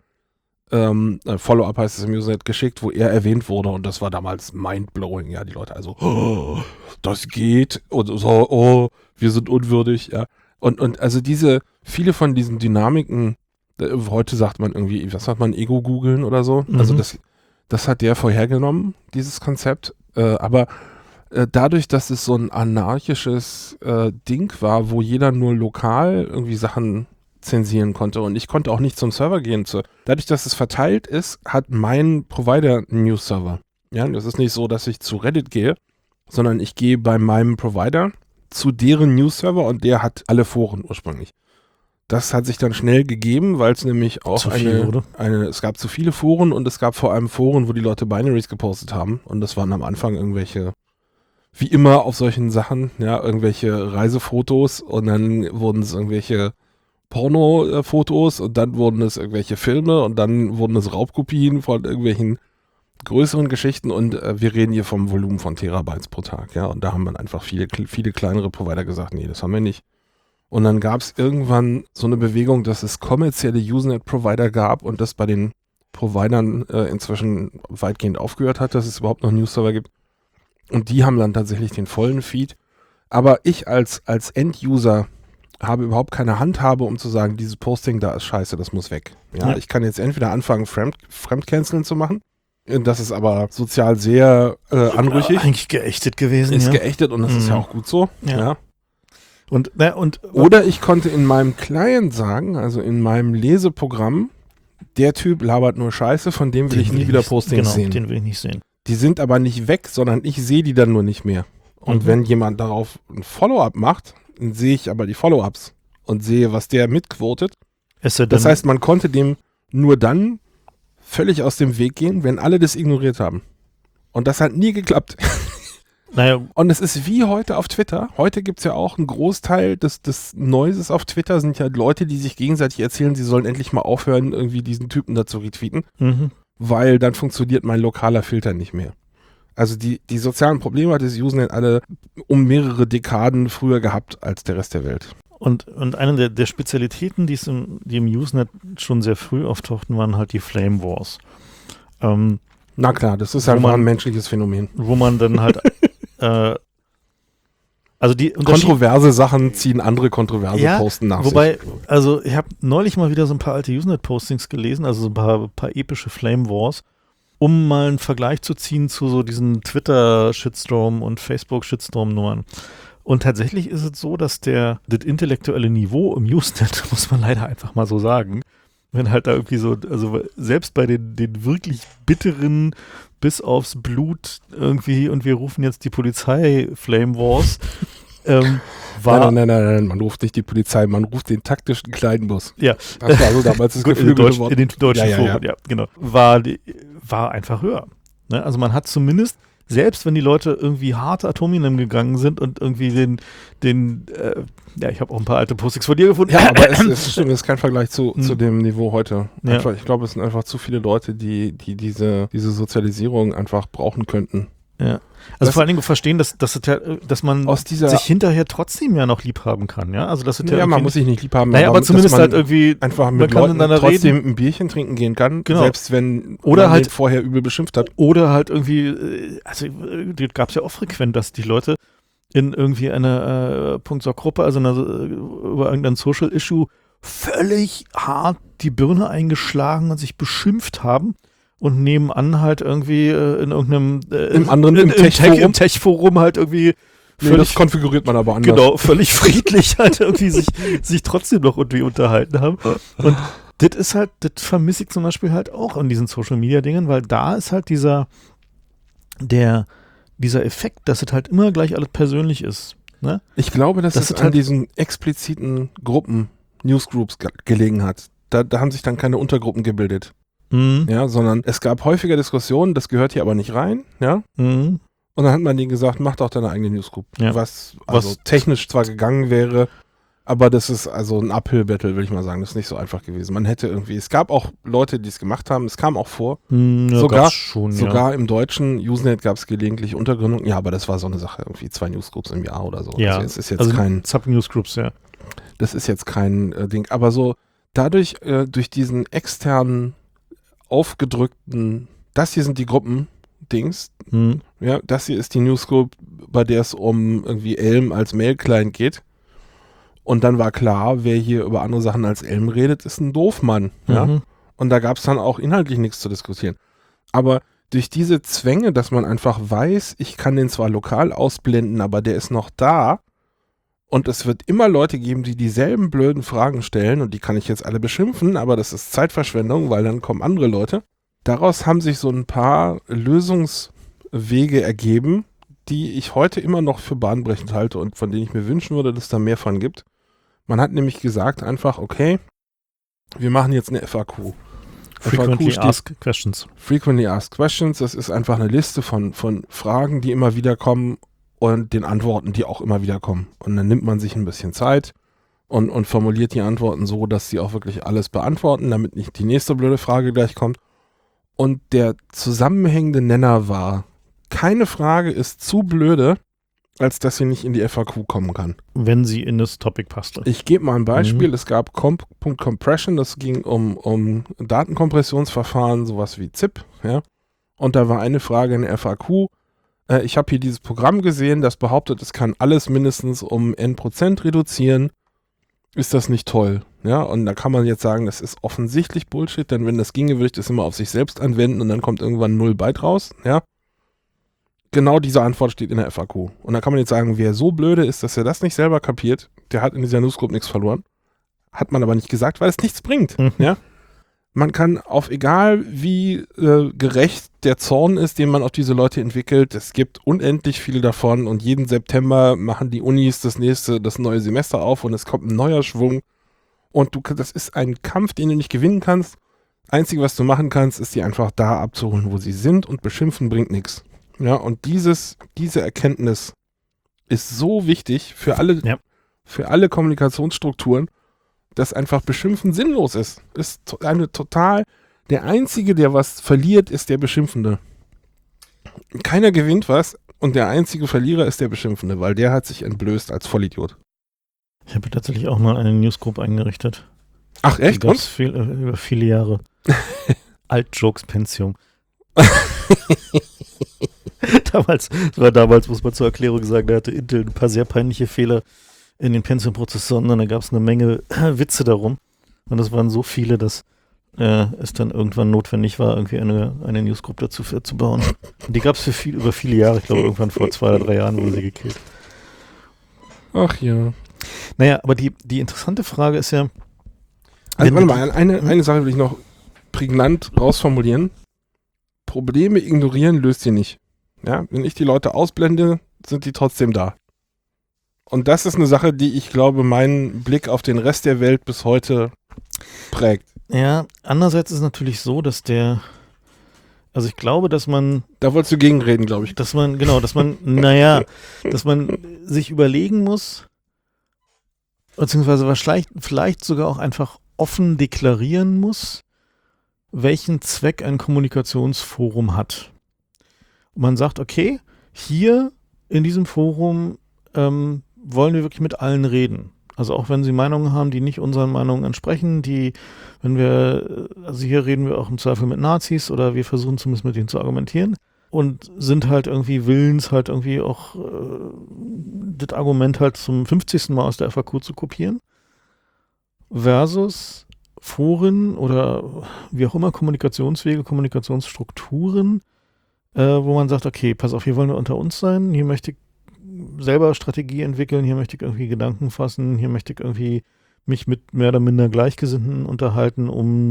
ähm, Follow-up heißt es im Usenet, geschickt, wo er erwähnt wurde und das war damals mindblowing, ja, die Leute also, oh, das geht und so, oh, wir sind unwürdig, ja. Und, und also diese, viele von diesen Dynamiken, äh, heute sagt man irgendwie, was sagt man, Ego-Googeln oder so, Mhm. also das, das hat der vorhergenommen, dieses Konzept, äh, aber äh, dadurch, dass es so ein anarchisches äh, Ding war, wo jeder nur lokal irgendwie Sachen zensieren konnte und ich konnte auch nicht zum Server gehen. Zu, dadurch, dass es verteilt ist, hat mein Provider einen News-Server. Ja, das ist nicht so, dass ich zu Reddit gehe, sondern ich gehe bei meinem Provider zu deren News-Server und der hat alle Foren ursprünglich. Das hat sich dann schnell gegeben, weil es nämlich auch Zu viel, eine, oder? eine, es gab zu viele Foren und es gab vor allem Foren, wo die Leute Binaries gepostet haben und das waren am Anfang irgendwelche, wie immer auf solchen Sachen, ja, irgendwelche Reisefotos und dann wurden es irgendwelche Porno-Fotos und dann wurden es irgendwelche Filme und dann wurden es Raubkopien von irgendwelchen größeren Geschichten und äh, wir reden hier vom Volumen von Terabytes pro Tag, ja, und da haben dann einfach viele, viele kleinere Provider gesagt, nee, das haben wir nicht. Und dann gab es irgendwann so eine Bewegung, dass es kommerzielle Usenet-Provider gab und das bei den Providern äh, inzwischen weitgehend aufgehört hat, dass es überhaupt noch News-Server gibt. Und die haben dann tatsächlich den vollen Feed. Aber ich als, als End-User habe überhaupt keine Handhabe, um zu sagen, dieses Posting da ist scheiße, das muss weg. Ja, Ja. ich kann jetzt entweder anfangen, Fremd, Fremdcanceln zu machen. Das ist aber sozial sehr äh, anrüchig. Eigentlich geächtet gewesen. Ist ja. geächtet und das ist ja Mhm. auch gut so. Ja. Ja. Und, na, und Oder ich konnte in meinem Client sagen, also in meinem Leseprogramm, der Typ labert nur Scheiße, von dem will den ich nie will wieder nicht- Postings genau, sehen. Den will ich nicht sehen. Die sind aber nicht weg, sondern ich sehe die dann nur nicht mehr. Und Mhm. wenn jemand darauf ein Follow-up macht, dann sehe ich aber die Follow-ups und sehe, was der mitquotet. Es sei Das denn, heißt, man konnte dem nur dann völlig aus dem Weg gehen, wenn alle das ignoriert haben. Und das hat nie geklappt. naja, Und es ist wie heute auf Twitter. Heute gibt es ja auch einen Großteil des, des Noises auf Twitter, sind ja Leute, die sich gegenseitig erzählen, sie sollen endlich mal aufhören, irgendwie diesen Typen da zu retweeten, mhm. weil dann funktioniert mein lokaler Filter nicht mehr. Also die, die sozialen Probleme hat das Usenet alle um mehrere Dekaden früher gehabt als der Rest der Welt. Und, und eine der, der Spezialitäten, die, es im, die im Usenet schon sehr früh auftauchten, waren halt die Flame Wars. Ähm, Na klar, das ist Wo einfach man- ein menschliches Phänomen. wo man dann halt äh, also die Unterschied- Kontroverse Sachen ziehen andere kontroverse Ja, Posten nach Wobei, also ich habe neulich mal wieder so ein paar alte Usenet-Postings gelesen, also so ein paar, paar epische Flame Wars, um mal einen Vergleich zu ziehen zu so diesen Twitter-Shitstorm und Facebook-Shitstorm-Nummern. Und tatsächlich ist es so, dass der das intellektuelle Niveau im Usenet, muss man leider einfach mal so sagen, wenn halt da irgendwie so, also selbst bei den, den wirklich bitteren bis aufs Blut irgendwie und wir rufen jetzt die Polizei Flame Wars, ähm, war Nein, nein, nein, nein, nein, man ruft nicht die Polizei, man ruft den taktischen kleinen Bus. Ja. Das war so damals das Gut, in, den geflügelte Deutsch, Wort. in den deutschen Ja, ja, Foren, ja. genau. War, die, war einfach höher. Ne? Also man hat zumindest selbst wenn die Leute irgendwie hart Atominem gegangen sind und irgendwie den, den äh, ja, ich habe auch ein paar alte Postings von dir gefunden. Ja, aber es, es stimmt, es ist kein Vergleich zu, Hm. zu dem Niveau heute. Ja. Einfach, ich glaube, es sind einfach zu viele Leute, die, die diese, diese Sozialisierung einfach brauchen könnten. Ja. Also Das- vor allen Dingen verstehen, dass, dass, es ja- dass man Aus dieser, sich hinterher trotzdem ja noch lieb haben kann, ja? Also das ist ja, ja, man irgendwie muss sich nicht lieb haben, naja, aber dass zumindest man halt irgendwie einfach man mit kann Leuten miteinander trotzdem reden. ein Bierchen trinken gehen kann, Genau. selbst wenn Oder man halt- den vorher übel beschimpft hat. oder halt irgendwie, äh, also äh, die gab es ja auch frequent, dass die Leute in irgendwie einer äh, Punkt-Sock-Gruppe, also einer, äh, über irgendein Social-Issue völlig hart die Birne eingeschlagen und sich beschimpft haben und nebenan halt irgendwie äh, in irgendeinem äh, Im anderen, im in, im Tech-Forum. Tech- im Tech-Forum halt irgendwie Nee, völlig, das konfiguriert man aber anders. genau, völlig friedlich halt irgendwie sich, sich trotzdem noch irgendwie unterhalten haben. Und das ist halt, das vermisse ich zum Beispiel halt auch an diesen Social-Media-Dingen, weil da ist halt dieser, der, dieser Effekt, dass es halt immer gleich alles persönlich ist. Ne? Ich glaube, dass Das es ist an halt- diesen expliziten Gruppen, Newsgroups ge gelegen hat. Da, da haben sich dann keine Untergruppen gebildet, Mhm. ja, sondern es gab häufiger Diskussionen, das gehört hier aber nicht rein, ja. Mhm. Und dann hat man denen gesagt, mach doch deine eigene Newsgroup. Ja. Was also Was- technisch zwar gegangen wäre, aber das ist also ein Uphill-Battle, will ich mal sagen. Das ist nicht so einfach gewesen. Man hätte irgendwie, es gab auch Leute, die es gemacht haben, es kam auch vor. Mhm, ja, Sogar- gab's schon, Sogar im deutschen Usenet gab es gelegentlich Untergründungen. Ja, aber das war so eine Sache, irgendwie zwei Newsgroups im Jahr oder so. ja. Also es ist jetzt also kein, Sub-Newsgroups, ja. das ist jetzt kein äh, Ding. Aber so dadurch, äh, durch diesen externen, aufgedrückten, das hier sind die Gruppen-Dings, Mhm. ja, das hier ist die Newsgroup, bei der es um irgendwie Elm als Mail-Client geht. Und dann war klar, wer hier über andere Sachen als Elm redet, ist ein Doofmann. Ja? Mhm. Und da gab es dann auch inhaltlich nichts zu diskutieren. Aber durch diese Zwänge, dass man einfach weiß, ich kann den zwar lokal ausblenden, aber der ist noch da. Und es wird immer Leute geben, die dieselben blöden Fragen stellen. Und die kann ich jetzt alle beschimpfen, aber das ist Zeitverschwendung, weil dann kommen andere Leute. Daraus haben sich so ein paar Lösungswege ergeben, die ich heute immer noch für bahnbrechend halte und von denen ich mir wünschen würde, dass da mehr von gibt. Man hat nämlich gesagt einfach, okay, wir machen jetzt eine F A Q. Frequently steht- Asked Questions. Frequently Asked Questions, das ist einfach eine Liste von, von Fragen, die immer wieder kommen und den Antworten, die auch immer wieder kommen. Und dann nimmt man sich ein bisschen Zeit und, und formuliert die Antworten so, dass sie auch wirklich alles beantworten, damit nicht die nächste blöde Frage gleich kommt. Und der zusammenhängende Nenner war, keine Frage ist zu blöde, als dass sie nicht in die F A Q kommen kann. Wenn sie in das Topic passte. Ich gebe mal ein Beispiel. Mhm. Es gab Comp .compression, das ging um, um Datenkompressionsverfahren, sowas wie ZIP. Ja? Und da war eine Frage in der F A Q. Äh, ich habe hier dieses Programm gesehen, das behauptet, es kann alles mindestens um n Prozent reduzieren. Ist das nicht toll? Ja, und da kann man jetzt sagen, das ist offensichtlich Bullshit, denn wenn das ginge, würde ich das immer auf sich selbst anwenden und dann kommt irgendwann null Byte raus. Ja. Genau diese Antwort steht in der F A Q. Und da kann man jetzt sagen, wer so blöde ist, dass er das nicht selber kapiert, der hat in dieser Newsgroup nichts verloren. Hat man aber nicht gesagt, weil es nichts bringt. Mhm. Ja? Man kann auf egal wie äh, gerecht der Zorn ist, den man auf diese Leute entwickelt, es gibt unendlich viele davon und jeden September machen die Unis das nächste, das neue Semester auf und es kommt ein neuer Schwung. Und du, das ist ein Kampf, den du nicht gewinnen kannst. Einzige, was du machen kannst, ist die einfach da abzuholen, wo sie sind und beschimpfen bringt nichts. Ja, und dieses, diese Erkenntnis ist so wichtig für alle, Ja. für alle Kommunikationsstrukturen, dass einfach Beschimpfen sinnlos ist. Ist to- eine total, der Einzige, der was verliert, ist der Beschimpfende. Keiner gewinnt was und der einzige Verlierer ist der Beschimpfende, weil der hat sich entblößt als Vollidiot. Ich habe tatsächlich auch mal eine Newsgroup eingerichtet. Ach Die echt? gab's Und? viel, äh, über viele Jahre. Alt-Jokes Pentium. damals, das war damals, muss man zur Erklärung sagen, da hatte Intel ein paar sehr peinliche Fehler in den Pentium-Prozessoren und da gab es eine Menge Witze darum. Und das waren so viele, dass äh, es dann irgendwann notwendig war, irgendwie eine, eine Newsgroup dazu für, zu bauen. Und die gab es für viel, über viele Jahre, ich glaube irgendwann vor zwei oder drei Jahren wurde sie gekillt. Ach ja. Naja, aber die, die interessante Frage ist ja, Also wenn warte du mal, eine, eine Sache will ich noch prägnant rausformulieren. Probleme ignorieren löst ihr nicht. Ja, wenn ich die Leute ausblende, sind die trotzdem da. Und das ist eine Sache, die ich glaube, meinen Blick auf den Rest der Welt bis heute prägt. Ja, andererseits ist es natürlich so, dass der, Also ich glaube, dass man... Da wolltest du gegenreden, glaube ich. Dass man, genau, dass man, naja, dass man sich überlegen muss, beziehungsweise vielleicht, vielleicht sogar auch einfach offen deklarieren muss, welchen Zweck ein Kommunikationsforum hat. Und man sagt, okay, hier in diesem Forum ähm, wollen wir wirklich mit allen reden. Also auch wenn sie Meinungen haben, die nicht unseren Meinungen entsprechen, die, wenn wir, also hier reden wir auch im Zweifel mit Nazis oder wir versuchen zumindest mit denen zu argumentieren und sind halt irgendwie willens, halt irgendwie auch äh, das Argument halt zum fünfzigsten Mal aus der F A Q zu kopieren. Versus Foren oder wie auch immer Kommunikationswege, Kommunikationsstrukturen, äh, wo man sagt, okay, pass auf, hier wollen wir unter uns sein, hier möchte ich selber Strategie entwickeln, hier möchte ich irgendwie Gedanken fassen, hier möchte ich irgendwie mich mit mehr oder minder Gleichgesinnten unterhalten,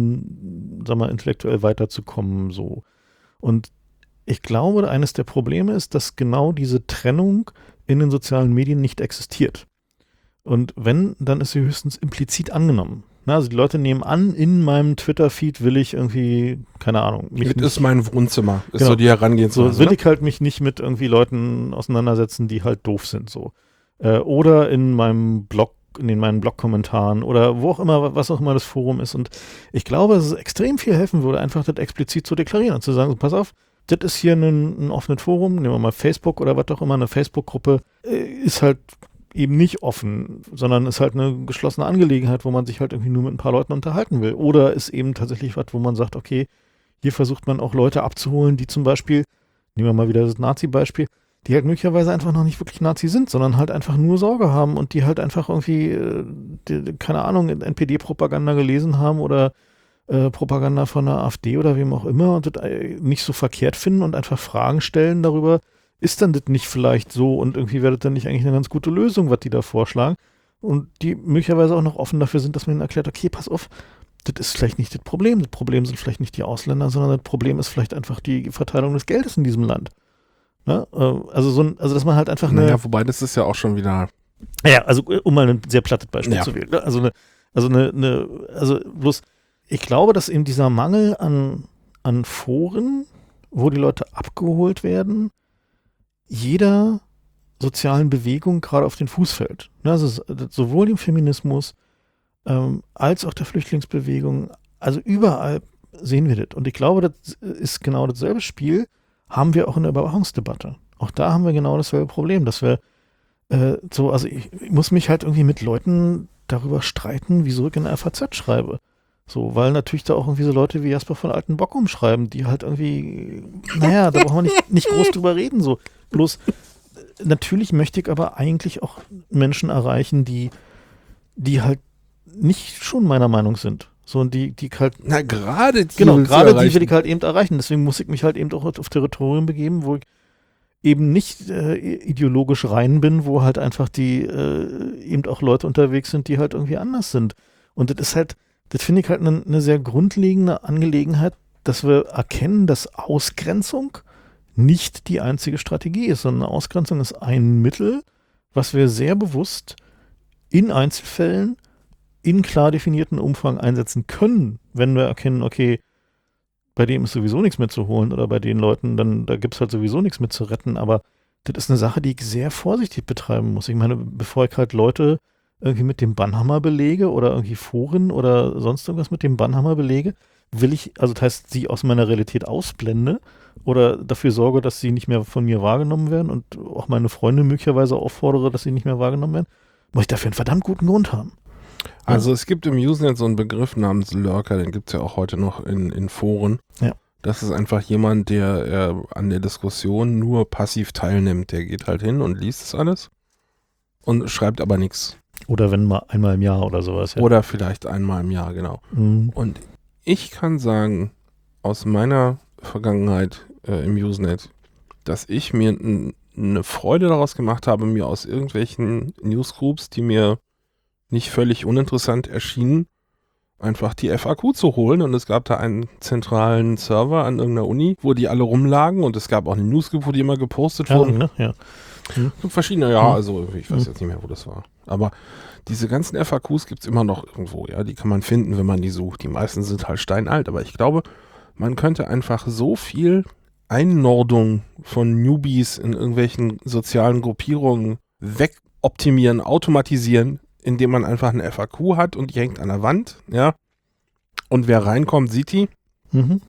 um, sag mal, intellektuell weiterzukommen, so. Und ich glaube, eines der Probleme ist, dass genau diese Trennung in den sozialen Medien nicht existiert. Und wenn, dann ist sie höchstens implizit angenommen. Na, also die Leute nehmen an, in meinem Twitter-Feed will ich irgendwie, keine Ahnung. Mich das nicht, ist mein Wohnzimmer, ist genau, so die Herangehensweise. So will ich halt mich nicht mit irgendwie Leuten auseinandersetzen, die halt doof sind, so. Äh, oder in meinem Blog, in den meinen Blog-Kommentaren oder wo auch immer, was auch immer das Forum ist. Und ich glaube, dass es extrem viel helfen würde, einfach das explizit zu deklarieren und zu sagen, so, pass auf, das ist hier ein, ein offenes Forum, nehmen wir mal Facebook oder was auch immer, eine Facebook-Gruppe, äh, ist halt eben nicht offen, sondern ist halt eine geschlossene Angelegenheit, wo man sich halt irgendwie nur mit ein paar Leuten unterhalten will. Oder ist eben tatsächlich was, wo man sagt, okay, hier versucht man auch Leute abzuholen, die zum Beispiel, nehmen wir mal wieder das Nazi-Beispiel, die halt möglicherweise einfach noch nicht wirklich Nazi sind, sondern halt einfach nur Sorge haben und die halt einfach irgendwie, äh, die, keine Ahnung, N P D-Propaganda gelesen haben oder äh, Propaganda von der AfD oder wem auch immer und das nicht so verkehrt finden und einfach Fragen stellen darüber, ist dann das nicht vielleicht so und irgendwie wäre das dann nicht eigentlich eine ganz gute Lösung, was die da vorschlagen und die möglicherweise auch noch offen dafür sind, dass man ihnen erklärt, okay, pass auf, das ist vielleicht nicht das Problem, das Problem sind vielleicht nicht die Ausländer, sondern das Problem ist vielleicht einfach die Verteilung des Geldes in diesem Land. Ne? Also so ein, also dass man halt einfach eine... Naja, wobei das ist ja auch schon wieder... Ja, also um mal ein sehr plattes Beispiel ja. zu wählen. Ne? Also eine, also eine, eine, also bloß, ich glaube, dass eben dieser Mangel an, an Foren, wo die Leute abgeholt werden, jeder sozialen Bewegung gerade auf den Fuß fällt. Also sowohl dem Feminismus ähm, als auch der Flüchtlingsbewegung, also überall sehen wir das. Und ich glaube, das ist genau dasselbe Spiel, haben wir auch in der Überwachungsdebatte. Auch da haben wir genau dasselbe Problem, dass wir äh, so, also ich, ich muss mich halt irgendwie mit Leuten darüber streiten, wieso ich in der F A Z schreibe. So, weil natürlich da auch irgendwie so Leute wie Jasper von Altenbock schreiben, die halt irgendwie, naja, da brauchen wir nicht, nicht groß drüber reden, so. Bloß, natürlich möchte ich aber eigentlich auch Menschen erreichen, die, die halt nicht schon meiner Meinung sind. So, und die, die halt. Na, gerade die. Genau, gerade die will ich halt eben erreichen. Deswegen muss ich mich halt eben auch auf Territorium begeben, wo ich eben nicht äh, ideologisch rein bin, wo halt einfach die äh, eben auch Leute unterwegs sind, die halt irgendwie anders sind. Und das ist halt, das finde ich halt eine ne sehr grundlegende Angelegenheit, dass wir erkennen, dass Ausgrenzung nicht die einzige Strategie ist, sondern Ausgrenzung ist ein Mittel, was wir sehr bewusst in Einzelfällen in klar definierten Umfang einsetzen können, wenn wir erkennen, okay, bei dem ist sowieso nichts mehr zu holen oder bei den Leuten, dann da gibt es halt sowieso nichts mehr zu retten, aber das ist eine Sache, die ich sehr vorsichtig betreiben muss. Ich meine, bevor ich halt Leute irgendwie mit dem Bannhammer belege oder irgendwie Foren oder sonst irgendwas mit dem Bannhammer belege, will ich, also das heißt, sie aus meiner Realität ausblende oder dafür sorge, dass sie nicht mehr von mir wahrgenommen werden und auch meine Freunde möglicherweise auffordere, dass sie nicht mehr wahrgenommen werden, muss ich dafür einen verdammt guten Grund haben. Also es gibt im Usenet so einen Begriff namens Lurker, den gibt es ja auch heute noch in, in Foren. Ja. Das ist einfach jemand, der äh, an der Diskussion nur passiv teilnimmt. Der geht halt hin und liest das alles und schreibt aber nichts. Oder wenn mal einmal im Jahr oder sowas. Ja. Oder vielleicht einmal im Jahr, genau. Mhm. Und ich kann sagen, aus meiner Vergangenheit äh, im Usenet, dass ich mir n- eine Freude daraus gemacht habe, mir aus irgendwelchen Newsgroups, die mir nicht völlig uninteressant erschienen, einfach die F A Q zu holen. Und es gab da einen zentralen Server an irgendeiner Uni, wo die alle rumlagen. Und es gab auch eine Newsgroup, wo die immer gepostet Ja, wurden. ne? Ja. Mhm. Verschiedene, ja, Mhm. also ich weiß jetzt nicht mehr, wo das war. Aber diese ganzen F A Qs gibt es immer noch irgendwo, ja. Die kann man finden, wenn man die sucht. Die meisten sind halt steinalt. Aber ich glaube, man könnte einfach so viel Einnordung von Newbies in irgendwelchen sozialen Gruppierungen wegoptimieren, automatisieren, indem man einfach eine F A Q hat und die hängt an der Wand, ja. Und wer reinkommt, sieht die. Mhm.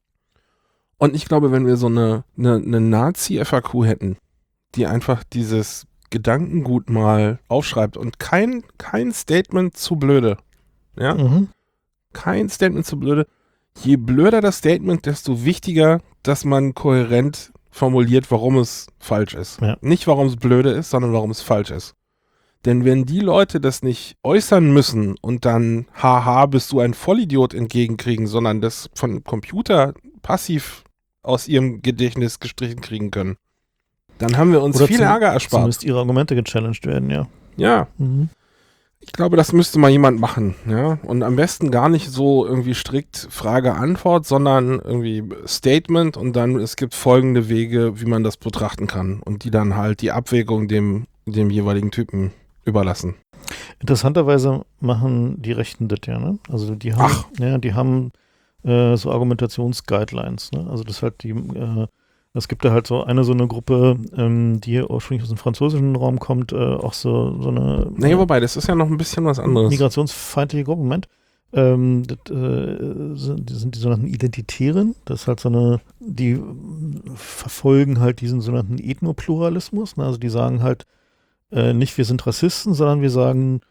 Und ich glaube, wenn wir so eine, eine, eine Nazi-F A Q hätten, die einfach dieses Gedankengut mal aufschreibt und kein, kein Statement zu blöde, ja. Mhm. Kein Statement zu blöde. Je blöder das Statement, desto wichtiger, dass man kohärent formuliert, warum es falsch ist. Ja. Nicht, warum es blöde ist, sondern warum es falsch ist. Denn wenn die Leute das nicht äußern müssen und dann, haha, bist du ein Vollidiot entgegenkriegen, sondern das von Computer passiv aus ihrem Gedächtnis gestrichen kriegen können, dann haben wir uns Oder viel zum- Ärger erspart. Zumindest ihre Argumente gechallenged werden, ja. Ja, Mhm. ich glaube, das müsste mal jemand machen, ja. Und am besten gar nicht so irgendwie strikt Frage-Antwort, sondern irgendwie Statement und dann es gibt folgende Wege, wie man das betrachten kann und die dann halt die Abwägung dem, dem jeweiligen Typen überlassen. Interessanterweise machen die Rechten das ja, ne? Also die haben, Ach. ja, die haben äh, so Argumentationsguidelines, ne? Also das halt die, äh, es gibt da halt so eine so eine Gruppe, ähm, die ursprünglich aus dem französischen Raum kommt, äh, auch so, so eine Naja, äh, wobei, das ist ja noch ein bisschen was anderes. migrationsfeindliche Gruppe, Moment. Ähm, das äh, sind, die sind die sogenannten Identitären, das ist halt so eine, die äh, verfolgen halt diesen sogenannten Ethnopluralismus, ne? Also die sagen halt äh, nicht, wir sind Rassisten, sondern wir sagen,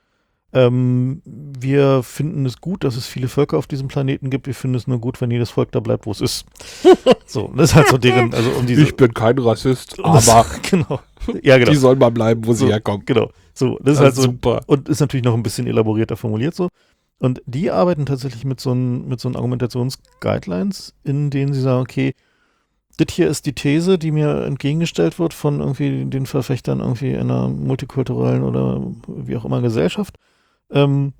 ähm, wir finden es gut, dass es viele Völker auf diesem Planeten gibt, wir finden es nur gut, wenn jedes Volk da bleibt, wo es ist. So, das ist halt so deren, also um diese, Ich bin kein Rassist, das, aber genau, ja genau, die sollen mal bleiben, wo sie so, herkommen. genau, so, das ist Das halt ist so, super. und ist natürlich noch ein bisschen elaborierter formuliert so. Und die arbeiten tatsächlich mit so einen mit so einen Argumentationsguidelines, in denen sie sagen, okay, das hier ist die These, die mir entgegengestellt wird von irgendwie den Verfechtern irgendwie einer multikulturellen oder wie auch immer Gesellschaft. Ähm,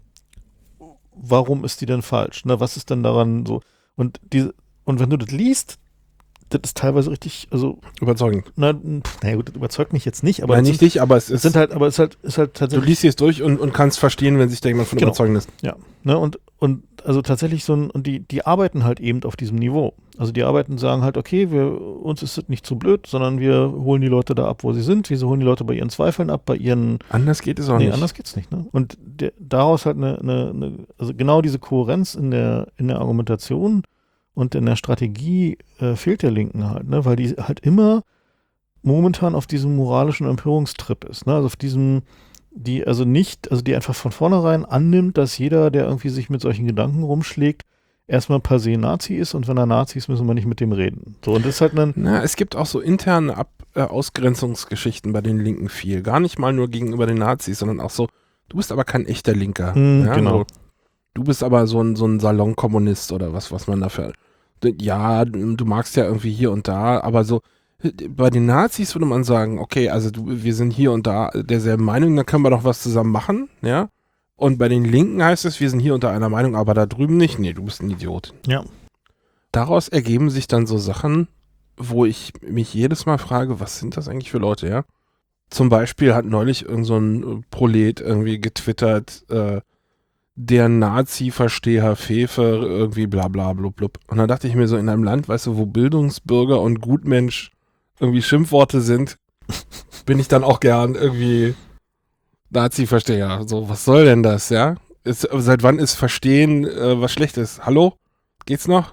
warum ist die denn falsch? Na, was ist denn daran so? Und diese, und wenn du das liest, das ist teilweise richtig, also, Überzeugend. na, pf, naja gut, das überzeugt mich jetzt nicht, aber Nein, es nicht sind, dich, aber es es ist, sind halt, aber es ist halt, ist halt du tatsächlich. liest es durch und, und kannst verstehen, wenn sich da jemand von Genau. überzeugen lässt. Ja, ne, und, und also tatsächlich so ein, und die, die arbeiten halt eben auf diesem Niveau. Also die arbeiten, sagen halt, okay, wir, uns ist das nicht zu blöd, sondern wir holen die Leute da ab, wo sie sind, wir holen die Leute bei ihren Zweifeln ab, bei ihren, Anders geht es auch nee, nicht. anders geht's nicht, ne? Und der, daraus halt eine, eine, eine, also genau diese Kohärenz in der, in der Argumentation und in der Strategie äh, fehlt der Linken halt, ne? Weil die halt immer momentan auf diesem moralischen Empörungstrip ist, ne? Also auf diesem, die also nicht, also die einfach von vornherein annimmt, dass jeder, der irgendwie sich mit solchen Gedanken rumschlägt, erstmal per se Nazi ist und wenn er Nazi ist, müssen wir nicht mit dem reden. So, und das ist halt ein, Na, es gibt auch so interne Ab äh, Ausgrenzungsgeschichten bei den Linken viel. Gar nicht mal nur gegenüber den Nazis, sondern auch so, du bist aber kein echter Linker. Mm, ja, genau. So, du bist aber so ein, so ein Salonkommunist oder was, was man dafür. Ja, du magst ja irgendwie hier und da, aber so, bei den Nazis würde man sagen, okay, also du, wir sind hier und da derselben Meinung, dann können wir doch was zusammen machen, ja. Und bei den Linken heißt es, wir sind hier unter einer Meinung, aber da drüben nicht. Nee, du bist ein Idiot. ja. Daraus ergeben sich dann so Sachen, wo ich mich jedes Mal frage, was sind das eigentlich für Leute, ja? Zum Beispiel hat neulich irgend so ein Prolet irgendwie getwittert, äh, der Nazi-Versteher Fefe, irgendwie bla bla blub blub. Und dann dachte ich mir so, in einem Land, weißt du, wo Bildungsbürger und Gutmensch irgendwie Schimpfworte sind, bin ich dann auch gern irgendwie Nazi-Versteher. So, was soll denn das, ja? Ist, seit wann ist Verstehen äh, was Schlechtes? Hallo? Geht's noch?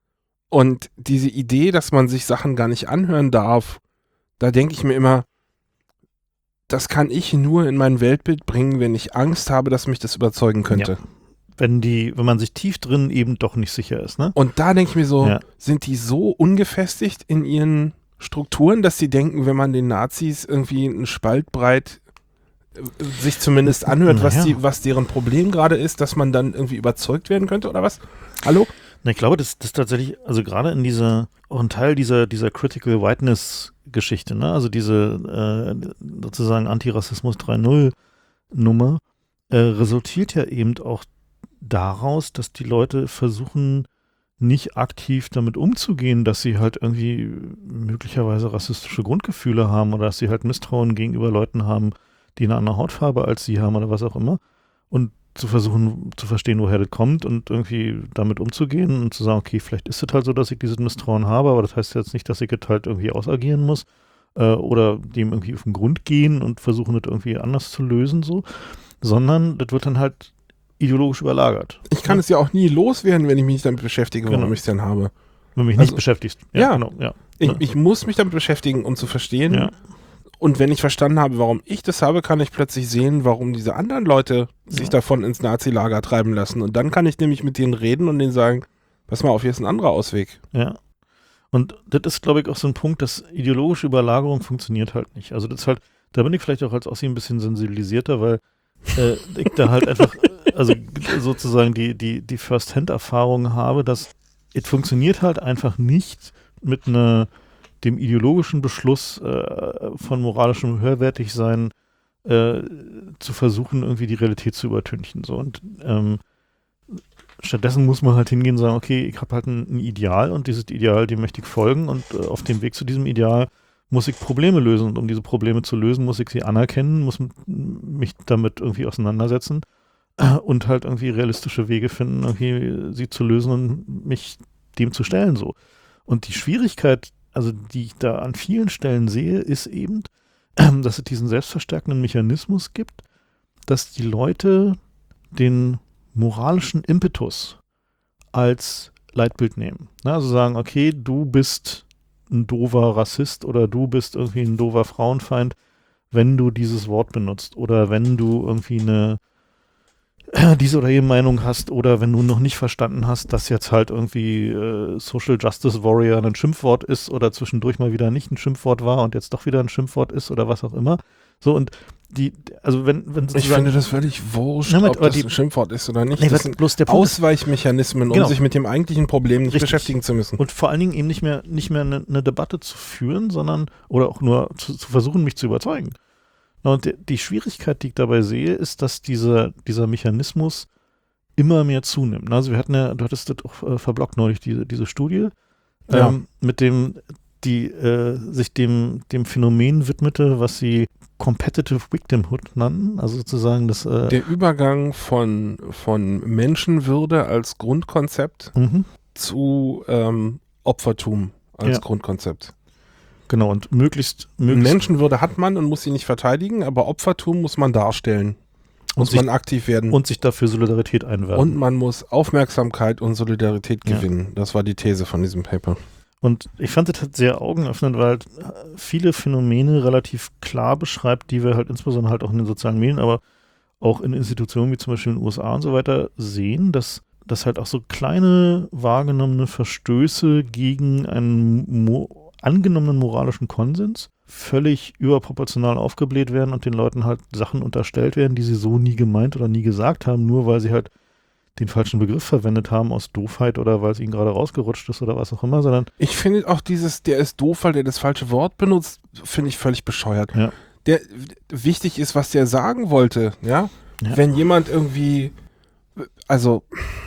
Und diese Idee, dass man sich Sachen gar nicht anhören darf, da denke ich mir immer, das kann ich nur in mein Weltbild bringen, wenn ich Angst habe, dass mich das überzeugen könnte. Ja. Wenn die, wenn man sich tief drin eben doch nicht sicher ist, ne? Und da denke ich mir so, Ja. sind die so ungefestigt in ihren Strukturen, dass sie denken, wenn man den Nazis irgendwie einen Spalt breit äh, sich zumindest anhört, was, Naja. die, was deren Problem gerade ist, dass man dann irgendwie überzeugt werden könnte oder was? Hallo? Na, ich glaube, das, das tatsächlich, also gerade in dieser, auch ein Teil dieser, dieser Critical Whiteness-Geschichte, ne? Also diese äh, sozusagen Antirassismus drei Punkt null Nummer, äh, resultiert ja eben auch daraus, dass die Leute versuchen, nicht aktiv damit umzugehen, dass sie halt irgendwie möglicherweise rassistische Grundgefühle haben oder dass sie halt Misstrauen gegenüber Leuten haben, die eine andere Hautfarbe als sie haben oder was auch immer. Und zu versuchen zu verstehen, woher das kommt und irgendwie damit umzugehen und zu sagen, okay, vielleicht ist es halt so, dass ich dieses Misstrauen habe, aber das heißt jetzt nicht, dass ich es halt irgendwie ausagieren muss äh, oder dem irgendwie auf den Grund gehen und versuchen, das irgendwie anders zu lösen, so, sondern das wird dann halt ideologisch überlagert. Ich kann ja. es ja auch nie loswerden, wenn ich mich nicht damit beschäftige, warum Genau. ich es denn habe. Wenn du mich Also, nicht beschäftigst. ja. genau. Ja. Ich, Ja. ich muss mich damit beschäftigen, um zu verstehen. Ja. Und wenn ich verstanden habe, warum ich das habe, kann ich plötzlich sehen, warum diese anderen Leute sich Ja. davon ins Nazi-Lager treiben lassen. Und dann kann ich nämlich mit denen reden und denen sagen, pass mal auf, hier ist ein anderer Ausweg. Ja. Und das ist, glaube ich, auch so ein Punkt, dass ideologische Überlagerung funktioniert halt nicht. Also das ist halt, da bin ich vielleicht auch als Ossi ein bisschen sensibilisierter, weil äh, ich da halt einfach, also sozusagen die, die, die First-Hand-Erfahrung habe, dass es funktioniert halt einfach nicht mit einer dem ideologischen Beschluss äh, von moralischem Höherwertigsein äh, zu versuchen, irgendwie die Realität zu übertünchen. So. Und ähm, stattdessen muss man halt hingehen und sagen, okay, ich habe halt ein, ein Ideal und dieses Ideal, dem möchte ich folgen und äh, auf dem Weg zu diesem Ideal muss ich Probleme lösen und um diese Probleme zu lösen, muss ich sie anerkennen, muss m- mich damit irgendwie auseinandersetzen äh, und halt irgendwie realistische Wege finden, irgendwie sie zu lösen und mich dem zu stellen, so. Und die Schwierigkeit, also die ich da an vielen Stellen sehe, ist eben, dass es diesen selbstverstärkenden Mechanismus gibt, dass die Leute den moralischen Impetus als Leitbild nehmen. Na, also sagen, okay, du bist ein doofer Rassist oder du bist irgendwie ein doofer Frauenfeind, wenn du dieses Wort benutzt oder wenn du irgendwie eine diese oder jene Meinung hast oder wenn du noch nicht verstanden hast, dass jetzt halt irgendwie äh, Social Justice Warrior ein Schimpfwort ist oder zwischendurch mal wieder nicht ein Schimpfwort war und jetzt doch wieder ein Schimpfwort ist oder was auch immer. So, und die, also wenn, wenn Ich finde das völlig wurscht, Ja, mit- ob aber das die- ein Schimpfwort ist oder nicht. Nee, das was sind bloß der Punkt ist, Ausweichmechanismen, um Genau. sich mit dem eigentlichen Problem nicht Richtig. beschäftigen zu müssen. und vor allen Dingen eben nicht mehr nicht mehr eine, eine Debatte zu führen, sondern oder auch nur zu, zu versuchen, mich zu überzeugen. Na, Und die, die Schwierigkeit, die ich dabei sehe, ist, dass dieser, dieser Mechanismus immer mehr zunimmt. Also wir hatten ja, du hattest das auch äh, verblockt neulich, diese, diese Studie, Ja. ähm, mit dem, die äh, sich dem, dem Phänomen widmete, was sie Competitive Victimhood nannten, also sozusagen das äh, Der Übergang von, von Menschenwürde als Grundkonzept mhm. zu ähm, Opfertum als Ja. Grundkonzept. Genau, und möglichst, möglichst Menschenwürde hat man und muss sie nicht verteidigen, aber Opfertum muss man darstellen. Und Muss sich- man aktiv werden. und sich dafür Solidarität einwerben. Und man muss Aufmerksamkeit und Solidarität Ja. gewinnen. Das war die These von diesem Paper. Und ich fand das halt sehr augenöffnend, weil halt viele Phänomene relativ klar beschreibt, die wir halt insbesondere halt auch in den sozialen Medien, aber auch in Institutionen wie zum Beispiel in den U S A und so weiter sehen, dass, dass halt auch so kleine wahrgenommene Verstöße gegen einen mo- angenommenen moralischen Konsens völlig überproportional aufgebläht werden und den Leuten halt Sachen unterstellt werden, die sie so nie gemeint oder nie gesagt haben, nur weil sie halt den falschen Begriff verwendet haben aus Doofheit oder weil es ihnen gerade rausgerutscht ist oder was auch immer, sondern Ich finde auch dieses, der ist doof, weil der das falsche Wort benutzt, finde ich völlig bescheuert. Ja. Der wichtig ist, was der sagen wollte, ja? Ja. Wenn jemand irgendwie, also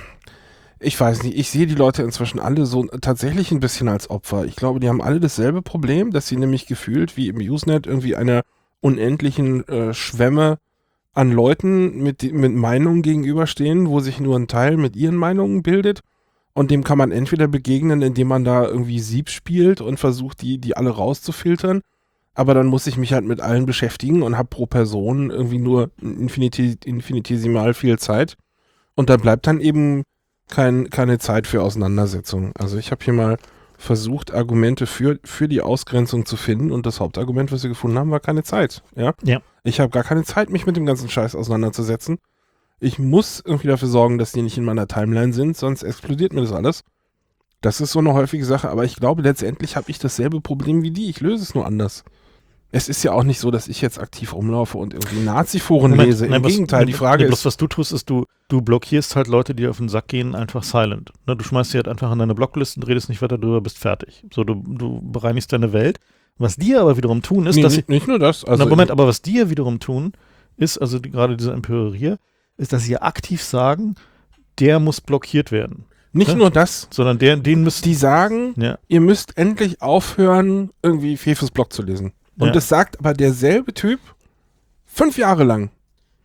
ich weiß nicht, ich sehe die Leute inzwischen alle so tatsächlich ein bisschen als Opfer. Ich glaube, die haben alle dasselbe Problem, dass sie nämlich gefühlt wie im Usenet irgendwie einer unendlichen äh, Schwemme an Leuten mit, mit Meinungen gegenüberstehen, wo sich nur ein Teil mit ihren Meinungen bildet. Und dem kann man entweder begegnen, indem man da irgendwie Sieb spielt und versucht, die, die alle rauszufiltern. Aber dann muss ich mich halt mit allen beschäftigen und habe pro Person irgendwie nur infiniti infinitesimal viel Zeit. Und da bleibt dann eben kein, keine Zeit für Auseinandersetzung. Also ich habe hier mal versucht, Argumente für, für die Ausgrenzung zu finden und das Hauptargument, was wir gefunden haben, war keine Zeit. Ja. Ja. Ich habe gar keine Zeit, mich mit dem ganzen Scheiß auseinanderzusetzen. Ich muss irgendwie dafür sorgen, dass die nicht in meiner Timeline sind, sonst explodiert mir das alles. Das ist so eine häufige Sache, aber ich glaube, letztendlich habe ich dasselbe Problem wie die. Ich löse es nur anders. Es ist ja auch nicht so, dass ich jetzt aktiv rumlaufe und irgendwie Nazi-Foren Moment, lese. Im nein, was- Gegenteil, die Frage nee, bloß ist, was du tust, ist, du, du blockierst halt Leute, die auf den Sack gehen, einfach silent. Ne, du schmeißt sie halt einfach an deine Blocklisten, redest nicht weiter drüber, bist fertig. So, du, du bereinigst deine Welt. Was die aber wiederum tun, ist, nee, dass sie. nicht, nicht nur das. Also na, Moment, aber was die ja wiederum tun, ist, also die, gerade dieser Empörerier, ist, dass sie aktiv sagen, der muss blockiert werden. nicht ne? nur das. Sondern der, den müsst Die sagen, Ja, ihr müsst endlich aufhören, irgendwie Fefes Blog zu lesen. Und Ja. das sagt aber derselbe Typ fünf Jahre lang.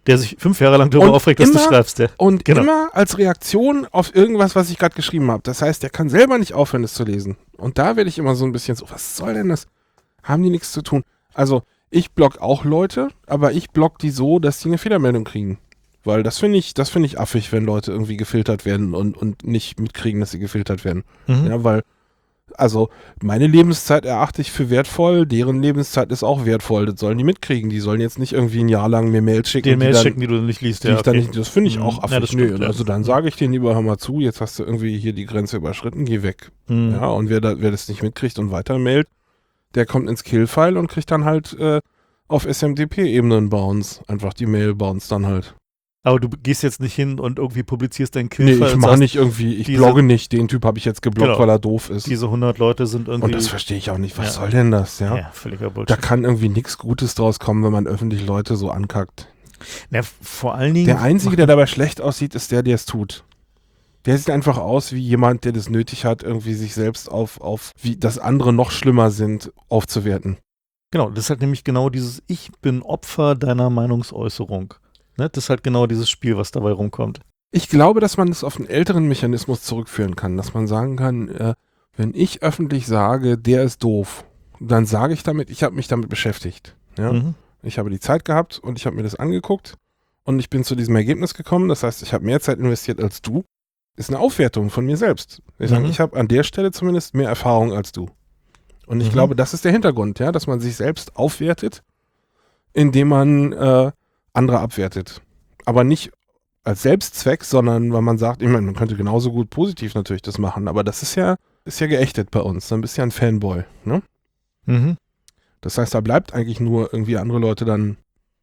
Der sich fünf Jahre lang darüber Und aufregt, dass immer- du schreibst. Der. Und Genau. immer als Reaktion auf irgendwas, was ich gerade geschrieben habe. Das heißt, der kann selber nicht aufhören, es zu lesen. Und da werde ich immer so ein bisschen so, was soll denn das? Haben die nichts zu tun? Also, ich block auch Leute, aber ich block die so, dass die eine Fehlermeldung kriegen. Weil das finde ich, das finde ich affig, wenn Leute irgendwie gefiltert werden und, und nicht mitkriegen, dass sie gefiltert werden. Mhm. Ja, weil, also, meine Lebenszeit erachte ich für wertvoll, deren Lebenszeit ist auch wertvoll. Das sollen die mitkriegen. Die sollen jetzt nicht irgendwie ein Jahr lang mir Mails schicken. Den die Mails dann, schicken, die du nicht liest. die Ja, ich dann okay. nicht, das finde ich Mhm. auch Ja, affig. das stimmt, Nö, ja. also dann sage ich denen lieber, hör mal zu, jetzt hast du irgendwie hier die Grenze überschritten, geh weg. Mhm. Ja, und wer, da, wer das nicht mitkriegt und weitermailt, der kommt ins Kill-File und kriegt dann halt äh, auf S M T P-Ebene einen Bounce. Einfach die Mail bounce dann halt. Aber du gehst jetzt nicht hin und irgendwie publizierst deinen Kill. Nee, ich mache nicht irgendwie, ich diese- blogge nicht, den Typ habe ich jetzt geblockt, Genau. weil er doof ist. Diese hundert Leute sind irgendwie. Und das verstehe ich auch nicht. Was Ja. soll denn das, ja? ja, völliger Da Bullshit. kann irgendwie nichts Gutes draus kommen, wenn man öffentlich Leute so ankackt. Na, vor allen Dingen. Der Einzige, der dabei schlecht aussieht, ist der, der es tut. Der sieht einfach aus wie jemand, der das nötig hat, irgendwie sich selbst auf, auf wie das andere noch schlimmer sind, aufzuwerten. Genau, das ist halt nämlich genau dieses Ich bin Opfer deiner Meinungsäußerung. Ne? Das ist halt genau dieses Spiel, was dabei rumkommt. Ich glaube, dass man das auf einen älteren Mechanismus zurückführen kann, dass man sagen kann, äh, wenn ich öffentlich sage, der ist doof, dann sage ich damit, ich habe mich damit beschäftigt. Ja? Mhm. Ich habe die Zeit gehabt und ich habe mir das angeguckt und ich bin zu diesem Ergebnis gekommen. Das heißt, ich habe mehr Zeit investiert als du. Ist eine Aufwertung von mir selbst. Ich sage, Mhm. ich habe an der Stelle zumindest mehr Erfahrung als du. Und ich Mhm. glaube, das ist der Hintergrund, ja, dass man sich selbst aufwertet, indem man äh, andere abwertet. Aber nicht als Selbstzweck, sondern weil man sagt, ich meine, man könnte genauso gut positiv natürlich das machen, aber das ist ja, ist ja geächtet bei uns. Dann bist du ja ein Fanboy, ne? Mhm. Das heißt, da bleibt eigentlich nur irgendwie andere Leute dann.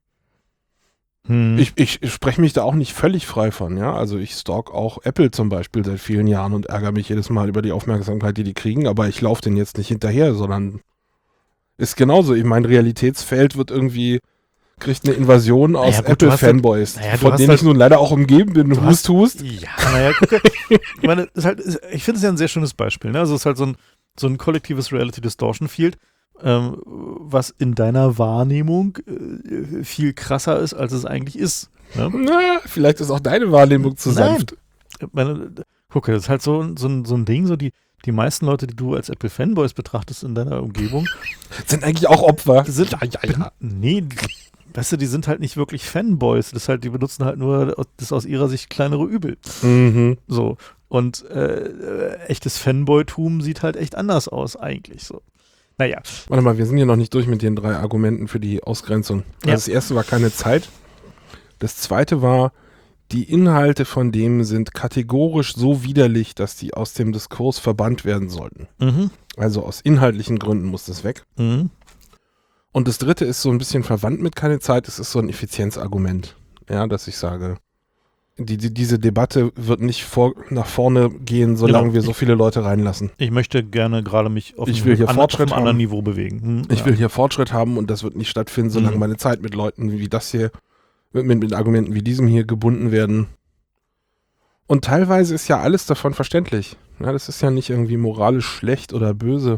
Hm. Ich, ich, ich spreche mich da auch nicht völlig frei von, ja. Also ich stalk auch Apple zum Beispiel seit vielen Jahren und ärgere mich jedes Mal über die Aufmerksamkeit, die die kriegen, aber ich laufe denen jetzt nicht hinterher, sondern ist genauso. Ich mein Realitätsfeld wird irgendwie, kriegt eine Invasion aus Naja, gut, du hast Apple-Fanboys, halt- naja, du von hast denen halt- ich nun leider auch umgeben bin. du Hust, hust. Ja, naja, guck, ich meine, das ist halt, ist- ich finde es ja ein sehr schönes Beispiel. Ne? Also es ist halt so ein, so ein kollektives Reality Distortion Field, ähm, was in deiner Wahrnehmung äh, viel krasser ist, als es eigentlich ist. Ne? Na, vielleicht ist auch deine Wahrnehmung zu Nein. sanft. Ich meine, guck, das ist halt so, ein- so, ein, so ein Ding, so die, die meisten Leute, die du als Apple-Fanboys betrachtest in deiner Umgebung, Sind eigentlich auch Opfer. sind, ja, ja, ja. nee, die- weißt du, die sind halt nicht wirklich Fanboys. Das ist halt, die benutzen halt nur das aus ihrer Sicht kleinere Übel. Mhm. So. Und äh, äh, echtes Fanboytum sieht halt echt anders aus, eigentlich so. Naja. Warte mal, wir sind hier noch nicht durch mit den drei Argumenten für die Ausgrenzung. Also Ja. das erste war keine Zeit. Das zweite war, die Inhalte von dem sind kategorisch so widerlich, dass die aus dem Diskurs verbannt werden sollten. Mhm. Also aus inhaltlichen Gründen muss das weg. Mhm. Und das dritte ist so ein bisschen verwandt mit keine Zeit. Es ist so ein Effizienzargument. Ja, dass ich sage, die, die, diese Debatte wird nicht vor, nach vorne gehen, solange Genau. wir so viele Leute reinlassen. Ich möchte gerne gerade mich auf Ich einem will hier an- Fortschritt auf einem anderen haben. Niveau bewegen. Hm, Ich ja. will hier Fortschritt haben und das wird nicht stattfinden, solange Mhm. meine Zeit mit Leuten wie das hier, mit, mit, mit Argumenten wie diesem hier gebunden werden. Und teilweise ist ja alles davon verständlich. Ja, das ist ja nicht irgendwie moralisch schlecht oder böse.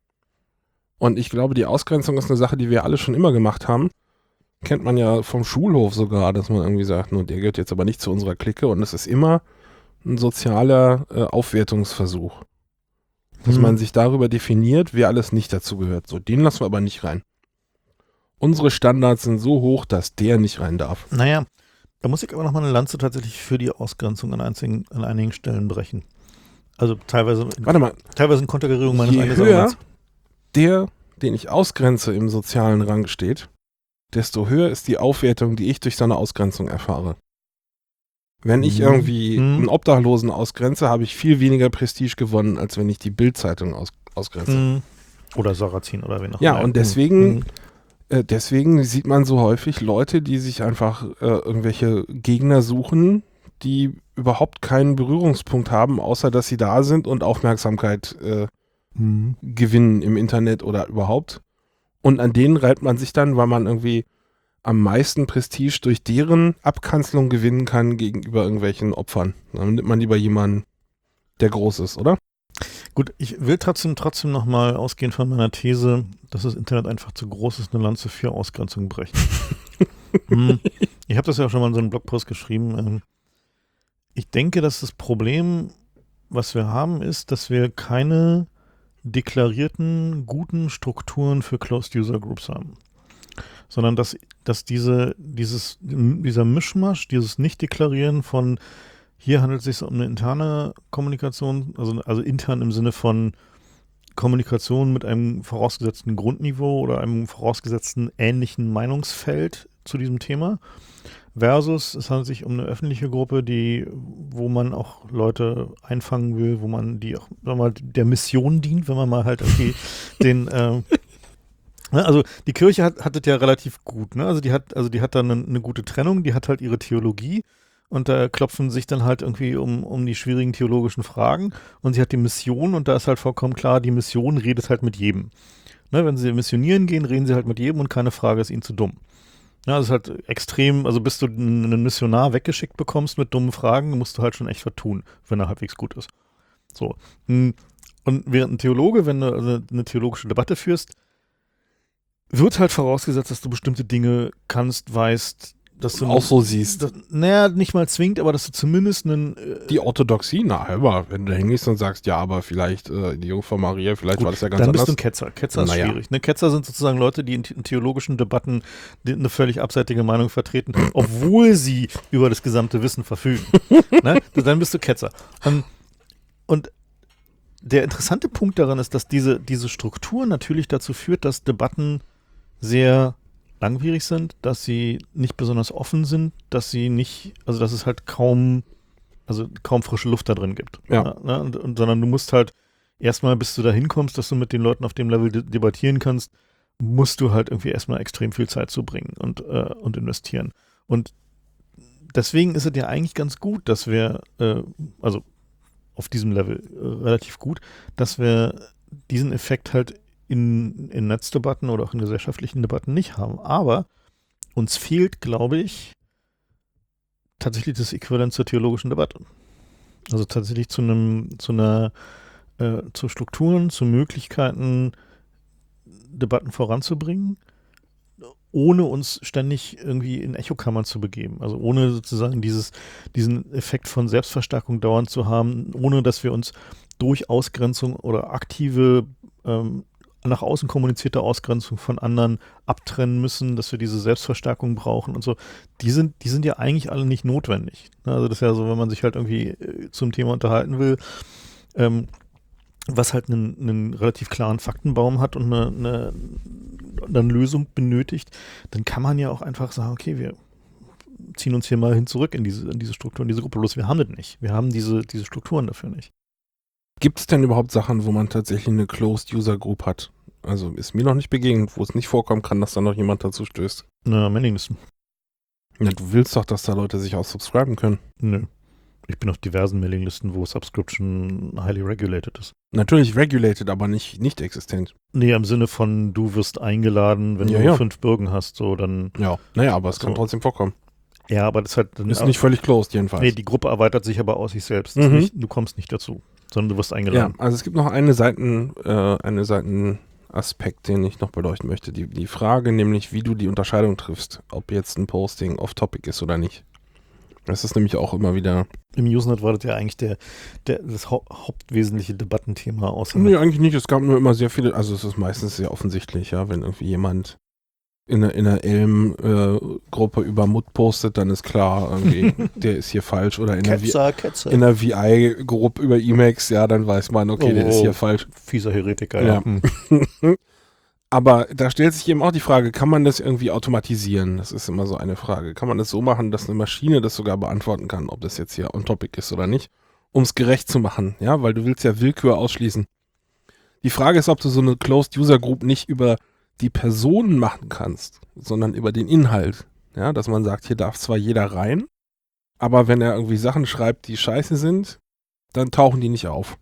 Und ich glaube, die Ausgrenzung ist eine Sache, die wir alle schon immer gemacht haben. Kennt man ja vom Schulhof sogar, dass man irgendwie sagt, nur der gehört jetzt aber nicht zu unserer Clique. Und es ist immer ein sozialer äh, Aufwertungsversuch. Dass Mhm. man sich darüber definiert, wer alles nicht dazu gehört. So, den lassen wir aber nicht rein. Unsere Standards sind so hoch, dass der nicht rein darf. Naja, da muss ich aber nochmal eine Lanze tatsächlich für die Ausgrenzung an, einzigen, an einigen Stellen brechen. Also teilweise, Warte mal, teilweise in Kontergerierung meines je eigenen höher Arguments. der, den ich ausgrenze, im sozialen Rang steht, desto höher ist die Aufwertung, die ich durch seine Ausgrenzung erfahre. Wenn ich Mhm. irgendwie Mhm. einen Obdachlosen ausgrenze, habe ich viel weniger Prestige gewonnen, als wenn ich die Bild-Zeitung aus, ausgrenze. Mhm. Oder Sarrazin oder wen auch Ja, immer. und deswegen, Mhm. äh, deswegen sieht man so häufig Leute, die sich einfach äh, irgendwelche Gegner suchen, die überhaupt keinen Berührungspunkt haben, außer dass sie da sind und Aufmerksamkeit äh, Mhm. gewinnen im Internet oder überhaupt. Und an denen reibt man sich dann, weil man irgendwie am meisten Prestige durch deren Abkanzelung gewinnen kann gegenüber irgendwelchen Opfern. Dann nimmt man lieber jemanden, der groß ist, oder? Gut, ich will trotzdem trotzdem nochmal ausgehend von meiner These, dass das Internet einfach zu groß ist, eine Lanze für Ausgrenzung brechen. hm. Ich habe das ja auch schon mal in so einem Blogpost geschrieben. Ähm, ich denke, dass das Problem, was wir haben, ist, dass wir keine deklarierten, guten Strukturen für Closed User Groups haben. Sondern dass, dass diese, dieses, dieser Mischmasch, dieses Nicht-Deklarieren von hier handelt es sich um eine interne Kommunikation, also, also intern im Sinne von Kommunikation mit einem vorausgesetzten Grundniveau oder einem vorausgesetzten ähnlichen Meinungsfeld zu diesem Thema, versus es handelt sich um eine öffentliche Gruppe, die, wo man auch Leute einfangen will, wo man die auch, sagen wir mal, der Mission dient, wenn man mal halt irgendwie den äh, also die Kirche hat, hat das ja relativ gut, ne? Also die hat, also die hat dann eine, eine gute Trennung, die hat halt ihre Theologie und da klopfen sich dann halt irgendwie um, um die schwierigen theologischen Fragen und sie hat die Mission und da ist halt vollkommen klar, die Mission redet halt mit jedem. Ne? Wenn sie missionieren gehen, reden sie halt mit jedem und keine Frage ist ihnen zu dumm. Ja, das ist halt extrem, also bis du einen Missionar weggeschickt bekommst mit dummen Fragen, musst du halt schon echt was tun, wenn er halbwegs gut ist. So. Und während ein Theologe, wenn du also eine theologische Debatte führst, wird halt vorausgesetzt, dass du bestimmte Dinge kannst, weißt, dass du auch so siehst. Das, naja, nicht mal zwingt, aber dass du zumindest einen äh, die Orthodoxie, na, aber wenn du hingehst und sagst, ja, aber vielleicht äh, die Jungfrau Maria, vielleicht gut, war das ja ganz dann anders. Dann bist du ein Ketzer. Ketzer ist naja. schwierig. Ne? Ketzer sind sozusagen Leute, die in, in theologischen Debatten die eine völlig abseitige Meinung vertreten, obwohl sie über das gesamte Wissen verfügen. Ne? Dann bist du Ketzer. Und, und der interessante Punkt daran ist, dass diese, diese Struktur natürlich dazu führt, dass Debatten sehr langwierig sind, dass sie nicht besonders offen sind, dass sie nicht, also dass es halt kaum, also kaum frische Luft da drin gibt. Ja. Ne? Und, und, sondern du musst halt erstmal, bis du da hinkommst, dass du mit den Leuten auf dem Level de- debattieren kannst, musst du halt irgendwie erstmal extrem viel Zeit zubringen und, äh, und investieren. Und deswegen ist es ja eigentlich ganz gut, dass wir, äh, also auf diesem Level äh, relativ gut, dass wir diesen Effekt halt In, in Netzdebatten oder auch in gesellschaftlichen Debatten nicht haben. Aber uns fehlt, glaube ich, tatsächlich das Äquivalent zur theologischen Debatte. Also tatsächlich zu einem, zu einer, äh, zu Strukturen, zu Möglichkeiten, Debatten voranzubringen, ohne uns ständig irgendwie in Echokammern zu begeben. Also ohne sozusagen dieses, diesen Effekt von Selbstverstärkung dauernd zu haben, ohne dass wir uns durch Ausgrenzung oder aktive ähm, nach außen kommunizierte Ausgrenzung von anderen abtrennen müssen, dass wir diese Selbstverstärkung brauchen und so, die sind, die sind ja eigentlich alle nicht notwendig. Also das ist ja so, wenn man sich halt irgendwie äh, zum Thema unterhalten will, ähm, was halt einen, einen relativ klaren Faktenbaum hat und eine, eine, eine Lösung benötigt, dann kann man ja auch einfach sagen, okay, wir ziehen uns hier mal hin zurück in diese, in diese Struktur, in diese Gruppe. Bloß wir haben das nicht. Wir haben diese, diese Strukturen dafür nicht. Gibt es denn überhaupt Sachen, wo man tatsächlich eine Closed User Group hat? Also ist mir noch nicht begegnet, wo es nicht vorkommen kann, dass da noch jemand dazu stößt. Na, Mailinglisten. Ja, du willst doch, dass da Leute sich auch subscriben können. Nö. Ich bin auf diversen Mailinglisten, wo Subscription highly regulated ist. Natürlich regulated, aber nicht, nicht existent. Nee, im Sinne von, du wirst eingeladen, wenn ja, du ja. fünf Bürgen hast, so dann. Ja, naja, aber es so. kann trotzdem vorkommen. Ja, aber das ist halt. Ist nicht völlig closed, jedenfalls. Nee, die Gruppe erweitert sich aber aus sich selbst. Mhm. Nicht, du kommst nicht dazu, sondern du wirst eingeladen. Ja, also es gibt noch eine Seiten, äh, eine Seitenaspekt, den ich noch beleuchten möchte. Die, die Frage nämlich, wie du die Unterscheidung triffst, ob jetzt ein Posting off-topic ist oder nicht. Das ist nämlich auch immer wieder... Im Usenet war das ja eigentlich der, der, das hau- hauptwesentliche Debattenthema außer. Nee, eigentlich nicht. Es gab nur immer sehr viele, also es ist meistens sehr offensichtlich, ja, wenn irgendwie jemand in einer, in einer Elm-Gruppe äh, über Mut postet, dann ist klar, irgendwie, der ist hier falsch. Oder in einer, Ketzer, Ketzer. in einer V I-Gruppe über Emacs, ja, dann weiß man, okay, Oh, der ist oh. hier falsch. Fieser Heretiker, Ja. ja. Hm. Aber da stellt sich eben auch die Frage, kann man das irgendwie automatisieren? Das ist immer so eine Frage. Kann man das so machen, dass eine Maschine das sogar beantworten kann, ob das jetzt hier on-topic ist oder nicht, um es gerecht zu machen, ja, weil du willst ja Willkür ausschließen. Die Frage ist, ob du so eine Closed User Group nicht über die Personen machen kannst, sondern über den Inhalt. Ja, dass man sagt, hier darf zwar jeder rein, aber wenn er irgendwie Sachen schreibt, die scheiße sind, dann tauchen die nicht auf.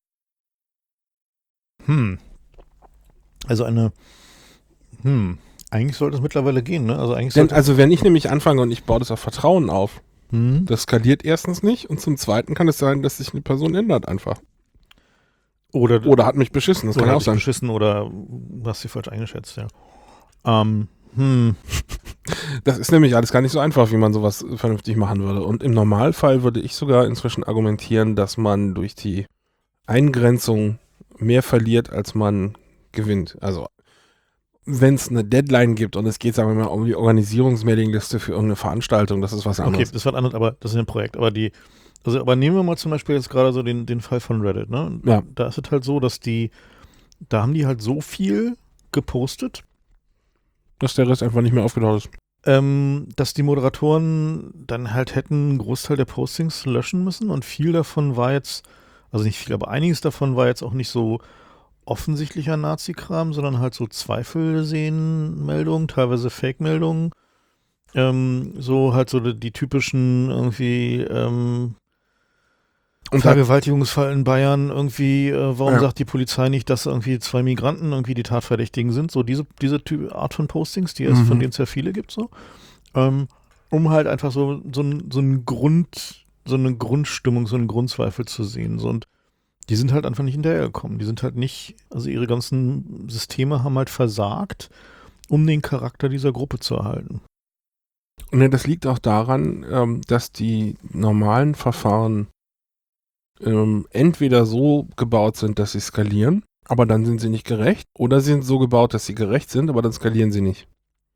Hm. Also eine, hm, eigentlich sollte es mittlerweile gehen, ne? Also eigentlich Denn, sollte, also wenn ich nämlich anfange und ich baue das auf Vertrauen auf, hm? das skaliert erstens nicht und zum Zweiten kann es sein, dass sich eine Person ändert einfach. Oder, Oder hat mich beschissen, das oder kann hat auch dich sein. beschissen oder hast sie falsch eingeschätzt, ja. Ähm, hm. Das ist nämlich alles gar nicht so einfach, wie man sowas vernünftig machen würde. Und im Normalfall würde ich sogar inzwischen argumentieren, dass man durch die Eingrenzung mehr verliert, als man gewinnt. Also wenn es eine Deadline gibt und es geht, sagen wir mal, um die Organisierungsmailingliste für irgendeine Veranstaltung, das ist was anderes. Okay, das war anderes, aber das ist ein Projekt. Aber die, also aber nehmen wir mal zum Beispiel jetzt gerade so den, den Fall von Reddit, ne? Ja. Da ist es halt so, dass die, da haben die halt so viel gepostet, Dass der Rest einfach nicht mehr aufgetaucht ist. ähm, dass die Moderatoren dann halt hätten einen Großteil der Postings löschen müssen und viel davon war jetzt, also nicht viel, aber einiges davon war jetzt auch nicht so offensichtlicher Nazi-Kram, sondern halt so Zweifel sehen Meldungen, teilweise Fake-Meldungen, ähm, so halt so die, die typischen irgendwie ähm, Und da, Vergewaltigungsfall in Bayern irgendwie, äh, warum Ja. sagt die Polizei nicht, dass irgendwie zwei Migranten irgendwie die Tatverdächtigen sind, so diese, diese Ty- Art von Postings, die es, Mhm. von denen es ja viele gibt, so, ähm, um halt einfach so, so, ein, so ein Grund, so eine Grundstimmung, so einen Grundzweifel zu sehen, so, und die sind halt einfach nicht hinterhergekommen. Die sind halt nicht, also ihre ganzen Systeme haben halt versagt, um den Charakter dieser Gruppe zu erhalten. ne, das liegt auch daran, ähm, dass die normalen Verfahren ähm, entweder so gebaut sind, dass sie skalieren, aber dann sind sie nicht gerecht, oder sie sind so gebaut, dass sie gerecht sind, aber dann skalieren sie nicht.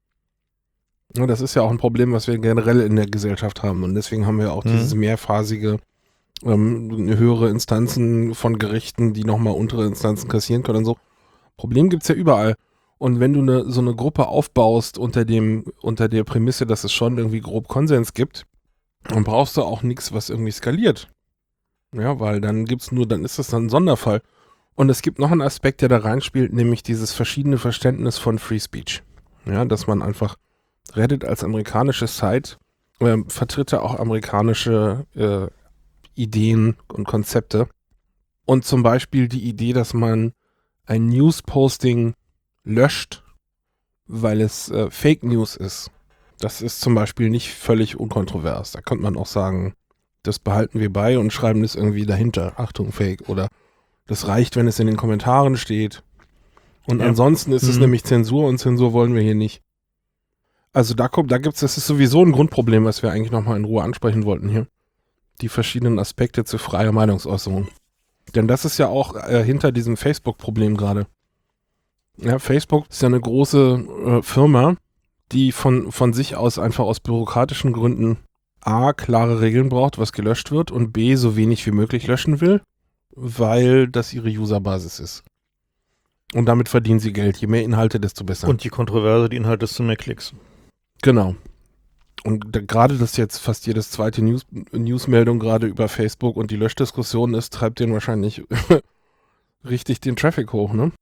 Ja, das ist ja auch ein Problem, was wir generell in der Gesellschaft haben. Und deswegen haben wir auch Mhm. dieses mehrphasige, ähm, höhere Instanzen von Gerichten, die nochmal untere Instanzen kassieren können und so. Problem gibt's ja überall. Und wenn du ne, so eine Gruppe aufbaust unter dem, unter der Prämisse, dass es schon irgendwie grob Konsens gibt, dann brauchst du auch nichts, was irgendwie skaliert. Ja, weil dann gibt's nur, dann ist das dann ein Sonderfall. Und es gibt noch einen Aspekt, der da reinspielt, nämlich dieses verschiedene Verständnis von Free Speech. Ja, dass man einfach Reddit als amerikanische Site äh, vertritt ja auch amerikanische äh, Ideen und Konzepte. Und zum Beispiel die Idee, dass man ein News-Posting löscht, weil es äh, Fake News ist. Das ist zum Beispiel nicht völlig unkontrovers. Da könnte man auch sagen, das behalten wir bei und schreiben das irgendwie dahinter. Achtung, Fake. Oder das reicht, wenn es in den Kommentaren steht. Und Ja. ansonsten ist es Mhm. nämlich Zensur und Zensur wollen wir hier nicht. Also da kommt, da gibt's, das ist sowieso ein Grundproblem, was wir eigentlich nochmal in Ruhe ansprechen wollten hier. Die verschiedenen Aspekte zu freier Meinungsäußerung. Denn das ist ja auch äh, hinter diesem Facebook-Problem gerade. Ja, Facebook ist ja eine große äh, Firma, die von, von sich aus einfach aus bürokratischen Gründen A, klare Regeln braucht, was gelöscht wird, und B, so wenig wie möglich löschen will, weil das ihre Userbasis ist. Und damit verdienen sie Geld. Je mehr Inhalte, desto besser. Und je kontroverser die Inhalte, desto mehr Klicks. Genau. Und da, gerade, dass jetzt fast jedes zweite News, Newsmeldung gerade über Facebook und die Löschdiskussion ist, treibt den wahrscheinlich richtig den Traffic hoch, ne?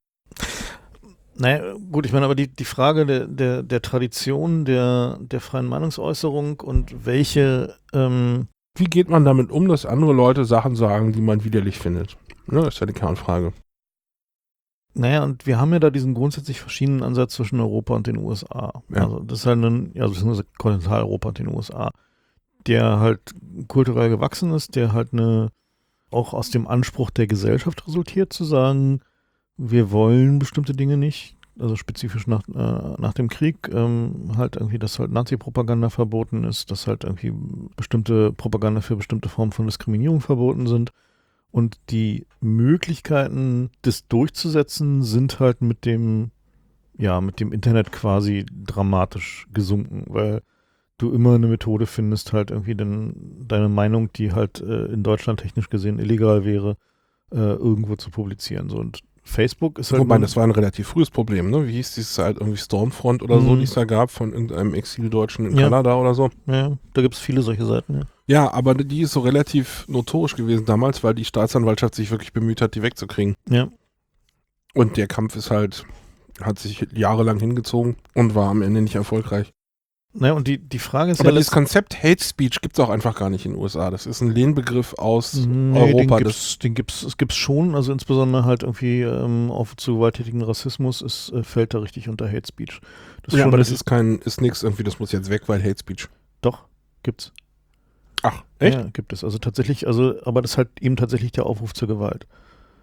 Naja, gut, ich meine, aber die, die Frage der, der, der Tradition der, der freien Meinungsäußerung und welche, ähm, Wie geht man damit um, dass andere Leute Sachen sagen, die man widerlich findet? Ne, das ist ja die Kernfrage. naja, und wir haben ja da diesen grundsätzlich verschiedenen Ansatz zwischen Europa und den U S A. Ja. Also das ist halt ein, ja, beziehungsweise Kontinentaleuropa und den U S A, der halt kulturell gewachsen ist, der halt eine, auch aus dem Anspruch der Gesellschaft resultiert, zu sagen, wir wollen bestimmte Dinge nicht, also spezifisch nach, äh, nach dem Krieg, ähm, halt irgendwie, dass halt Nazi-Propaganda verboten ist, dass halt irgendwie bestimmte Propaganda für bestimmte Formen von Diskriminierung verboten sind. Und die Möglichkeiten, das durchzusetzen, sind halt mit dem, ja, mit dem Internet quasi dramatisch gesunken, weil du immer eine Methode findest, halt irgendwie den, deine Meinung, die halt äh, in Deutschland technisch gesehen illegal wäre, äh, irgendwo zu publizieren. So, und Facebook ist halt. Wobei, nun- das war ein relativ frühes Problem, ne? Wie hieß dieses halt irgendwie Stormfront oder so, Mhm. die es da gab von irgendeinem Exildeutschen in Ja. Kanada oder so? Ja, da gibt es viele solche Seiten, ja. Ja, aber die ist so relativ notorisch gewesen damals, weil die Staatsanwaltschaft sich wirklich bemüht hat, die wegzukriegen. Ja. Und der Kampf ist halt, hat sich jahrelang hingezogen und war am Ende nicht erfolgreich. Naja, und die, die Frage ist Aber ja. dieses Konzept Hate Speech gibt es auch einfach gar nicht in den U S A. Das ist ein Lehnbegriff aus Nee, Europa. Den Das, gibt's, den gibt's, es gibt's schon, also insbesondere halt irgendwie ähm, auf zu gewalttätigen Rassismus ist, äh, fällt da richtig unter Hate Speech. Das ja, schon aber das die- ist kein, ist nix irgendwie, das muss jetzt weg, weil Hate Speech. Doch, gibt's. Ach, echt? Ja, gibt es. Also tatsächlich, also, aber das ist halt eben tatsächlich der Aufruf zur Gewalt.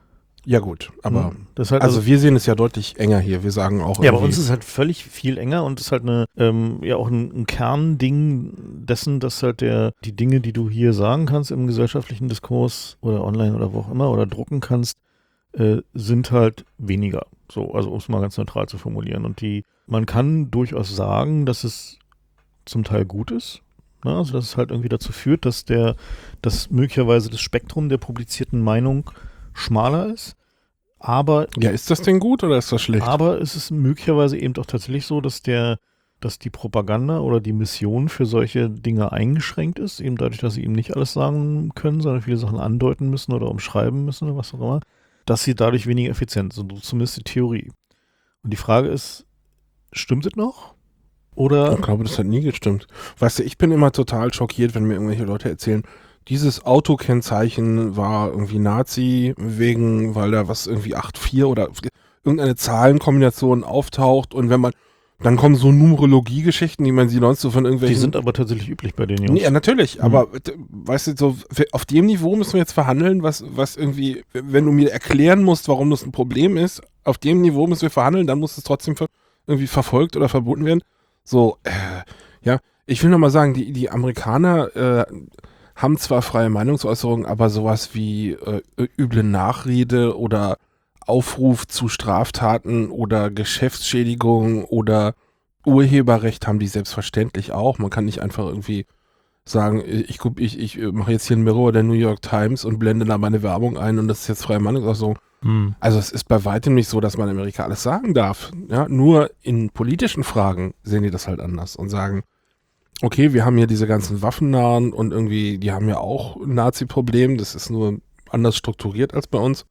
Ja gut, aber das ist halt also, also wir sehen es ja deutlich enger hier. Wir sagen auch ja, bei uns ist es halt völlig viel enger und ist halt eine ähm, ja auch ein, ein Kernding dessen, dass halt der die Dinge, die du hier sagen kannst im gesellschaftlichen Diskurs oder online oder wo auch immer oder drucken kannst, äh, sind halt weniger. So, also um es mal ganz neutral zu formulieren. Und die man kann durchaus sagen, dass es zum Teil gut ist. Ne? Also dass es halt irgendwie dazu führt, dass der dass möglicherweise das Spektrum der publizierten Meinung schmaler ist. Aber ja, ist das denn gut oder ist das schlecht? Aber es ist möglicherweise eben doch tatsächlich so, dass der, dass die Propaganda oder die Mission für solche Dinge eingeschränkt ist, eben dadurch, dass sie eben nicht alles sagen können, sondern viele Sachen andeuten müssen oder umschreiben müssen oder was auch immer, dass sie dadurch weniger effizient sind, so zumindest die Theorie. Und die Frage ist, stimmt es noch? Oder? Ich glaube, das hat nie gestimmt. Weißt du, ich bin immer total schockiert, wenn mir irgendwelche Leute erzählen, dieses Autokennzeichen war irgendwie Nazi, wegen, weil da was irgendwie acht vier oder irgendeine Zahlenkombination auftaucht und wenn man, dann kommen so Numerologie-Geschichten, die man sie sonst so von irgendwelchen... Die sind aber tatsächlich üblich bei den Jungs. Nee, ja, natürlich, mhm. aber weißt du, so auf dem Niveau müssen wir jetzt verhandeln, was, was irgendwie, wenn du mir erklären musst, warum das ein Problem ist, auf dem Niveau müssen wir verhandeln, dann muss es trotzdem ver- irgendwie verfolgt oder verboten werden. So, äh, ja, ich will nochmal sagen, die, die Amerikaner äh, haben zwar freie Meinungsäußerung, aber sowas wie äh, üble Nachrede oder Aufruf zu Straftaten oder Geschäftsschädigung oder Urheberrecht haben die selbstverständlich auch. Man kann nicht einfach irgendwie sagen, ich, ich, ich mache jetzt hier ein Mirror der New York Times und blende da meine Werbung ein und das ist jetzt freie Meinungsäußerung. Hm. Also es ist bei weitem nicht so, dass man in Amerika alles sagen darf. Ja, nur in politischen Fragen sehen die das halt anders und sagen, okay, wir haben hier diese ganzen Waffennahen und irgendwie, die haben ja auch ein Nazi-Problem, das ist nur anders strukturiert als bei uns.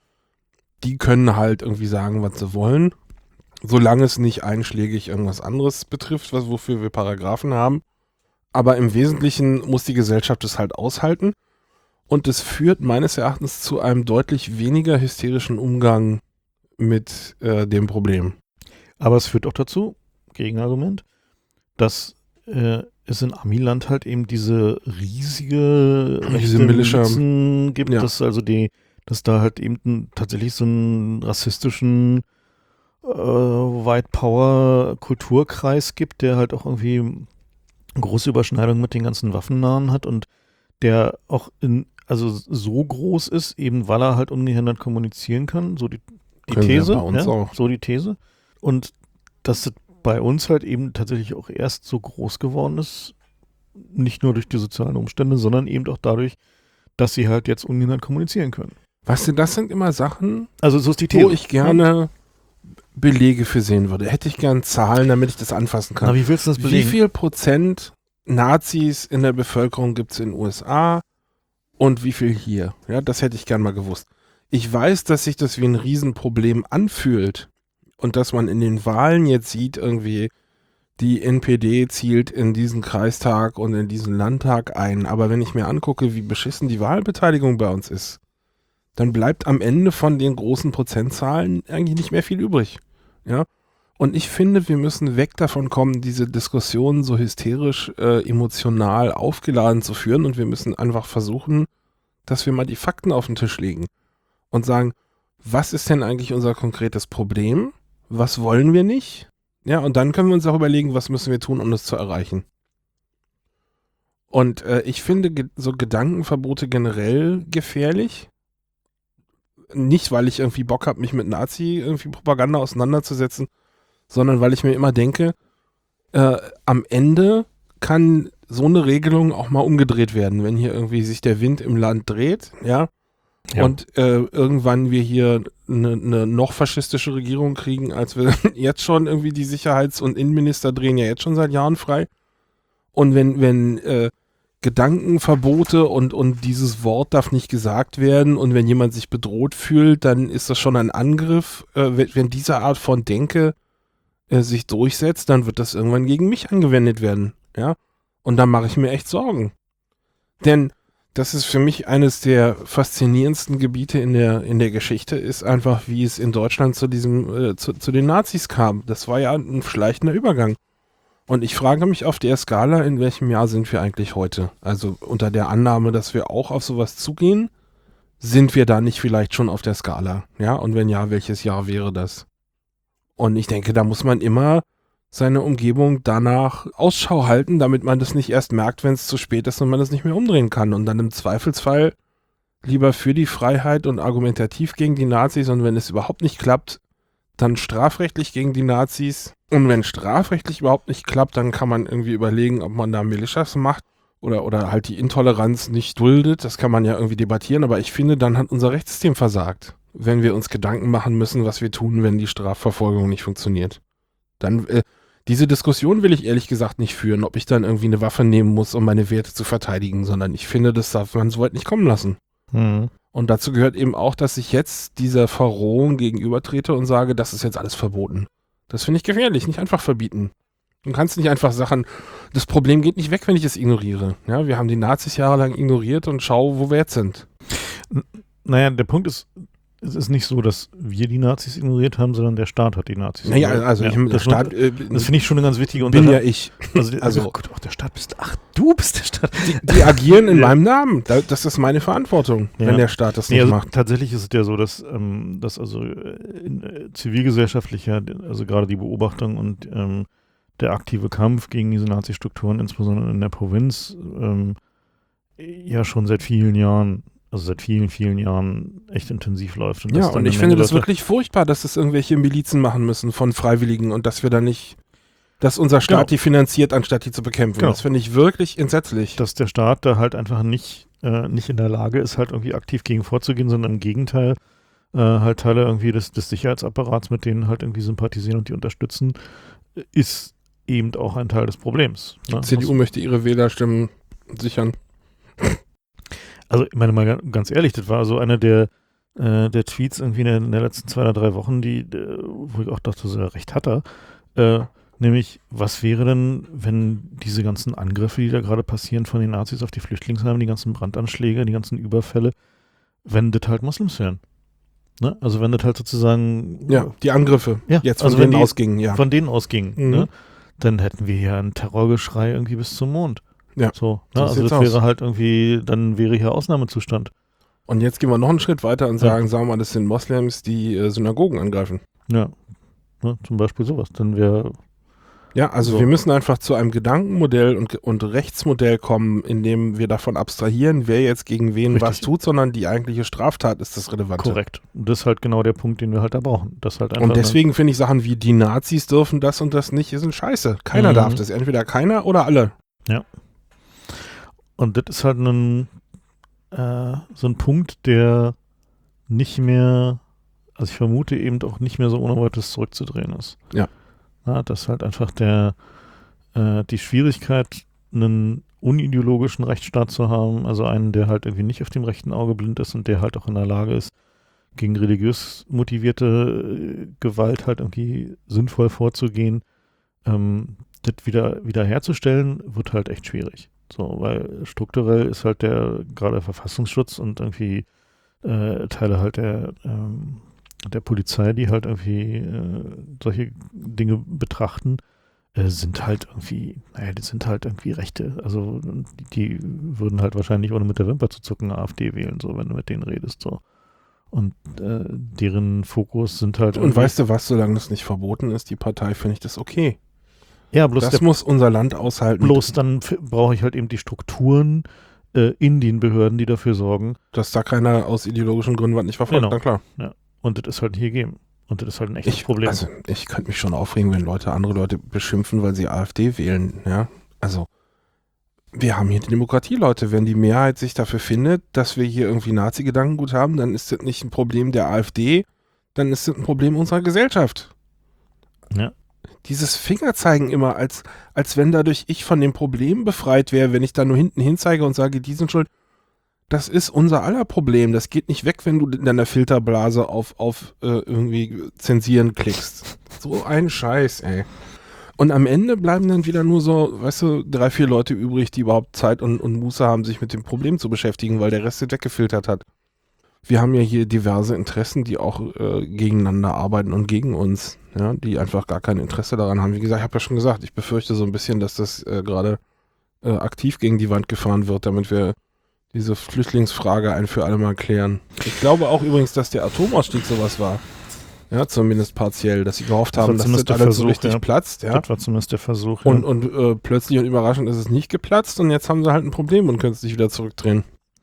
Die können halt irgendwie sagen, was sie wollen, solange es nicht einschlägig irgendwas anderes betrifft, was, wofür wir Paragraphen haben. Aber im Wesentlichen muss die Gesellschaft es halt aushalten und es führt meines Erachtens zu einem deutlich weniger hysterischen Umgang mit äh, dem Problem. Aber es führt auch dazu, Gegenargument, dass äh, es in Amiland halt eben diese riesige diese Militia gibt, ja. dass also die, dass da halt eben ein, tatsächlich so einen rassistischen äh, White Power Kulturkreis gibt, der halt auch irgendwie große Überschneidung mit den ganzen Waffennahen hat und der auch in, also so groß ist, eben weil er halt ungehindert kommunizieren kann, so die, die These, bei uns ja, auch. so die These. Und dass das bei uns halt eben tatsächlich auch erst so groß geworden ist, nicht nur durch die sozialen Umstände, sondern eben auch dadurch, dass sie halt jetzt ungehindert kommunizieren können. Weißt du, das sind immer Sachen, also so ist die These, wo ich gerne Belege für sehen würde. Hätte ich gern Zahlen, damit ich das anfassen kann. Na, wie willst du das belegen? Wie viel Prozent Nazis in der Bevölkerung gibt es in den U S A und wie viel hier? Ja, das hätte ich gern mal gewusst. Ich weiß, dass sich das wie ein Riesenproblem anfühlt und dass man in den Wahlen jetzt sieht, irgendwie die N P D zielt in diesen Kreistag und in diesen Landtag ein. Aber wenn ich mir angucke, wie beschissen die Wahlbeteiligung bei uns ist, dann bleibt am Ende von den großen Prozentzahlen eigentlich nicht mehr viel übrig. Ja. Und ich finde, wir müssen weg davon kommen, diese Diskussionen so hysterisch, äh, emotional aufgeladen zu führen und wir müssen einfach versuchen, dass wir mal die Fakten auf den Tisch legen und sagen, was ist denn eigentlich unser konkretes Problem? Was wollen wir nicht? Ja, und dann können wir uns auch überlegen, was müssen wir tun, um das zu erreichen. Und äh, ich finde ge- so Gedankenverbote generell gefährlich. Nicht, weil ich irgendwie Bock habe, mich mit Nazi irgendwie Propaganda auseinanderzusetzen, sondern weil ich mir immer denke, äh, am Ende kann so eine Regelung auch mal umgedreht werden, wenn hier irgendwie sich der Wind im Land dreht, ja, ja. und äh, irgendwann wir hier eine ne noch faschistische Regierung kriegen, als wir jetzt schon irgendwie die Sicherheits- und Innenminister drehen ja jetzt schon seit Jahren frei. Und wenn, wenn äh, Gedankenverbote und, und dieses Wort darf nicht gesagt werden und wenn jemand sich bedroht fühlt, dann ist das schon ein Angriff. Äh, wenn, wenn diese Art von Denke äh, sich durchsetzt, dann wird das irgendwann gegen mich angewendet werden. Ja? Und dann mache ich mir echt Sorgen. Denn das ist für mich eines der faszinierendsten Gebiete in der, in der Geschichte, ist einfach, wie es in Deutschland zu diesem, äh, zu, zu den Nazis kam. Das war ja ein schleichender Übergang. Und ich frage mich auf der Skala, in welchem Jahr sind wir eigentlich heute? Also unter der Annahme, dass wir auch auf sowas zugehen, sind wir da nicht vielleicht schon auf der Skala? Ja, und wenn ja, welches Jahr wäre das? Und ich denke, da muss man immer seine Umgebung danach Ausschau halten, damit man das nicht erst merkt, wenn es zu spät ist und man das nicht mehr umdrehen kann. Und dann im Zweifelsfall lieber für die Freiheit und argumentativ gegen die Nazis, und wenn es überhaupt nicht klappt, dann strafrechtlich gegen die Nazis. Und wenn strafrechtlich überhaupt nicht klappt, dann kann man irgendwie überlegen, ob man da Militias macht oder, oder halt die Intoleranz nicht duldet. Das kann man ja irgendwie debattieren, aber ich finde, dann hat unser Rechtssystem versagt, wenn wir uns Gedanken machen müssen, was wir tun, wenn die Strafverfolgung nicht funktioniert. Dann, äh, diese Diskussion will ich ehrlich gesagt nicht führen, ob ich dann irgendwie eine Waffe nehmen muss, um meine Werte zu verteidigen, sondern ich finde, das darf man so weit nicht kommen lassen. Mhm. Und dazu gehört eben auch, dass ich jetzt dieser Verrohung gegenübertrete und sage, das ist jetzt alles verboten. Das finde ich gefährlich, nicht einfach verbieten. Du kannst nicht einfach Sachen, das Problem geht nicht weg, wenn ich es ignoriere. Ja, wir haben die Nazis jahrelang ignoriert und schau, wo wir jetzt sind. N- Naja, der Punkt ist, es ist nicht so, dass wir die Nazis ignoriert haben, sondern der Staat hat die Nazis Naja, ignoriert. also Ja, ich, der das Staat, äh, das finde ich schon eine ganz wichtige bin ja Unterscheidung. ich. Also, Also- also oh Gott, ach, der Staat bist, ach, du bist der Staat. Die, die agieren in Ja. meinem Namen. Da, das ist meine Verantwortung, Ja. wenn der Staat das Nee, nicht also macht. tatsächlich ist es ja so, dass, ähm, dass also äh, in, äh, zivilgesellschaftlicher, also gerade die Beobachtung und ähm, der aktive Kampf gegen diese Nazi-Strukturen, insbesondere in der Provinz, ähm, ja schon seit vielen Jahren, also seit vielen, vielen Jahren echt intensiv läuft. Und Ja, dass dann und eine ich finde Menge das Leute- wirklich furchtbar, dass das irgendwelche Milizen machen müssen von Freiwilligen und dass wir da nicht, dass unser Staat Genau. die finanziert, anstatt die zu bekämpfen. Genau. Das finde ich wirklich entsetzlich. dass der Staat da halt einfach nicht, äh, nicht in der Lage ist, halt irgendwie aktiv gegen vorzugehen, sondern im Gegenteil äh, halt Teile irgendwie des, des Sicherheitsapparats, mit denen halt irgendwie sympathisieren und die unterstützen, äh, ist eben auch ein Teil des Problems. Ne? Die C D U möchte ihre Wählerstimmen sichern. Also ich meine mal ga- ganz ehrlich, das war so einer der, äh, der Tweets irgendwie in, der, in der letzten zwei oder drei Wochen, die, äh, wo ich auch dachte, so, ja, recht hat er. Äh, nämlich, was wäre denn, wenn diese ganzen Angriffe, die da gerade passieren von den Nazis auf die Flüchtlingsheime, die ganzen Brandanschläge, die ganzen Überfälle, wenn das halt Moslems wären? Ne? Also wenn das halt sozusagen Ja, die Angriffe, Ja, jetzt von also wenn denen die- ausgingen, ja. von denen ausging, Mhm. ne? Dann hätten wir hier ein Terrorgeschrei irgendwie bis zum Mond. Ja, So, so ne? Also sieht's das aus. wäre halt irgendwie, dann wäre hier Ausnahmezustand. Und jetzt gehen wir noch einen Schritt weiter und Ja. sagen, sagen wir mal, das sind Moslems, die äh, Synagogen angreifen. Ja. Ne? Zum Beispiel sowas. Dann wäre Ja, also So. wir müssen einfach zu einem Gedankenmodell und, und Rechtsmodell kommen, in dem wir davon abstrahieren, wer jetzt gegen wen Richtig. was tut, sondern die eigentliche Straftat ist das Relevante. korrekt. Und das ist halt genau der Punkt, den wir halt da brauchen. Das halt einfach Und deswegen finde ich Sachen wie die Nazis dürfen das und das nicht, sind scheiße. Keiner Mhm. darf das. Entweder keiner oder alle. Eine, und das ist halt ein, äh, so ein Punkt, der nicht mehr, also ich vermute eben auch nicht mehr so ohne weiteres zurückzudrehen ist. Ja. Ja, das ist halt einfach der, äh, die Schwierigkeit, einen unideologischen Rechtsstaat zu haben, also einen, der halt irgendwie nicht auf dem rechten Auge blind ist und der halt auch in der Lage ist, gegen religiös motivierte äh, Gewalt halt irgendwie sinnvoll vorzugehen, ähm, das wieder, wieder herzustellen, wird halt echt schwierig. So, weil strukturell ist halt der, gerade der Verfassungsschutz und irgendwie äh, Teile halt der, ähm, der Polizei, die halt irgendwie äh, solche Dinge betrachten, äh, sind halt irgendwie, naja, die sind halt irgendwie Rechte. Also die, die würden halt wahrscheinlich ohne mit der Wimper zu zucken AfD wählen, so, wenn du mit denen redest, so. Und äh, deren Fokus sind halt Und irgendwie- weißt du was, solange das nicht verboten ist, die Partei, finde ich das okay. ja, bloß Das der muss unser Land aushalten. Bloß dann f- brauche ich halt eben die Strukturen äh, in den Behörden, die dafür sorgen. Dass da keiner aus ideologischen Gründen was nicht verfolgt, Genau. na klar. Und das ist halt hier geben. Und das ist halt ein echtes Ich, Problem. Also, ich könnte mich schon aufregen, wenn Leute andere Leute beschimpfen, weil sie AfD wählen. Ja, also wir haben hier die Demokratie, Leute. Wenn die Mehrheit sich dafür findet, dass wir hier irgendwie Nazi-Gedankengut haben, dann ist das nicht ein Problem der AfD, dann ist das ein Problem unserer Gesellschaft. Ja. Dieses Fingerzeigen immer, als, als wenn dadurch ich von dem Problem befreit wäre, wenn ich da nur hinten hinzeige und sage, die sind schuld. Das ist unser aller Problem. Das geht nicht weg, wenn du in deiner Filterblase auf, auf äh, irgendwie zensieren klickst. So ein Scheiß, ey. Und am Ende bleiben dann wieder nur so, weißt du, drei, vier Leute übrig, die überhaupt Zeit und, und Muße haben, sich mit dem Problem zu beschäftigen, weil der Rest es weggefiltert hat. Wir haben ja hier diverse Interessen, die auch äh, gegeneinander arbeiten und gegen uns, ja, die einfach gar kein Interesse daran haben. Wie gesagt, ich habe ja schon gesagt, ich befürchte so ein bisschen, dass das äh, gerade äh, aktiv gegen die Wand gefahren wird, damit wir diese Flüchtlingsfrage ein für alle Mal klären. Ich glaube auch übrigens, dass der Atomausstieg sowas war. Ja, zumindest partiell, dass sie gehofft Das war haben, dass das zumindest der alles so Versuch, richtig ja. platzt. Ja. Das war zumindest der Versuch. Und, ja. und äh, plötzlich und überraschend ist es nicht geplatzt und jetzt haben sie halt ein Problem und können es sich wieder zurückdrehen.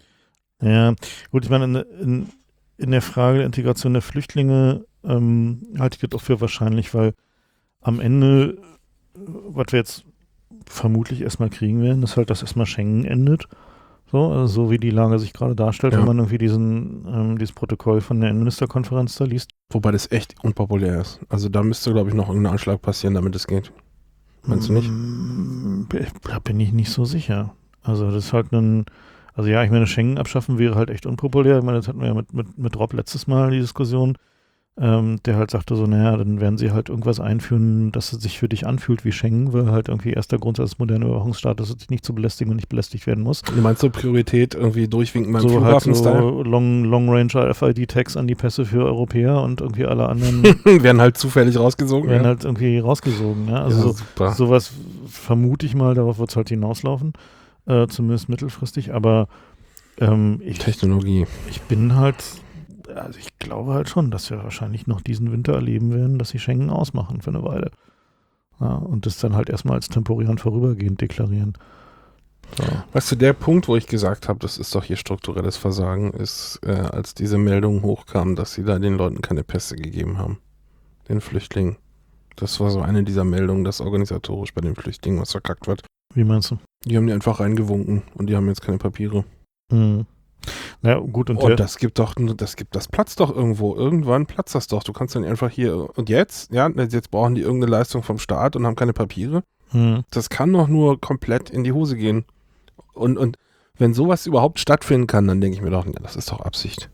Ja, gut, ich meine, in, in, in der Frage der Integration der Flüchtlinge ähm, halte ich das auch für wahrscheinlich, weil am Ende, was wir jetzt vermutlich erstmal kriegen werden, ist halt, dass erstmal Schengen endet. So, also so wie die Lage sich gerade darstellt, Ja. wenn man irgendwie diesen, ähm, dieses Protokoll von der Innenministerkonferenz da liest. Wobei das echt unpopulär ist. Also da müsste, glaube ich, noch irgendein Anschlag passieren, damit es geht. Meinst du nicht? Mm, Da bin ich nicht so sicher. Also das ist halt ein, also ja, ich meine, Schengen abschaffen wäre halt echt unpopulär. Ich meine, das hatten wir ja mit, mit, mit Rob letztes Mal die Diskussion, ähm, der halt sagte so, naja, dann werden sie halt irgendwas einführen, dass es sich für dich anfühlt wie Schengen, weil halt irgendwie erster Grundsatz des modernen Überwachungsstaates ist, nicht zu belästigen und nicht belästigt werden muss. Du meinst so Priorität irgendwie durchwinken beim So halt Flughafen-Style? so Long, Long Range R F I D-Tags an die Pässe für Europäer und irgendwie alle anderen Werden halt zufällig rausgesogen. werden ja. halt irgendwie rausgesogen. Ja? Also ja, so, super. sowas vermute ich mal, darauf wird es halt hinauslaufen, äh, zumindest mittelfristig, aber ähm, ich, Technologie. ich bin halt, also ich glaube halt schon, dass wir wahrscheinlich noch diesen Winter erleben werden, dass sie Schengen ausmachen für eine Weile. Ja, und das dann halt erstmal als temporär und vorübergehend deklarieren. So. Weißt du, der Punkt, wo ich gesagt habe, das ist doch hier strukturelles Versagen, ist, äh, als diese Meldung hochkam, dass sie da den Leuten keine Pässe gegeben haben. Den Flüchtlingen. Das war so eine dieser Meldungen, dass organisatorisch bei den Flüchtlingen was verkackt wird. Wie meinst du? Die haben die einfach reingewunken und die haben jetzt keine Papiere. Hm. Naja, gut, und, Und der, das gibt doch, das gibt, das platzt doch irgendwo. Irgendwann platzt das doch. Du kannst dann einfach hier, und jetzt, ja, jetzt brauchen die irgendeine Leistung vom Staat und haben keine Papiere. hm. Das kann doch nur komplett in die Hose gehen. Und, und wenn sowas überhaupt stattfinden kann, dann denke ich mir doch, ja, das ist doch Absicht.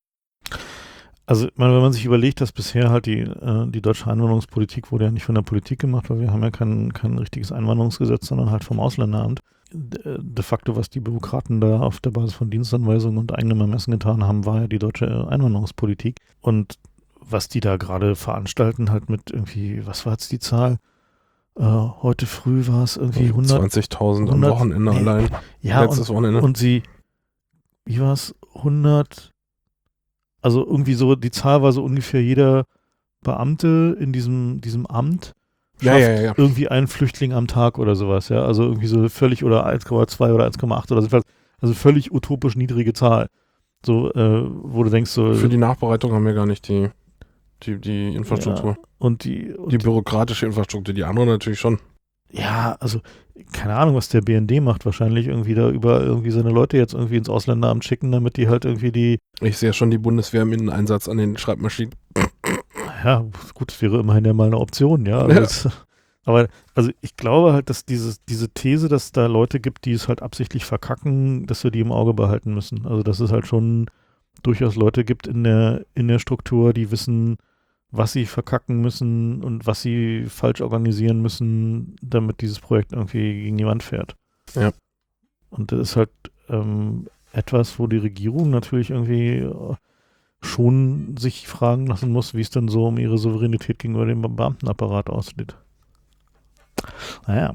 Also, ich meine, wenn man sich überlegt, dass bisher halt die, äh, die deutsche Einwanderungspolitik wurde ja nicht von der Politik gemacht, weil wir haben ja kein, kein richtiges Einwanderungsgesetz, sondern halt vom Ausländeramt. De, de facto, was die Bürokraten da auf der Basis von Dienstanweisungen und eigenem Ermessen getan haben, war ja die deutsche Einwanderungspolitik. Und was die da gerade veranstalten, halt mit irgendwie, was war jetzt die Zahl? Äh, heute früh war es irgendwie hundert. zwanzigtausend am hundert Wochenende nee, allein. Ja, Letztes und, Wochenende. und sie, wie war es, hundert, also irgendwie so, die Zahl war so ungefähr jeder Beamte in diesem, diesem Amt Ja, schafft ja, ja, ja. irgendwie einen Flüchtling am Tag oder sowas, ja, also irgendwie so völlig oder eins Komma zwei oder eins Komma acht oder so, also völlig utopisch niedrige Zahl, so, äh, wo du denkst so. Für die Nachbereitung haben wir gar nicht die, die, die Infrastruktur. Ja, und die, und die bürokratische Infrastruktur, die andere natürlich schon. Ja, also keine Ahnung, was der B N D macht, wahrscheinlich irgendwie da über irgendwie seine Leute jetzt irgendwie ins Ausländeramt schicken, damit die halt irgendwie die. Ich sehe schon die Bundeswehr mit einem Einsatz an den Schreibmaschinen. Ja, gut, das wäre immerhin ja mal eine Option, ja. Aber, Ja. es, aber also ich glaube halt, dass dieses, diese These, dass da Leute gibt, die es halt absichtlich verkacken, dass wir die im Auge behalten müssen. Also dass es halt schon durchaus Leute gibt in der, in der Struktur, die wissen, was sie verkacken müssen und was sie falsch organisieren müssen, damit dieses Projekt irgendwie gegen die Wand fährt. Ja. Und das ist halt ähm, etwas, wo die Regierung natürlich irgendwie äh, schon sich fragen lassen muss, wie es denn so um ihre Souveränität gegenüber dem Beamtenapparat aussieht. Naja.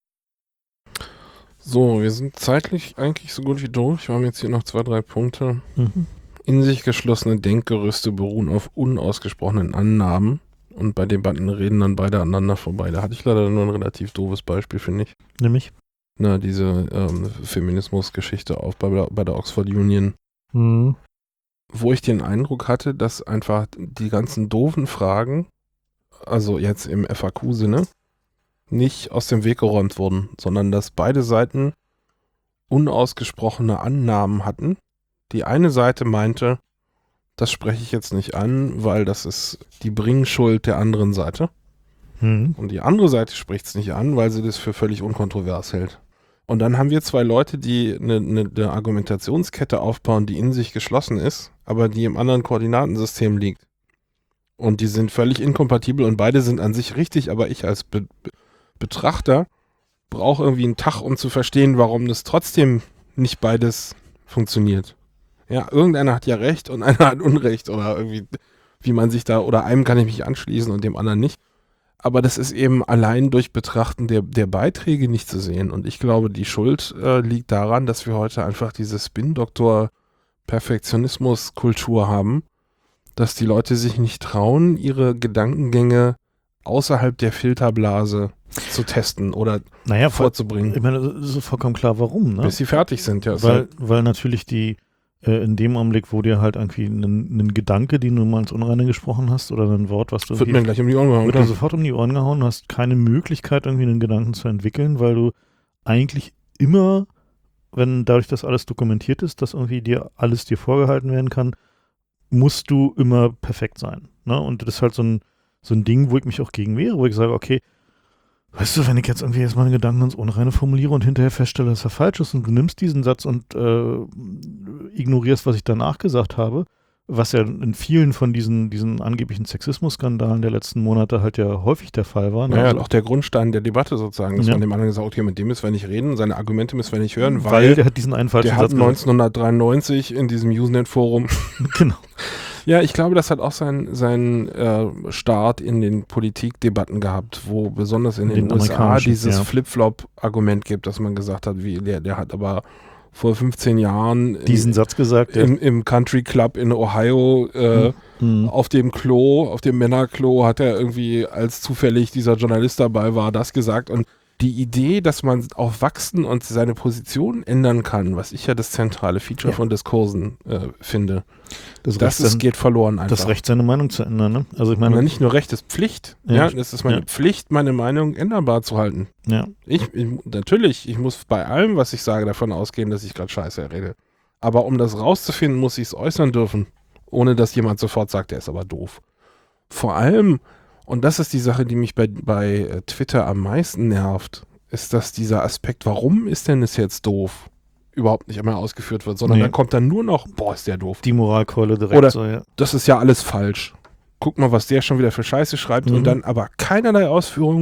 So, wir sind zeitlich eigentlich so gut wie durch. Wir haben jetzt hier noch zwei, drei Punkte. Mhm. In sich geschlossene Denkgerüste beruhen auf unausgesprochenen Annahmen und bei Debatten reden dann beide aneinander vorbei. Da hatte ich leider nur ein relativ doofes Beispiel, finde ich. Nämlich? Na, diese ähm, Feminismus-Geschichte auf bei, bei der Oxford Union, Mhm. wo ich den Eindruck hatte, dass einfach die ganzen doofen Fragen, also jetzt im F A Q-Sinne, nicht aus dem Weg geräumt wurden, sondern dass beide Seiten unausgesprochene Annahmen hatten. Die eine Seite meinte, das spreche ich jetzt nicht an, weil das ist die Bringschuld der anderen Seite. Mhm. Und die andere Seite spricht es nicht an, weil sie das für völlig unkontrovers hält. Und dann haben wir zwei Leute, die eine, eine, eine Argumentationskette aufbauen, die in sich geschlossen ist, aber die im anderen Koordinatensystem liegt. Und die sind völlig inkompatibel und beide sind an sich richtig, aber ich als Be- Be- Betrachter brauche irgendwie einen Tag, um zu verstehen, warum das trotzdem nicht beides funktioniert. Ja, irgendeiner hat ja recht und einer hat Unrecht oder irgendwie, wie man sich da, oder einem kann ich mich anschließen und dem anderen nicht. Aber das ist eben allein durch Betrachten der, der Beiträge nicht zu sehen. Und ich glaube, die Schuld äh, liegt daran, dass wir heute einfach diese Spin-Doktor-Perfektionismus-Kultur haben, dass die Leute sich nicht trauen, ihre Gedankengänge außerhalb der Filterblase zu testen oder naja, vorzubringen. Ich meine, das ist vollkommen klar, warum. Ne? Bis sie fertig sind, ja. Weil, weil natürlich die äh, in dem Augenblick, wo dir halt irgendwie ein Gedanke, den du mal ins Unreine gesprochen hast oder ein Wort, was du wird mir gleich um die Ohren gehauen. Wird dir sofort um die Ohren gehauen. Du hast keine Möglichkeit, irgendwie einen Gedanken zu entwickeln, weil du eigentlich immer, wenn dadurch, dass alles dokumentiert ist, dass irgendwie dir alles dir vorgehalten werden kann, musst du immer perfekt sein. Ne? Und das ist halt so ein, so ein Ding, wo ich mich auch gegen wehre, wo ich sage, okay, weißt du, wenn ich jetzt irgendwie erstmal einen Gedanken ins Unreine formuliere und hinterher feststelle, dass er falsch ist und du nimmst diesen Satz und äh, ignorierst, was ich danach gesagt habe, was ja in vielen von diesen, diesen angeblichen Sexismus-Skandalen der letzten Monate halt ja häufig der Fall war. Ne? Naja, also, auch der Grundstein der Debatte sozusagen, dass ja. man dem anderen gesagt hat, okay, mit dem müssen wir nicht reden, seine Argumente müssen wir nicht hören, weil, weil der hat diesen einen falschen der hat Satz neunzehnhundertdreiundneunzig in diesem Usenet-Forum genau. Ja, ich glaube, das hat auch seinen sein, äh, Start in den Politikdebatten gehabt, wo besonders in den, den U S A dieses ja. Flip-Flop-Argument gibt, dass man gesagt hat, wie der, der hat aber vor fünfzehn Jahren diesen in, Satz gesagt, im, ja. im Country Club in Ohio äh, mhm. auf dem Klo, auf dem Männerklo hat er irgendwie, als zufällig dieser Journalist dabei war, das gesagt. Und die Idee, dass man auch wachsen und seine Position ändern kann, was ich ja das zentrale Feature ja. von Diskursen äh, finde, das, das ist, geht verloren einfach. Das Recht, seine Meinung zu ändern, ne? Also ich meine, ja, nicht nur Recht, es ist Pflicht. Ja, ja, es ist meine ja. Pflicht, meine Meinung änderbar zu halten. Ja. Ich, ich, natürlich, ich muss bei allem, was ich sage, davon ausgehen, dass ich gerade Scheiße rede. Aber um das rauszufinden, muss ich es äußern dürfen, ohne dass jemand sofort sagt, der ist aber doof. Vor allem, und das ist die Sache, die mich bei, bei Twitter am meisten nervt, ist, dass dieser Aspekt, warum ist denn es jetzt doof, überhaupt nicht einmal ausgeführt wird, sondern nee. da kommt dann nur noch, boah, ist der doof. Die Moralkeule direkt Oder, so, ja. Das ist ja alles falsch. Guck mal, was der schon wieder für Scheiße schreibt mhm. und dann aber keinerlei Ausführung,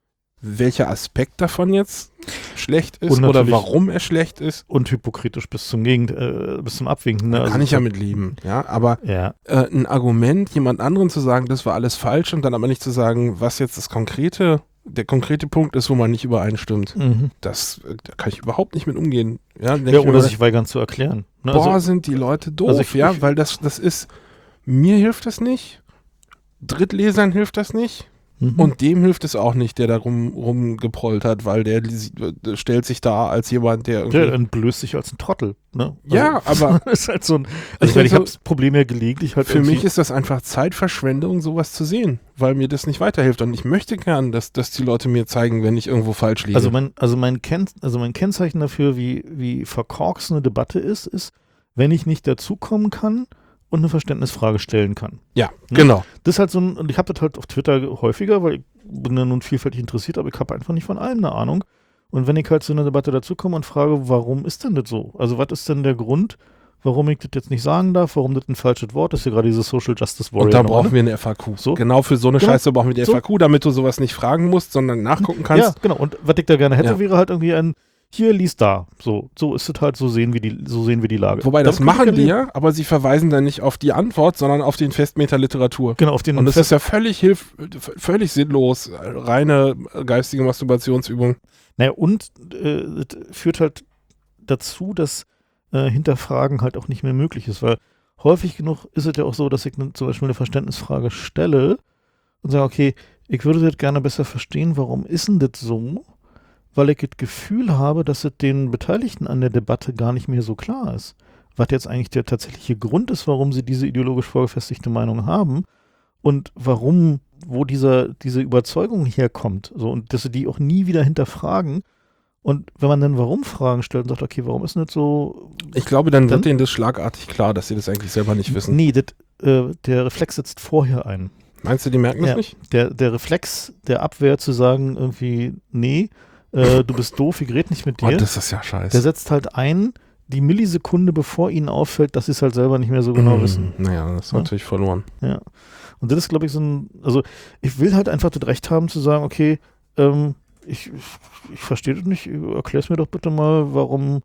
welcher Aspekt davon jetzt schlecht ist oder warum er schlecht ist. Und hypokritisch bis zum Gegend, äh, bis zum Abwinken. Ne? Da also kann ich ja mit leben, ja, aber ja. Äh, ein Argument, jemand anderen zu sagen, das war alles falsch und dann aber nicht zu sagen, was jetzt das konkrete, der konkrete Punkt ist, wo man nicht übereinstimmt. Mhm. Das, da kann ich überhaupt nicht mit umgehen. Ja, ja oder sich weigern zu erklären. Ne? Boah, also, sind die Leute doof, also ich, ja, ich, weil das, das ist, mir hilft das nicht, Drittlesern hilft das nicht. Mhm. Und dem hilft es auch nicht, der da rum, rumgeprollt hat, weil der, der stellt sich da als jemand, der irgendwie... Der entblößt sich als ein Trottel, ne? Also, ja, aber... Das ist halt so ein... Also ich, ich, ich habe das Problem ja gelegentlich halt Für mich ist das einfach Zeitverschwendung, sowas zu sehen, weil mir das nicht weiterhilft. Und ich möchte gern, dass, dass die Leute mir zeigen, wenn ich irgendwo falsch liege. Also mein, also mein, Ken, also mein Kennzeichen dafür, wie, wie verkorkst eine Debatte ist, ist, wenn ich nicht dazukommen kann und eine Verständnisfrage stellen kann. Ja, ja, genau. Das ist halt so ein, und ich habe das halt auf Twitter häufiger, weil ich bin ja nun vielfältig interessiert, aber ich habe einfach nicht von allem eine Ahnung. Und wenn ich halt zu einer Debatte dazukomme und frage, warum ist denn das so? Also was ist denn der Grund, warum ich das jetzt nicht sagen darf, warum das ein falsches Wort ist, ja gerade dieses Social Justice Warrior. Und da brauchen wir eine F A Q. So? Genau für so eine genau. Scheiße brauchen wir die so? F A Q, damit du sowas nicht fragen musst, sondern nachgucken kannst. Ja, genau. Und was ich da gerne hätte, ja. wäre halt irgendwie ein hier, lies da. So, so ist es halt, so sehen wir die, so sehen wir die Lage. Wobei, das Damit machen die ja, aber sie verweisen dann nicht auf die Antwort, sondern auf den Festmeter Literatur. Genau, auf den. Und das Fest ist ja völlig hilf, völlig sinnlos. Reine geistige Masturbationsübung. Naja, und äh, das führt halt dazu, dass äh, Hinterfragen halt auch nicht mehr möglich ist, weil häufig genug ist es ja auch so, dass ich ne, zum Beispiel eine Verständnisfrage stelle und sage, okay, ich würde das gerne besser verstehen, warum ist denn das so? Weil ich das Gefühl habe, dass es den Beteiligten an der Debatte gar nicht mehr so klar ist, was jetzt eigentlich der tatsächliche Grund ist, warum sie diese ideologisch vorgefestigte Meinung haben und warum, wo dieser, diese Überzeugung herkommt, so, und dass sie die auch nie wieder hinterfragen. Und wenn man dann Warum-Fragen stellt und sagt, okay, warum ist das so? Ich glaube, dann, dann wird denen das schlagartig klar, dass sie das eigentlich selber nicht wissen. Nee, das, äh, der Reflex setzt vorher ein. Meinst du, die merken das ja, nicht? Der, der Reflex der Abwehr zu sagen, irgendwie, nee, Äh, du bist doof, ich rede nicht mit dir. Oh, das ist ja scheiße. Der setzt halt ein, die Millisekunde, bevor ihnen auffällt, dass sie es halt selber nicht mehr so genau mmh, wissen. Naja, das ist ja. natürlich verloren. Ja. Und das ist, glaube ich, so ein, also ich will halt einfach das Recht haben zu sagen, okay, ähm, ich, ich verstehe das nicht, erklär's mir doch bitte mal, warum,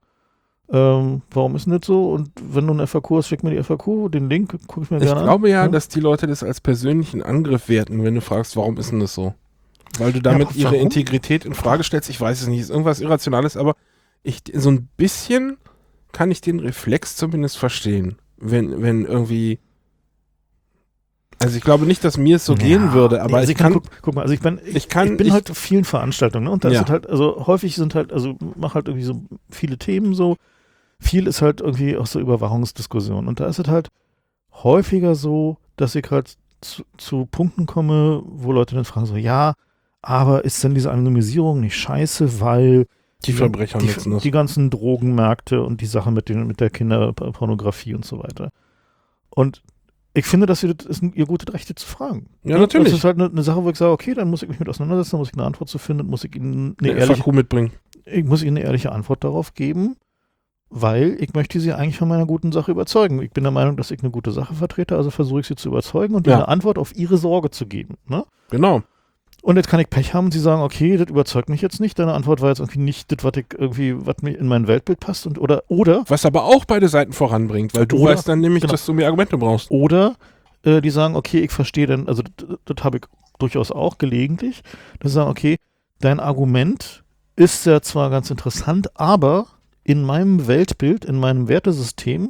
ähm, warum ist denn das so? Und wenn du eine F A Q hast, schick mir die F A Q, den Link, gucke ich mir ich gerne an. Ich glaube ja, ja, dass die Leute das als persönlichen Angriff werten, wenn du fragst, warum ist denn das so? weil du damit Ja, ihre warum? Integrität in Frage stellst. Ich weiß es nicht, ist irgendwas Irrationales, aber ich, so ein bisschen kann ich den Reflex zumindest verstehen, wenn, wenn irgendwie, also ich glaube nicht, dass mir es so Ja, gehen würde, aber nee, also ich kann, guck, guck mal, also ich, bin, ich, ich kann, ich bin ich- halt auf vielen Veranstaltungen, ne? Und da Ja. sind halt, also häufig sind halt, also mach halt irgendwie so viele Themen so, viel ist halt irgendwie auch so Überwachungsdiskussion und da ist es halt häufiger so, dass ich halt zu, zu Punkten komme, wo Leute dann fragen so, ja, aber ist denn diese Anonymisierung nicht scheiße, weil die Verbrecher die, nutzen das. die ganzen Drogenmärkte und die Sache mit, den, mit der Kinderpornografie und so weiter. Und ich finde, dass ihr, das ist ihr gutes Recht zu fragen. Ja, natürlich. Das ist halt eine, eine Sache, wo ich sage, okay, dann muss ich mich mit auseinandersetzen, dann muss ich eine Antwort zu finden, muss ich ihnen eine Eine ehrliche, F A Q mitbringen. ich muss ihnen eine ehrliche Antwort darauf geben, weil ich möchte sie eigentlich von meiner guten Sache überzeugen. Ich bin der Meinung, dass ich eine gute Sache vertrete, also versuche ich sie zu überzeugen und ihnen Ja. eine Antwort auf ihre Sorge zu geben. Ne? Genau. Und jetzt kann ich Pech haben und sie sagen, okay, das überzeugt mich jetzt nicht, deine Antwort war jetzt irgendwie nicht das, was ich irgendwie, was mir in mein Weltbild passt und oder, oder, Was aber auch beide Seiten voranbringt, weil du Oder- weißt dann nämlich, genau. dass du mehr Argumente brauchst. oder äh, die sagen, okay, ich verstehe dann, also das, das habe ich durchaus auch gelegentlich, dass sie sagen, okay, dein Argument ist ja zwar ganz interessant, aber in meinem Weltbild, in meinem Wertesystem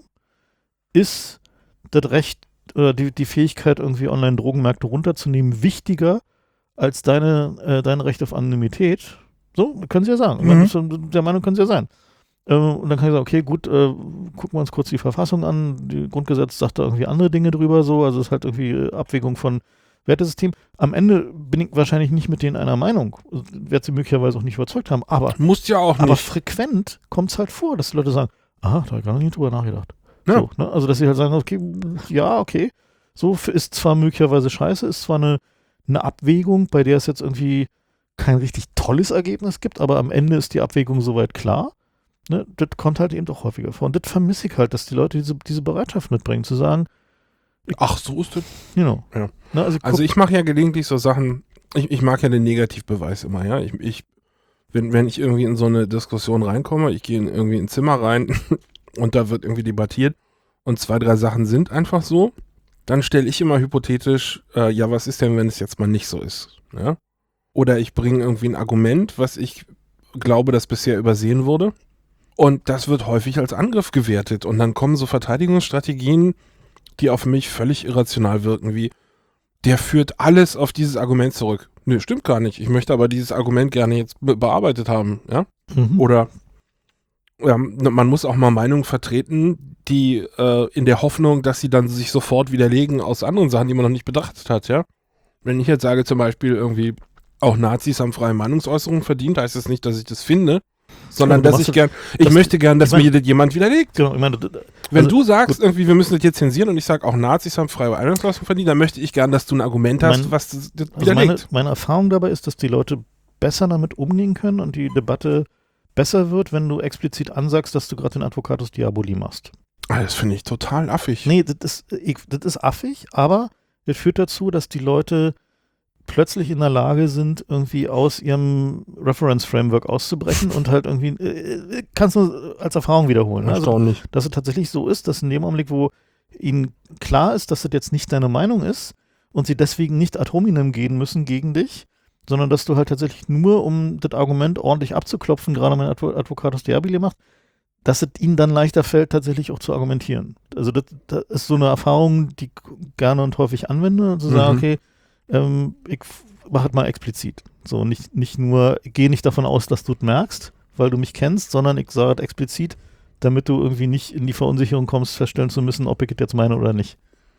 ist das Recht oder die, die Fähigkeit, irgendwie Online-Drogenmärkte runterzunehmen, wichtiger als deine, äh, dein Recht auf Anonymität. So, können sie ja sagen. Ich meine, Mhm. das- der Meinung können sie ja sein. Äh, und dann kann ich sagen, okay, gut, äh, gucken wir uns kurz die Verfassung an. Die Grundgesetz sagt da irgendwie andere Dinge drüber, so. Also es ist halt irgendwie äh, Abwägung von Wertesystem. Am Ende bin ich wahrscheinlich nicht mit denen einer Meinung. Werde sie möglicherweise auch nicht überzeugt haben. Aber, Musst ja auch aber nicht. frequent kommt es halt vor, dass die Leute sagen, aha, da habe ich gar nicht drüber nachgedacht. Ja. So, ne? Also, dass sie halt sagen, okay, ja, okay. So f- ist zwar möglicherweise scheiße, ist zwar eine, eine Abwägung, bei der es jetzt irgendwie kein richtig tolles Ergebnis gibt, aber am Ende ist die Abwägung soweit klar. Ne? Das kommt halt eben doch häufiger vor. Und das vermisse ich halt, dass die Leute diese, diese Bereitschaft mitbringen, zu sagen, Ach, so ist das. you know. Ja. Ne? Also, Also guck, ich mache ja gelegentlich so Sachen, ich, ich mag ja den Negativbeweis immer, ja. Ich, ich wenn, wenn ich irgendwie in so eine Diskussion reinkomme, ich gehe in irgendwie in ein Zimmer rein und da wird irgendwie debattiert und zwei, drei Sachen sind einfach so, dann stelle ich immer hypothetisch, äh, ja, was ist denn, wenn es jetzt mal nicht so ist? Ja? Oder ich bringe irgendwie ein Argument, was ich glaube, das bisher übersehen wurde. Und das wird häufig als Angriff gewertet. Und dann kommen so Verteidigungsstrategien, die auf mich völlig irrational wirken, wie der führt alles auf dieses Argument zurück. Nö, stimmt gar nicht. Ich möchte aber dieses Argument gerne jetzt be bearbeitet haben, ja? mhm. Oder ja, man muss auch mal Meinungen vertreten, die äh, in der Hoffnung, dass sie dann sich sofort widerlegen aus anderen Sachen, die man noch nicht betrachtet hat, ja? Wenn ich jetzt sage zum Beispiel irgendwie, auch Nazis haben freie Meinungsäußerung verdient, heißt das nicht, dass ich das finde, sondern Ja, du dass machst ich gern, ich das- möchte gern, dass ich mein- mir das jemand widerlegt. Genau, ich meine, d- d- Wenn also, du sagst, irgendwie, wir müssen das jetzt zensieren und ich sage, auch Nazis haben freie Meinungsäußerung verdient, dann möchte ich gern, dass du ein Argument hast, Mein- was das, das Also meine, widerlegt. meine Erfahrung dabei ist, dass die Leute besser damit umgehen können und die Debatte besser wird, wenn du explizit ansagst, dass du gerade den Advocatus Diaboli machst. Ah, das finde ich total affig. Nee, das ist, ich, das ist affig, aber das führt dazu, dass die Leute plötzlich in der Lage sind, irgendwie aus ihrem Reference-Framework auszubrechen und halt irgendwie, äh, kannst du als Erfahrung wiederholen. Ne? Also, Erstaunlich. dass es tatsächlich so ist, dass in dem Augenblick, wo ihnen klar ist, dass das jetzt nicht deine Meinung ist und sie deswegen nicht ad hominem gehen müssen gegen dich, sondern dass du halt tatsächlich nur, um das Argument ordentlich abzuklopfen, gerade mein Advo Advocatus Diaboli macht, dass es ihnen dann leichter fällt, tatsächlich auch zu argumentieren. Also das, das ist so eine Erfahrung, die ich gerne und häufig anwende, zu sagen, Mhm. okay, ähm, ich mach halt mal explizit. So, nicht, nicht nur, gehe nicht davon aus, dass du es merkst, weil du mich kennst, sondern ich sage es explizit, damit du irgendwie nicht in die Verunsicherung kommst, feststellen zu müssen, ob ich es jetzt meine oder nicht.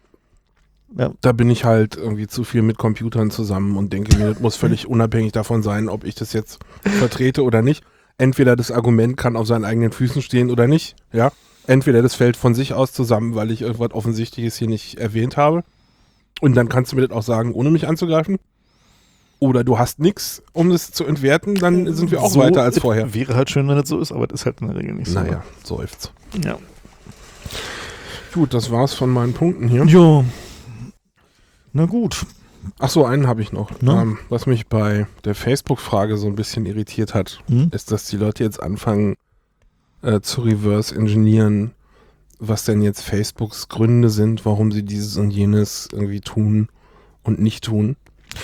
Ja. Da bin ich halt irgendwie zu viel mit Computern zusammen und denke mir, das muss völlig unabhängig davon sein, ob ich das jetzt vertrete oder nicht. Entweder das Argument kann auf seinen eigenen Füßen stehen oder nicht, ja. Entweder das fällt von sich aus zusammen, weil ich irgendwas Offensichtliches hier nicht erwähnt habe. Und dann kannst du mir das auch sagen, ohne mich anzugreifen. Oder du hast nichts, um das zu entwerten, dann sind wir auch So, weiter als es vorher. Wäre halt schön, wenn das so ist, aber das ist halt in der Regel nicht so. Naja, seufzt. Ja. Gut, das war's von meinen Punkten hier. Jo. Na gut. Ach so, einen habe ich noch. Na? Ähm, was mich bei der Facebook-Frage so ein bisschen irritiert hat, Hm? ist, dass die Leute jetzt anfangen äh, zu reverse-engineeren, was denn jetzt Facebooks Gründe sind, warum sie dieses und jenes irgendwie tun und nicht tun.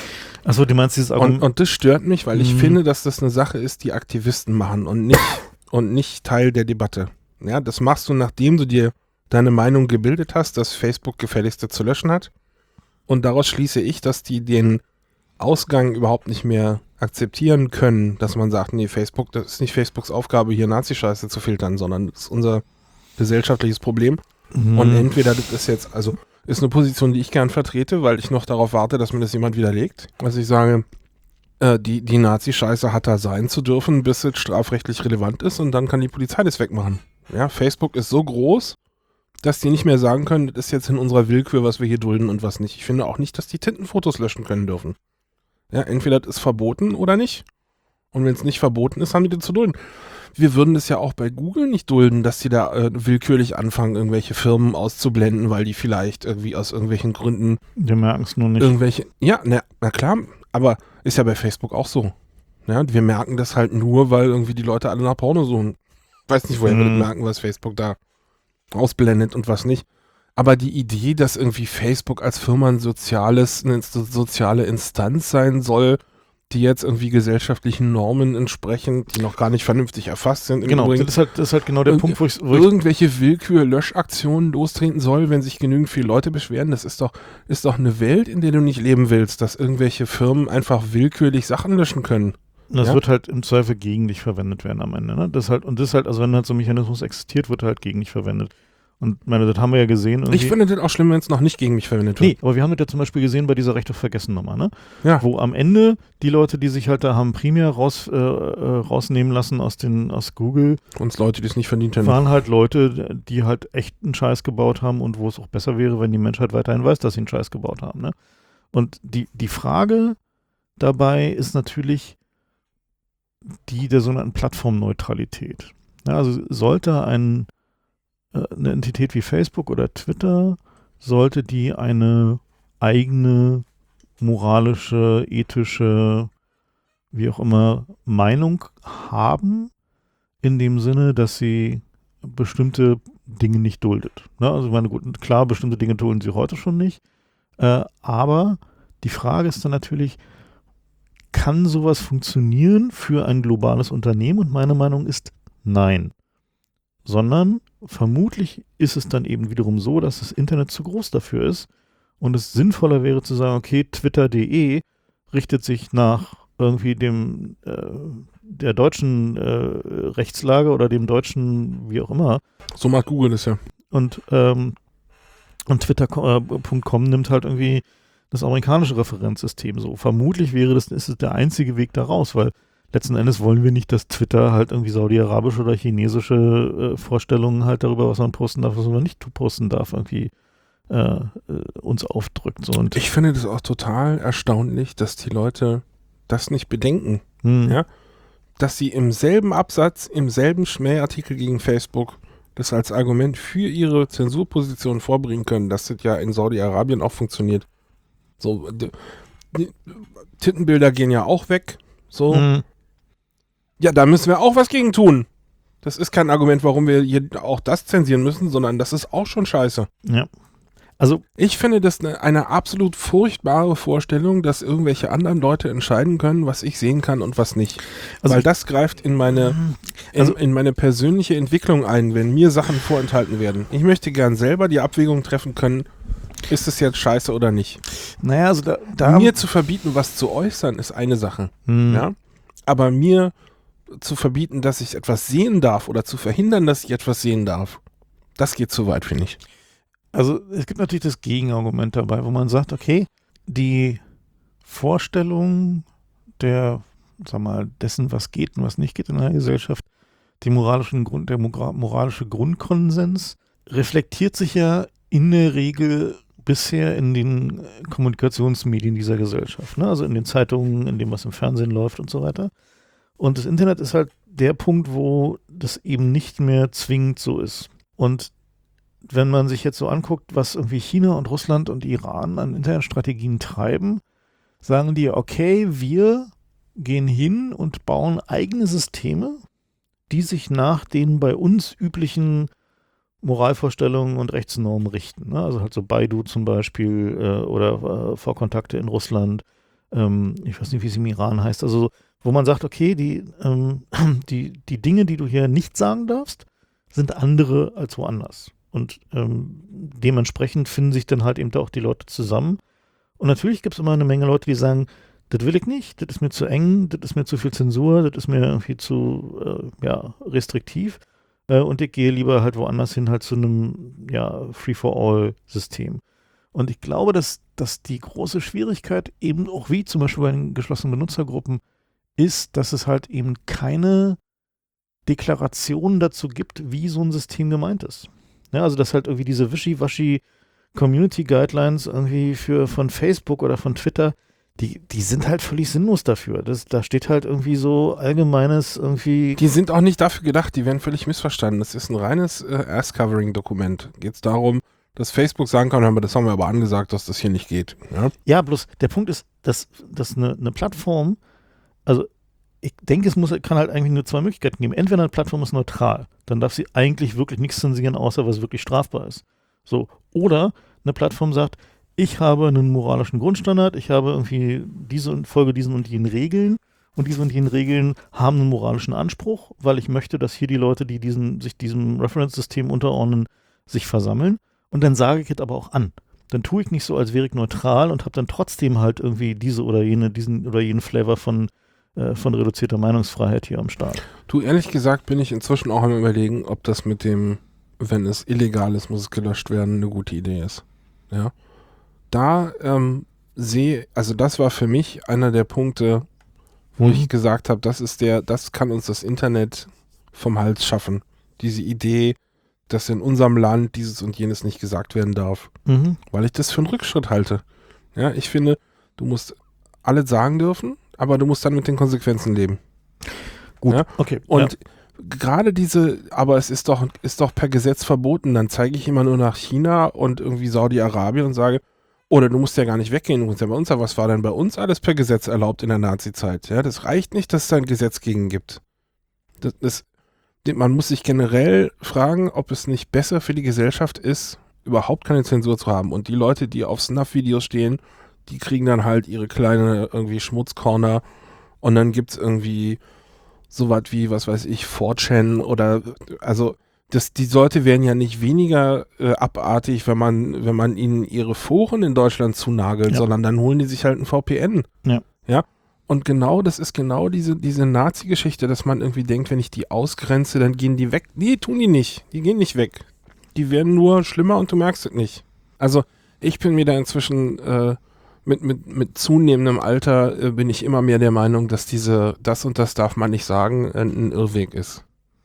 Achso, du meinst dieses Und, Argument. und das stört mich, weil ich Mhm. finde, dass das eine Sache ist, die Aktivisten machen und nicht, und nicht Teil der Debatte. Ja, das machst du, nachdem du dir deine Meinung gebildet hast, dass Facebook gefälligste zu löschen hat. Und daraus schließe ich, dass die den Ausgang überhaupt nicht mehr akzeptieren können, dass man sagt, nee, Facebook, das ist nicht Facebooks Aufgabe, hier Nazi-Scheiße zu filtern, sondern das ist unser gesellschaftliches Problem. Mhm. Und entweder das ist jetzt, also ist eine Position, die ich gern vertrete, weil ich noch darauf warte, dass mir das jemand widerlegt. Also ich sage, äh, die, die Nazi-Scheiße hat da sein zu dürfen, bis es strafrechtlich relevant ist und dann kann die Polizei das wegmachen. Ja, Facebook ist so groß, dass die nicht mehr sagen können, das ist jetzt in unserer Willkür, was wir hier dulden und was nicht. Ich finde auch nicht, dass die Tintenfotos löschen können dürfen. Ja, entweder das ist verboten oder nicht. Und wenn es nicht verboten ist, haben die das zu dulden. Wir würden das ja auch bei Google nicht dulden, dass die da äh, willkürlich anfangen, irgendwelche Firmen auszublenden, weil die vielleicht irgendwie aus irgendwelchen Gründen Wir merken es nur nicht. irgendwelche, ja, na, na klar, aber ist ja bei Facebook auch so. Ja, wir merken das halt nur, weil irgendwie die Leute alle nach Porno suchen. Ich weiß nicht, woher wir Mhm. das merken, was Facebook da ausblendet und was nicht. Aber die Idee, dass irgendwie Facebook als Firma ein soziales, eine so- soziale Instanz sein soll, die jetzt irgendwie gesellschaftlichen Normen entsprechen, die noch gar nicht vernünftig erfasst sind. Im Genau, Übrigen, das ist, halt, das ist halt genau der Irg- Punkt, wo ich, wo ich irgendwelche Willkür-Löschaktionen lostreten soll, wenn sich genügend viele Leute beschweren. Das ist doch, ist doch eine Welt, in der du nicht leben willst, dass irgendwelche Firmen einfach willkürlich Sachen löschen können. das ja? wird halt im Zweifel gegen dich verwendet werden am Ende. Ne? Das halt, und das halt, also wenn halt so ein Mechanismus existiert, wird er halt gegen dich verwendet. Und meine, das haben wir ja gesehen. Ich finde das auch schlimm, wenn es noch nicht gegen mich verwendet wird. Nee, aber wir haben das ja zum Beispiel gesehen bei dieser Recht auf Vergessen Nummer, ne? Ja. Wo am Ende die Leute, die sich halt da haben primär raus, äh, äh, rausnehmen lassen aus den aus Google, Uns Leute, die es nicht verdient haben. waren halt Leute, die halt echt einen Scheiß gebaut haben und wo es auch besser wäre, wenn die Menschheit weiterhin weiß, dass sie einen Scheiß gebaut haben, ne? Und die, die Frage dabei ist natürlich die der sogenannten Plattformneutralität. Ja, also sollte ein eine Entität wie Facebook oder Twitter, sollte die eine eigene moralische, ethische, wie auch immer, Meinung haben, in dem Sinne, dass sie bestimmte Dinge nicht duldet. Ne? Also ich meine, gut, klar, bestimmte Dinge dulden sie heute schon nicht, äh, aber die Frage ist dann natürlich, kann sowas funktionieren für ein globales Unternehmen? Und meine Meinung ist nein. Sondern vermutlich ist es dann eben wiederum so, dass das Internet zu groß dafür ist und es sinnvoller wäre zu sagen, okay, twitter punkt de richtet sich nach irgendwie dem äh, der deutschen äh, Rechtslage oder dem deutschen, wie auch immer. So macht Google das ja. Und, ähm, und twitter punkt com nimmt halt irgendwie das amerikanische Referenzsystem so. Vermutlich wäre das, ist es der einzige Weg da raus, weil letzten Endes wollen wir nicht, dass Twitter halt irgendwie saudi-arabische oder chinesische äh, Vorstellungen halt darüber, was man posten darf, was man nicht posten darf, irgendwie äh, äh, uns aufdrückt. So. Und, Ich finde das auch total erstaunlich, dass die Leute das nicht bedenken. hm, Ja. Dass sie im selben Absatz, im selben Schmähartikel gegen Facebook das als Argument für ihre Zensurposition vorbringen können, dass das ja in Saudi-Arabien auch funktioniert. So, die, die Tittenbilder gehen ja auch weg. So. hm, Ja, da müssen wir auch was gegen tun. Das ist kein Argument, warum wir hier auch das zensieren müssen, sondern das ist auch schon scheiße. ja. Also, Ich finde das eine, eine absolut furchtbare Vorstellung, dass irgendwelche anderen Leute entscheiden können, was ich sehen kann und was nicht. Also Weil ich- das greift in meine, in, Also- in meine persönliche Entwicklung ein, wenn mir Sachen vorenthalten werden. Ich möchte gern selber die Abwägung treffen können, ist es jetzt scheiße oder nicht. naja, also da, da Mir zu verbieten, was zu äußern, ist eine Sache. hm, Ja? Aber mir zu verbieten, dass ich etwas sehen darf oder zu verhindern, dass ich etwas sehen darf, das geht zu weit, finde ich. Also es gibt natürlich das Gegenargument dabei, wo man sagt, okay, die Vorstellung der, sag mal, dessen, was geht und was nicht geht in einer Gesellschaft, die moralischen Grund, der mogra- moralische Grundkonsens reflektiert sich ja in der Regel bisher in den Kommunikationsmedien dieser Gesellschaft, ne? Also in den Zeitungen, in dem, was im Fernsehen läuft und so weiter. Und das Internet ist halt der Punkt, wo das eben nicht mehr zwingend so ist. Und wenn man sich jetzt so anguckt, was irgendwie China und Russland und Iran an Internetstrategien treiben, sagen die, okay, wir gehen hin und bauen eigene Systeme, die sich nach den bei uns üblichen Moralvorstellungen und Rechtsnormen richten. Ne? Also halt so Baidu zum Beispiel äh, oder äh, V-Kontakte in Russland, ähm, ich weiß nicht, wie es im Iran heißt, also wo man sagt, okay, die, ähm, die, die Dinge, die du hier nicht sagen darfst, sind andere als woanders. Und ähm, dementsprechend finden sich dann halt eben auch die Leute zusammen. Und natürlich gibt es immer eine Menge Leute, die sagen, das will ich nicht, das ist mir zu eng, das ist mir zu viel Zensur, das ist mir irgendwie zu äh, ja, restriktiv. Äh, und ich gehe lieber halt woanders hin, halt zu einem ja, Free-for-all-System. Und ich glaube, dass, dass die große Schwierigkeit eben auch wie zum Beispiel bei den geschlossenen Benutzergruppen ist, dass es halt eben keine Deklaration dazu gibt, wie so ein System gemeint ist. Ja, also dass halt irgendwie diese wischiwaschi Community Guidelines irgendwie für von Facebook oder von Twitter, die, die sind halt völlig sinnlos dafür. Das, da steht halt irgendwie so allgemeines irgendwie. Die sind auch nicht dafür gedacht, die werden völlig missverstanden. Das ist ein reines äh, Ass-Covering-Dokument. Geht es darum, dass Facebook sagen kann, das haben wir aber angesagt, dass das hier nicht geht. Ja, ja bloß der Punkt ist, dass, dass eine, eine Plattform, also ich denke, es muss, kann halt eigentlich nur zwei Möglichkeiten geben. Entweder eine Plattform ist neutral, dann darf sie eigentlich wirklich nichts zensieren, außer was wirklich strafbar ist. So. Oder eine Plattform sagt, ich habe einen moralischen Grundstandard, ich habe irgendwie diese und folge diesen und jenen Regeln und diese und jenen Regeln haben einen moralischen Anspruch, weil ich möchte, dass hier die Leute, die diesen, sich diesem Reference-System unterordnen, sich versammeln. Und dann sage ich es aber auch an. Dann tue ich nicht so, als wäre ich neutral und habe dann trotzdem halt irgendwie diese oder jene, diesen oder jenen Flavor von, äh, von reduzierter Meinungsfreiheit hier am Start. Du, ehrlich gesagt bin ich inzwischen auch am Überlegen, ob das mit dem, wenn es illegal ist, muss es gelöscht werden, eine gute Idee ist. Ja. Da ähm, sehe, also das war für mich einer der Punkte, wo mhm. ich gesagt habe, das ist der, das kann uns das Internet vom Hals schaffen. Diese Idee, dass in unserem Land dieses und jenes nicht gesagt werden darf. Mhm. Weil ich das für einen Rückschritt halte. Ja, ich finde, du musst alles sagen dürfen, aber du musst dann mit den Konsequenzen leben. Gut, ja? okay. Und ja. gerade diese, aber es ist doch, ist doch per Gesetz verboten, dann zeige ich immer nur nach China und irgendwie Saudi-Arabien und sage, oder du musst ja gar nicht weggehen, du musst ja bei uns sagen, was war denn bei uns alles per Gesetz erlaubt in der Nazi-Zeit? Ja, das reicht nicht, dass es da ein Gesetz gegen gibt. Das, das, man muss sich generell fragen, ob es nicht besser für die Gesellschaft ist, überhaupt keine Zensur zu haben. Und die Leute, die auf Snuff-Videos stehen, die kriegen dann halt ihre kleine irgendwie Schmutzcorner und dann gibt es irgendwie sowas wie, was weiß ich, four chan oder, also das, die Leute werden ja nicht weniger äh, abartig, wenn man, wenn man ihnen ihre Foren in Deutschland zunagelt, ja. sondern dann holen die sich halt ein V P N. Ja. Ja. Und genau, das ist genau diese, diese Nazi-Geschichte, dass man irgendwie denkt, wenn ich die ausgrenze, dann gehen die weg. Nee, tun die nicht. Die gehen nicht weg. Die werden nur schlimmer und du merkst es nicht. Also ich bin mir da inzwischen äh, mit, mit, mit zunehmendem Alter äh, bin ich immer mehr der Meinung, dass diese, das und das darf man nicht sagen, äh, ein Irrweg ist.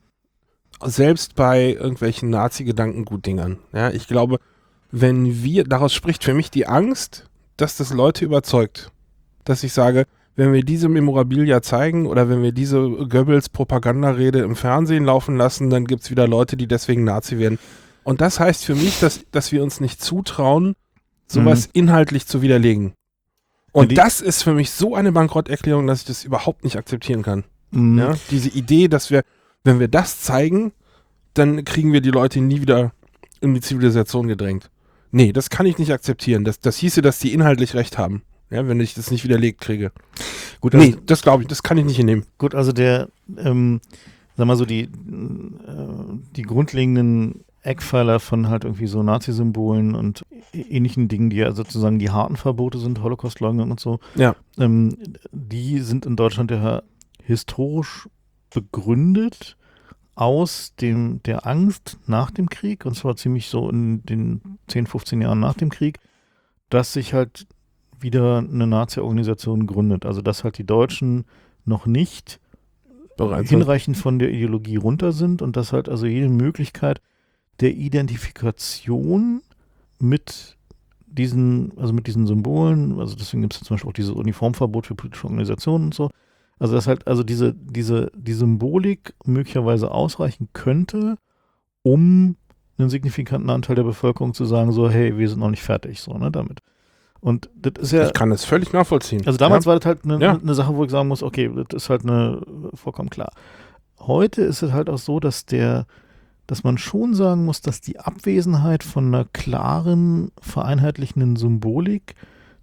Selbst bei irgendwelchen Nazi-Gedankengutdingern. Ja, ich glaube, wenn wir, daraus spricht für mich die Angst, dass das Leute überzeugt. Dass ich sage, wenn wir diese Memorabilia zeigen oder wenn wir diese Goebbels-Propagandarede im Fernsehen laufen lassen, dann gibt es wieder Leute, die deswegen Nazi werden. Und das heißt für mich, dass, dass wir uns nicht zutrauen, sowas mhm. inhaltlich zu widerlegen. Und ja, das ist für mich so eine Bankrotterklärung, dass ich das überhaupt nicht akzeptieren kann. Mhm. Ja, diese Idee, dass wir, wenn wir das zeigen, dann kriegen wir die Leute nie wieder in die Zivilisation gedrängt. Nee, das kann ich nicht akzeptieren. Das, das hieße, dass die inhaltlich recht haben. Ja, wenn ich das nicht widerlegt kriege. Gut, also, nee, das glaube ich, das kann ich nicht hinnehmen. Gut, also der, ähm, sag mal so, die, äh, die grundlegenden Eckpfeiler von halt irgendwie so Nazi-Symbolen und ähnlichen Dingen, die ja sozusagen die harten Verbote sind, Holocaust-Leugnung und so, ja. ähm, die sind in Deutschland ja historisch begründet aus dem, der Angst nach dem Krieg, und zwar ziemlich so in den zehn, fünfzehn Jahren nach dem Krieg, dass sich halt wieder eine Nazi-Organisation gründet. Also dass halt die Deutschen noch nicht Bereits hinreichend von der Ideologie runter sind und dass halt also jede Möglichkeit der Identifikation mit diesen, also mit diesen Symbolen, also deswegen gibt es zum Beispiel auch dieses Uniformverbot für politische Organisationen und so, also dass halt also diese, diese, die Symbolik möglicherweise ausreichen könnte, um einen signifikanten Anteil der Bevölkerung zu sagen, so, hey, wir sind noch nicht fertig, so, ne, damit. Und das ist ja. Ich kann das völlig nachvollziehen. Also damals ja. war das halt eine ja. ne Sache, wo ich sagen muss, okay, das ist halt eine vollkommen klar. Heute ist es halt auch so, dass der, dass man schon sagen muss, dass die Abwesenheit von einer klaren, vereinheitlichenden Symbolik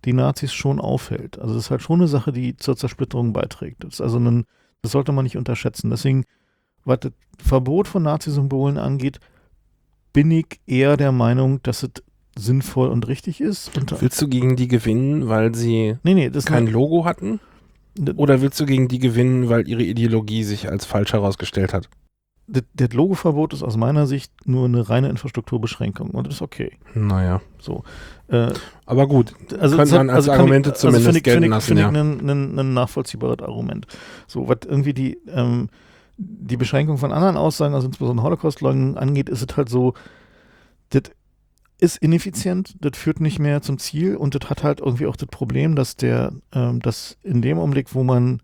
die Nazis schon aufhält. Also das ist halt schon eine Sache, die zur Zersplitterung beiträgt. Das ist also ein, das sollte man nicht unterschätzen. Deswegen, was das Verbot von Nazisymbolen angeht, bin ich eher der Meinung, dass es sinnvoll und richtig ist. Und willst du gegen die gewinnen, weil sie nee, nee, das kein nicht, Logo hatten? Oder willst du gegen die gewinnen, weil ihre Ideologie sich als falsch herausgestellt hat? Das, das Logoverbot ist aus meiner Sicht nur eine reine Infrastrukturbeschränkung und das ist okay. Naja. So. Äh, Aber gut, also könnte man als also Argumente ich, zumindest also find ich, gelten find ich, lassen, find ja. ich ein, ein, ein nachvollziehbares Argument. So, was irgendwie die, ähm, die Beschränkung von anderen Aussagen, also insbesondere Holocaust-Leugnung angeht, ist es halt so, das ist ineffizient, das führt nicht mehr zum Ziel und das hat halt irgendwie auch das Problem, dass der, ähm, dass in dem Augenblick, wo man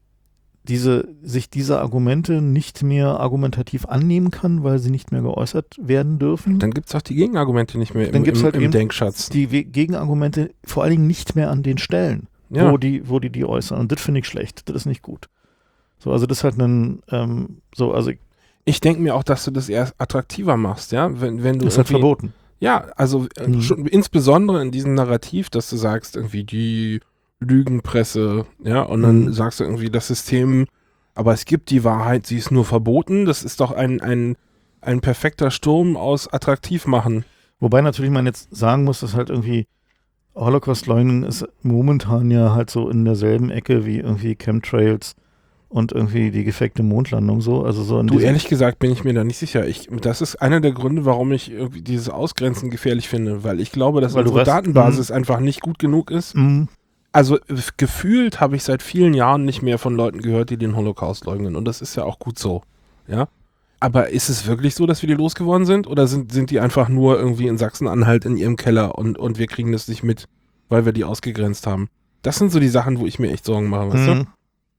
diese, sich diese Argumente nicht mehr argumentativ annehmen kann, weil sie nicht mehr geäußert werden dürfen. Dann gibt es auch die Gegenargumente nicht mehr im, Dann gibt's im, halt im eben Denkschatz. Die We- Gegenargumente vor allen Dingen nicht mehr an den Stellen, Ja. wo die, wo die die äußern. Und das finde ich schlecht. Das ist nicht gut. So, also das ist halt ein, ähm, so, also ich, Ich denke mir auch, dass du das eher attraktiver machst, ja, wenn, wenn du das ist halt irgendwie- verboten. Ja, also äh, Mhm. schon, insbesondere in diesem Narrativ, dass du sagst, irgendwie die Lügenpresse, ja, und dann Mhm. sagst du irgendwie das System, aber es gibt die Wahrheit, sie ist nur verboten. Das ist doch ein, ein, ein perfekter Sturm aus Attraktivmachen. Wobei natürlich man jetzt sagen muss, dass halt irgendwie Holocaust-Leugnen ist momentan ja halt so in derselben Ecke wie irgendwie Chemtrails und irgendwie die gefakte Mondlandung so. Also so in Du, diesem- ehrlich gesagt bin ich mir da nicht sicher. Ich, das ist einer der Gründe, warum ich irgendwie dieses Ausgrenzen gefährlich finde, weil ich glaube, dass Weil du unsere weißt, Datenbasis einfach nicht gut genug ist. Mhm. Also f- gefühlt habe ich seit vielen Jahren nicht mehr von Leuten gehört, die den Holocaust leugnen. Und das ist ja auch gut so. Ja. Aber ist es wirklich so, dass wir die losgeworden sind? Oder sind, sind die einfach nur irgendwie in Sachsen-Anhalt in ihrem Keller und, und wir kriegen das nicht mit, weil wir die ausgegrenzt haben? Das sind so die Sachen, wo ich mir echt Sorgen mache, weißt du? Mhm.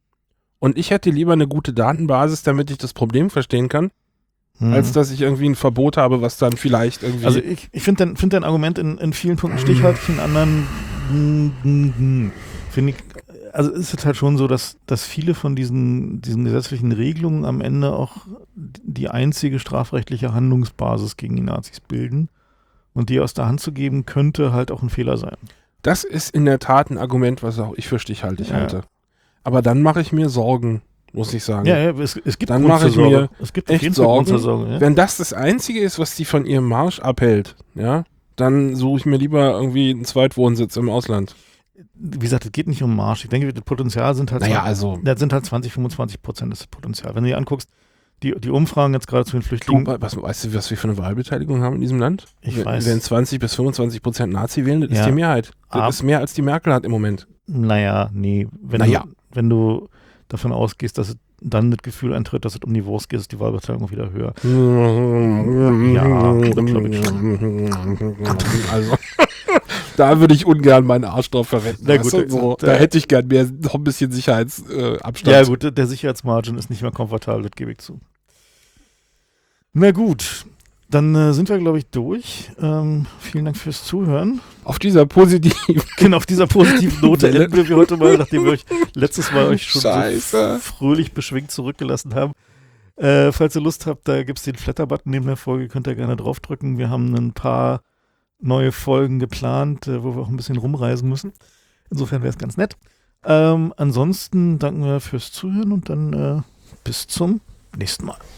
Und ich hätte lieber eine gute Datenbasis, damit ich das Problem verstehen kann, Mhm. als dass ich irgendwie ein Verbot habe, was dann vielleicht irgendwie... Also ich, ich finde dein, find dein Argument in, in vielen Punkten stichhaltig, in anderen mm, mm, mm, finde ich, also ist es halt schon so, dass, dass viele von diesen, diesen gesetzlichen Regelungen am Ende auch die einzige strafrechtliche Handlungsbasis gegen die Nazis bilden und die aus der Hand zu geben, könnte halt auch ein Fehler sein. das ist in der Tat ein Argument, was auch ich für stichhaltig Ja. halte. Aber dann mache ich mir Sorgen, muss ich sagen. Ja, ja es, es gibt Dann Grund mache zur ich mir Sorge. Es gibt auf echt jeden Fall Grund zur Sorgen, Sorge. Ja? Wenn das das Einzige ist, was die von ihrem Marsch abhält, ja, dann suche ich mir lieber irgendwie einen Zweitwohnsitz im Ausland. Wie gesagt, es geht nicht um Marsch. Ich denke, das Potenzial sind halt, Naja, zwanzig also, das sind halt zwanzig, fünfundzwanzig Prozent des Potenzial. Wenn du dir anguckst, die, die Umfragen jetzt gerade zu den Flüchtlingen. du, was, weißt du, was wir für eine Wahlbeteiligung haben in diesem Land? Ich wenn, weiß. Wenn zwanzig bis fünfundzwanzig Prozent Nazi wählen, das Ja. ist die Mehrheit. Das Ab- ist mehr, als die Merkel hat im Moment. Naja, nee. Wenn, Naja. du, wenn du davon ausgehst, dass es dann das Gefühl eintritt, dass es um die Wurst geht, ist die Wahlbeteiligung wieder höher. Ja, das glaub ich also, da würde ich ungern meinen Arsch drauf verwenden. Na weißt gut, du, so, da- da hätte ich gern mehr, noch ein bisschen Sicherheitsabstand. Ja gut, der Sicherheitsmargin ist nicht mehr komfortabel, das gebe ich zu. Na gut, dann äh, sind wir, glaube ich, durch. Ähm, vielen Dank fürs Zuhören. Auf dieser positiven Genau, auf dieser positiven Note Welle. enden wir heute mal, nachdem wir euch letztes Mal euch schon Scheiße. so fröhlich beschwingt zurückgelassen haben. Äh, falls ihr Lust habt, da gibt es den Flatter-Button neben der Folge, könnt ihr gerne draufdrücken. Wir haben ein paar neue Folgen geplant, äh, wo wir auch ein bisschen rumreisen müssen. Insofern wäre es ganz nett. Ähm, ansonsten danken wir fürs Zuhören und dann äh, bis zum nächsten Mal.